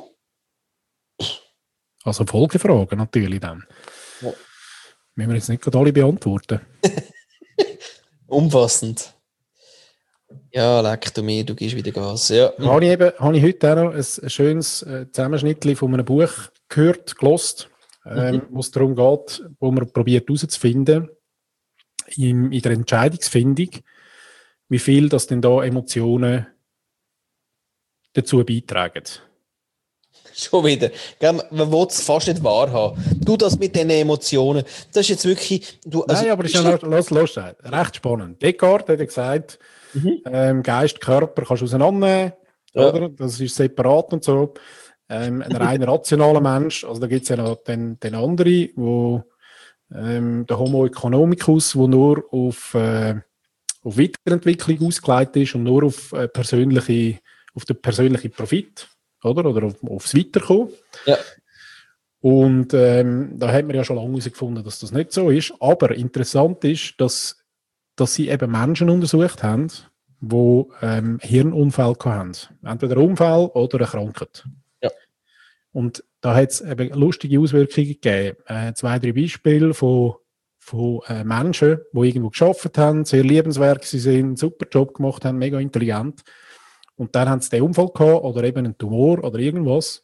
Also Folgefragen natürlich dann. Ja. Müssen wir jetzt nicht gerade alle beantworten. Umfassend. Ja, leck du mir, du gehst wieder Gas. Ja. Habe ich heute auch noch ein schönes Zusammenschnitt von einem Buch gelesen, wo es darum geht, wo man probiert herauszufinden, in der Entscheidungsfindung, wie viel das denn da Emotionen dazu beitragen. Schon wieder. Man will es fast nicht wahrhaben. Du das mit den Emotionen, das ist jetzt wirklich... Nein, aber es ist ja recht spannend. Descartes hat gesagt, Geist, Körper kannst du auseinandernehmen, Ja. oder? Das ist separat und so. ein rein rationaler Mensch. Also da gibt es ja noch den anderen, wo der Homo economicus, der nur auf Weiterentwicklung ausgelegt ist und nur auf den persönlichen Profit, oder aufs Weiterkommen. Ja. Und da hat man ja schon lange herausgefunden, dass das nicht so ist. Aber interessant ist, dass sie eben Menschen untersucht haben, die Hirnunfall hatten. Entweder einen Unfall oder eine Krankheit. Ja. Und da hat es eben lustige Auswirkungen gegeben. 2, 3 Beispiele von Menschen, die irgendwo gearbeitet haben, sehr liebenswert sind, einen super Job gemacht haben, mega intelligent. Und dann haben sie den Unfall gehabt oder eben einen Tumor oder irgendwas,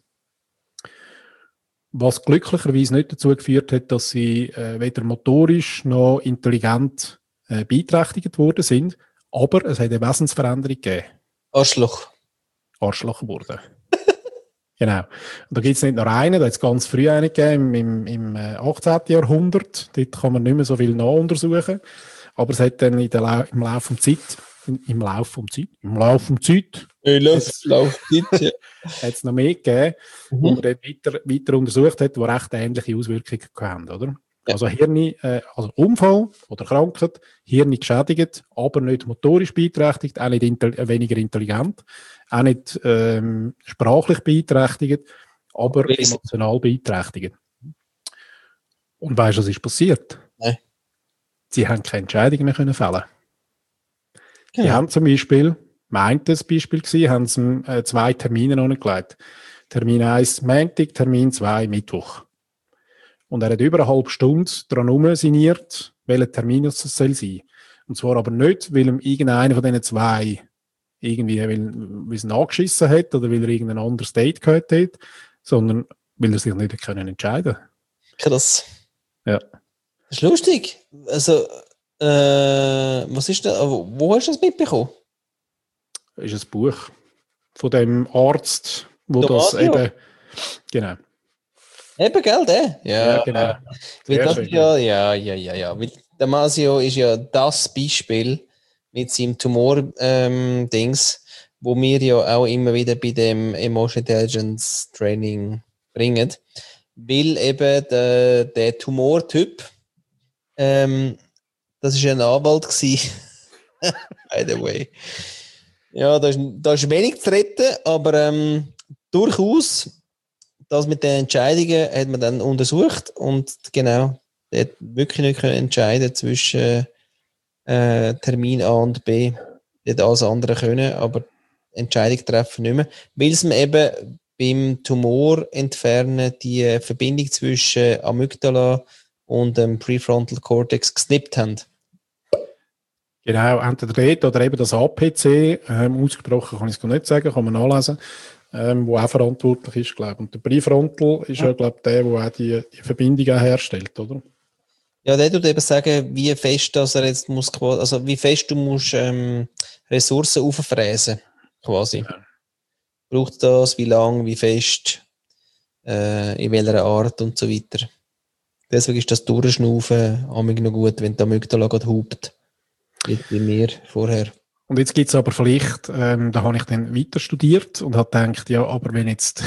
was glücklicherweise nicht dazu geführt hat, dass sie weder motorisch noch intelligent beeinträchtigt worden sind, aber es hat eine Wesensveränderung gegeben. Arschloch geworden. Genau. Und da gibt es nicht nur einen, da hat es ganz früh einen gegeben, im 18. Jahrhundert. Dort kann man nicht mehr so viel nachuntersuchen. Aber es hat dann im Laufe der Zeit, hat es noch mehr gegeben, wo man dann weiter untersucht hat, die recht ähnliche Auswirkungen haben, oder? Ja. Also also Unfall oder Krankheit, Hirn geschädigt, aber nicht motorisch beeinträchtigt, auch nicht weniger intelligent, auch nicht sprachlich beeinträchtigt, aber emotional beeinträchtigt. Und weißt du, was ist passiert? Nein. Sie haben keine Entscheidung mehr fällen. Genau. Die haben zum Beispiel, das Beispiel gewesen, haben sie 2 Termine angelegt. Termin 1 Montag, Termin 2 Mittwoch. Und er hat über eine halbe Stunde daran rumsiniert, welcher Termin es soll sein. Und zwar aber nicht, weil ihm irgendeiner von diesen 2 irgendwie, weil es ihn angeschissen hat oder weil er irgendein anderes Date gehabt hat, sondern weil er sich nicht entscheiden konnte. Krass. Ja. Das ist lustig. Also, was ist das? Wo hast du das mitbekommen? Das ist ein Buch von dem Arzt, wo das eben. Genau. Eben, gell, der? Ja, genau. Weil das ist ja. Weil Damasio ist ja das Beispiel mit seinem Tumor-Dings, wo wir ja auch immer wieder bei dem Emotional Intelligence Training bringen. Weil eben der Tumortyp, das ist ja ein Anwalt gewesen. By the way. Ja, da ist wenig zu retten, aber durchaus. Das mit den Entscheidungen hat man dann untersucht und genau, der hat wirklich nicht können entscheiden zwischen Termin A und B. Der hat alles andere können, aber Entscheidung treffen nicht mehr, weil es mir eben beim Tumor entfernen die Verbindung zwischen Amygdala und dem Prefrontal Cortex gesnippt haben. Genau, entweder dort oder eben das APC, ausgesprochen kann ich es gar nicht sagen, kann man nachlesen. Wo auch verantwortlich ist, glaube ich. Und der Präfrontal ist ja, glaube ich, der auch die Verbindung auch herstellt, oder? Ja, der tut eben sagen, wie fest dass er jetzt muss, also wie fest du musst Ressourcen auffräsen, quasi. Ja. Braucht das, wie lang, wie fest, in welcher Art und so weiter. Deswegen ist das Durchschnaufen amig noch gut, wenn der Amygdala gerade hupt. Wie bei mir vorher. Und jetzt gibt es aber vielleicht, da habe ich dann weiter studiert und habe gedacht, ja, aber wenn jetzt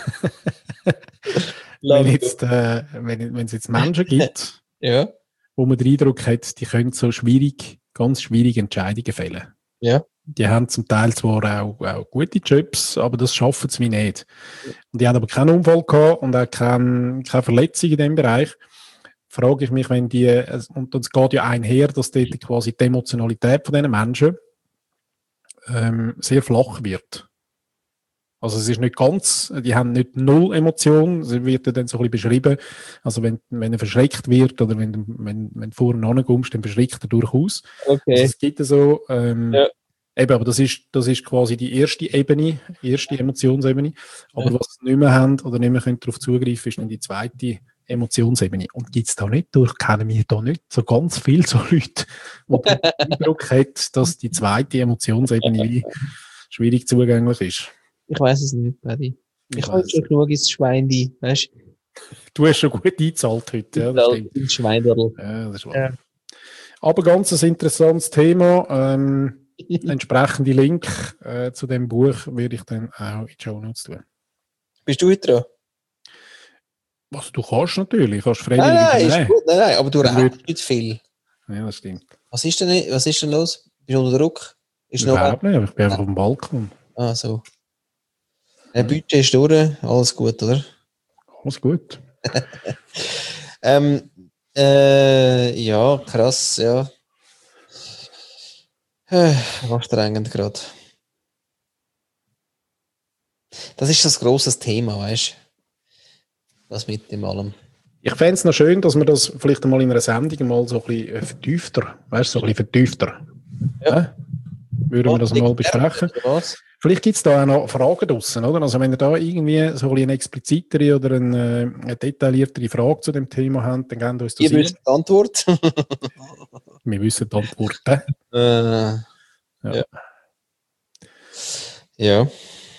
wenn es jetzt Menschen gibt, ja, wo man den Eindruck hat, die können so ganz schwierige Entscheidungen fällen. Ja. Die haben zum Teil zwar auch gute Jobs, aber das schaffen sie wie nicht. Und die haben aber keinen Unfall gehabt und auch keine Verletzung in diesem Bereich. Frage ich mich, wenn und es geht ja einher, dass dort quasi die Emotionalität von diesen Menschen sehr flach wird. Also es ist nicht ganz, die haben nicht null Emotion, es wird dann so ein bisschen beschrieben, also wenn er verschreckt wird oder wenn du vorne ankommst, dann verschreckt er durchaus. Okay. Also es gibt so, eben, aber das ist quasi die erste Emotionsebene, aber was sie nicht mehr haben oder nicht mehr können darauf zugreifen, ist dann die zweite Emotionsebene. Und gibt es da nicht, kennen wir da nicht so ganz viele so Leute, wo den Eindruck hat, dass die zweite Emotionsebene schwierig zugänglich ist? Ich weiß es nicht, Paddy. Ich habe schon genug ins Schweindi, weißt du? Du hast schon gut eingezahlt heute, ja, das stimmt. Ins Schweinderl. Ja, das ist wahr. Ja. Aber ganz ein interessantes Thema. Entsprechende Link zu dem Buch werde ich dann auch in die Shownotes tun. Bist du heute dran? Was du kannst natürlich, kannst freiwillig Nein, ist nehmen. gut. Nein, aber du Dann redest nicht viel. Ja, das stimmt. Was ist denn los? Bist du unter Druck? Ist noch... Überhaupt nicht, ich bin einfach auf dem Balkon. Ah, so. Ein Budget ist durch, alles gut, oder? Alles gut. Ja, krass, ja. Anstrengend gerade. Das ist das grosses Thema, weißt du? Das mit dem allem. Ich fände es noch schön, dass wir das vielleicht einmal in einer Sendung mal so ein bisschen vertiefter, weißt du, so ein bisschen vertiefter. Ja. Würden wir das mal besprechen. Was? Vielleicht gibt es da auch noch Fragen draussen, oder? Also wenn ihr da irgendwie so ein bisschen eine explizitere oder eine detailliertere Frage zu dem Thema habt, dann gebt uns das Ihr wisst die Antwort. Wir wissen die Antworten. Ja. Ja.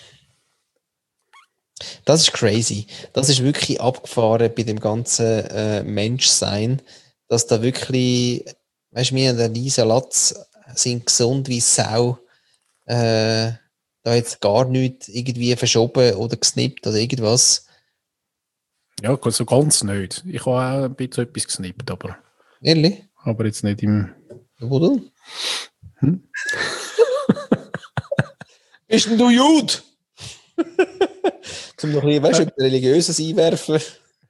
Das ist crazy. Das ist wirklich abgefahren bei dem ganzen Menschsein, dass da wirklich, weißt du, wir der Lisa Latz sind gesund wie Sau, da jetzt gar nichts irgendwie verschoben oder gesnippt oder irgendwas. Ja, so ganz nicht. Ich habe auch ein bisschen etwas gesnippt, aber Ehrlich? jetzt nicht im... Wo du? Bist denn du Jude? Zum noch ein bisschen, weißt du, etwas Religiöses einwerfen.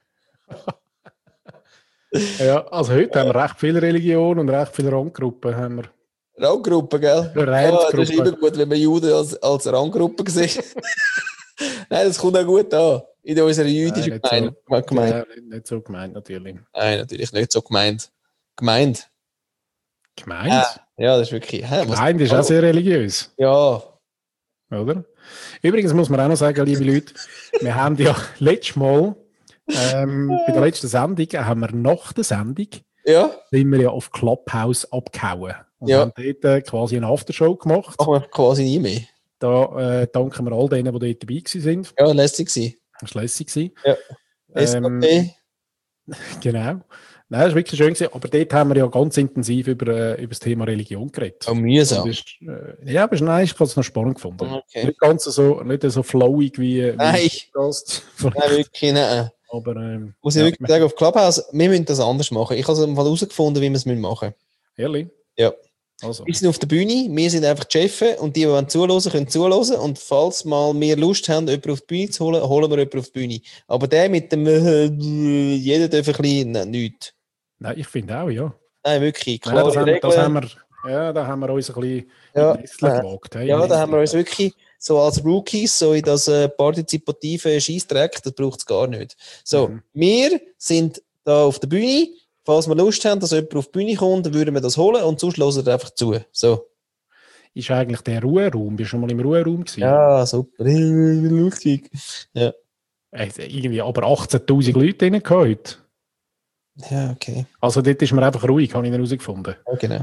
Ja, also heute haben wir recht viele Religionen und recht viele Ranggruppen. Haben wir. Ranggruppe, gell? Ja, das ist immer gut, wenn man Juden als Ranggruppe sieht. Nein, das kommt auch gut an. In unserer jüdischen Gemeinde. Ja, nicht so gemeint, natürlich. Nein, natürlich nicht so gemeint. Gemeint? Ja, das ist wirklich... Gemeint ist auch sehr religiös. Ja. Oder? Übrigens muss man auch noch sagen, liebe Leute, wir haben ja letztes Mal, bei der letzten Sendung, haben wir nach der Sendung, sind wir ja auf Clubhouse abgehauen. Und haben dort quasi eine Aftershow gemacht. Machen wir quasi nie mehr. Da danken wir all denen, die dort dabei waren. Ja, lässig war. Das war lässig. Ja. SAP. Genau. Nein, das war wirklich schön gewesen. Aber dort haben wir ja ganz intensiv über das Thema Religion geredet. Oh, mühsam. Ja, aber nein, ich habe es noch spannend gefunden. Okay. Nicht ganz so, nicht so flowig wie das. Nein, wirklich nicht. Aber, muss ich wirklich sagen, auf Clubhouse, wir müssen das anders machen. Ich habe herausgefunden, wie wir es machen müssen. Ehrlich? Ja. Also. Wir sind auf der Bühne, wir sind einfach die Chefs und die zuhören, können zuhören. Und falls mal wir Lust haben, jemanden auf die Bühne zu holen, holen wir jemanden auf die Bühne. Aber der mit dem jeder darf ein bisschen nichts. Nein, ich finde auch, ja. Nein, wirklich. Klar, da haben wir uns ein bisschen gewagt. Ja, da haben wir uns wirklich so als Rookies so in das partizipative Scheissdreck, das braucht es gar nicht. So, wir sind da auf der Bühne. Falls wir Lust haben, dass jemand auf die Bühne kommt, dann würden wir das holen und sonst hören wir einfach zu. So. Ist eigentlich der Ruheraum? Bist du schon mal im Ruheraum gewesen? Ja, super. Lustig. Ja. Irgendwie aber 18'000 Leute drin heute. Ja, okay. Also dort ist man einfach ruhig, habe ich herausgefunden. Ja, genau.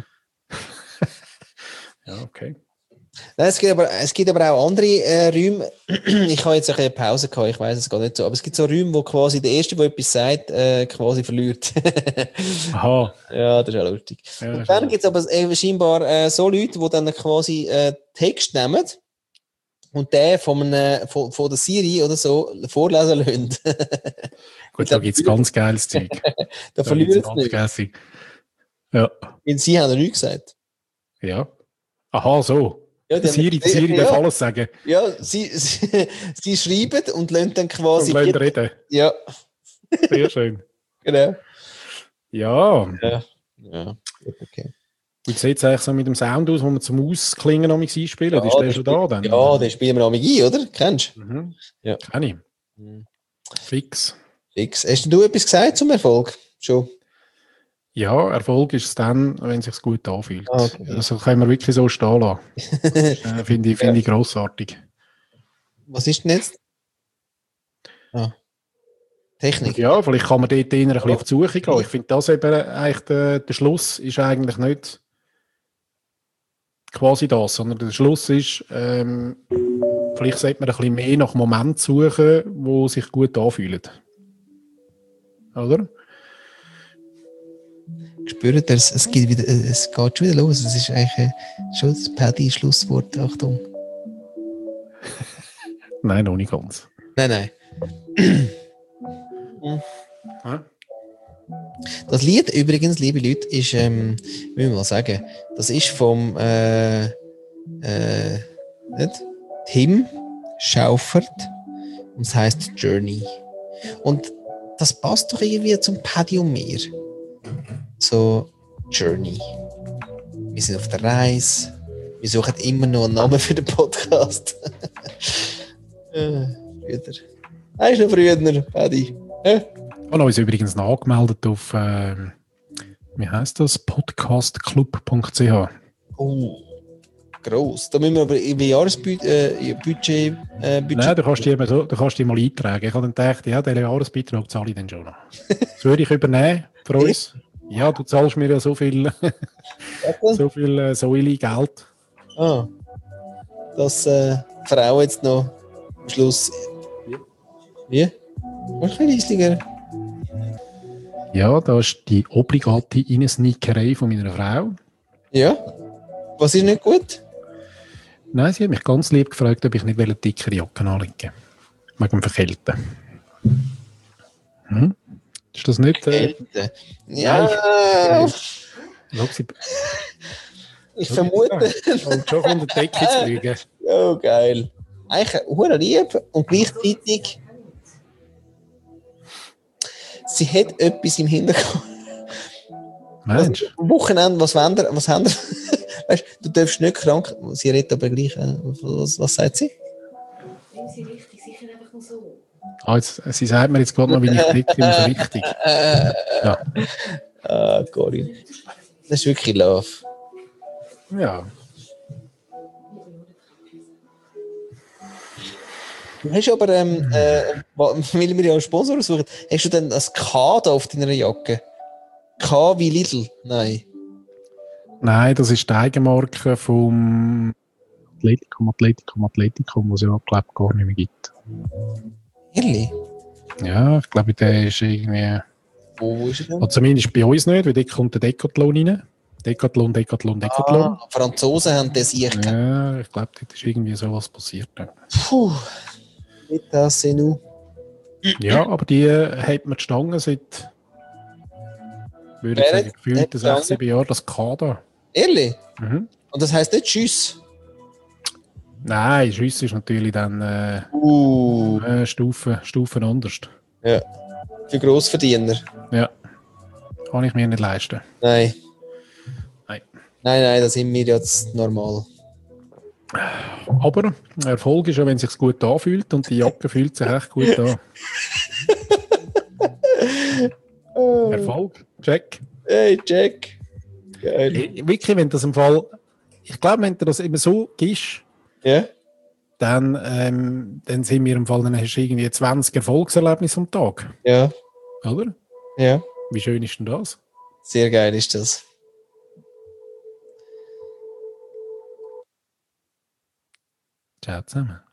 Ja, okay. Nein, es gibt aber auch andere Räume. Ich habe jetzt eine Pause gehabt, ich weiß es gar nicht so. Aber es gibt so Räume, wo quasi der Erste, der etwas sagt, quasi verliert. Aha. Ja, das ist auch lustig. Ja, und dann gibt es aber scheinbar so Leute, die dann quasi Text nehmen und den von der Siri oder so vorlesen lassen. Gut, da gibt es ganz geiles Zeug. Da verliert es nicht. Ja. Weil sie haben ja nichts gesagt. Ja. Aha, so. Ja, Siri darf alles sagen. Ja, sie schreiben und lassen dann quasi... Und lassen reden. Ja. Sehr schön. Genau. Ja. Ja, okay. Wie sieht es eigentlich so mit dem Sound aus, wo wir zum Ausklingen einspielen? Ja, ist der schon da dann? Ja, den spielen wir ein, oder? Kennst du? Mhm. Ja. Kenn ich. Fix. Hast du etwas gesagt zum Erfolg? Schon? Ja, Erfolg ist es dann, wenn es sich gut anfühlt. Okay. Also können wir wirklich so stehen lassen. Finde ich grossartig. Was ist denn jetzt? Technik. Ja, vielleicht kann man dort eher ein bisschen auf die Suche gehen. Ich finde das eben eigentlich der Schluss ist eigentlich nicht quasi das, sondern der Schluss ist, vielleicht sollte man ein bisschen mehr nach Momenten suchen, wo sich gut anfühlen. Oder? Spürt ihr, es geht schon wieder los. Es ist eigentlich schon das Paddy-Schlusswort. Achtung. Nein, noch nicht ganz. Nein. Ja. Das Lied übrigens, liebe Leute, ist, will ich mal sagen, das ist vom nicht? Tim Schaufert und es heisst Journey. Und das passt doch irgendwie zum Paddy und mir. So, Journey. Wir sind auf der Reise. Wir suchen immer noch einen Namen für den Podcast. Früher. Er ist noch früher, Paddy. Wir haben uns übrigens noch angemeldet auf, wie heisst das? Podcastclub.ch. Oh, gross. Da müssen wir aber über Jahresbudget. Nein, du kannst die mal eintragen. Ich habe dann gedacht, ja, den Jahresbeitrag zahle ich dann schon noch. Das würde ich übernehmen für uns. Ja, du zahlst mir ja so viel Säule Geld. Ah, dass Frau jetzt noch am Schluss. Wie? Was für Leislinger? Ja, da ist die obligate Reinsneakerei von meiner Frau. Ja. Was ist nicht gut? Nein, sie hat mich ganz lieb gefragt, ob ich nicht eine dickere Jacke anlegen wegen dem Verkälten. Ist das nicht... Ja. Ich vermute... Und schon von der Decke zu fliegen. Oh, geil. Eigentlich hure lieb und gleichzeitig... Sie hat etwas im Hintergrund. Mensch. Am Wochenende, was haben wir? Weißt, du darfst nicht krank... Sie redet aber gleich... Was sagt sie? Nimm sie richtig, sicher einfach nur so. Sie sagt mir jetzt gerade noch, wie ich dick bin, so richtig. Ja. Ah, Corinne. Das ist wirklich Love. Ja. Du hast aber, weil wir ja einen Sponsor suchen, hast du denn das K da auf deiner Jacke? K wie Lidl? Nein. Nein, das ist die Eigenmarke vom Atletikum, was es ja, glaube ich, gar nicht mehr gibt. Ehrlich? Ja, ich glaube, der ist irgendwie... Wo ist er denn? Oder zumindest bei uns nicht, weil dort kommt der Decathlon rein. Decathlon. Franzosen haben das sicher. Ja, ich glaube, dort ist irgendwie sowas passiert. Puh. Nicht das, nu. Ja, aber die hat man die Stange seit, würde ich sagen, gefühlt 6, 7 Jahren, das Kader. Ehrlich? Mhm. Und das heisst nicht Tschüss? Nein, Schuss ist natürlich dann Stufen anders. Ja. Für Grossverdiener. Ja. Kann ich mir nicht leisten. Nein. Nein. Nein, das sind wir jetzt normal. Aber Erfolg ist ja, wenn es sich gut anfühlt und die Jacke fühlt sich echt gut an. Erfolg, check. Hey, Jack. Geil. Wirklich, wenn das im Fall, ich glaube, wenn du das immer so gibst, Ja? dann sind wir im Fall, dann hast du irgendwie 20 Erfolgserlebnisse am Tag. Ja. Oder? Ja. Wie schön ist denn das? Sehr geil ist das. Ciao zusammen.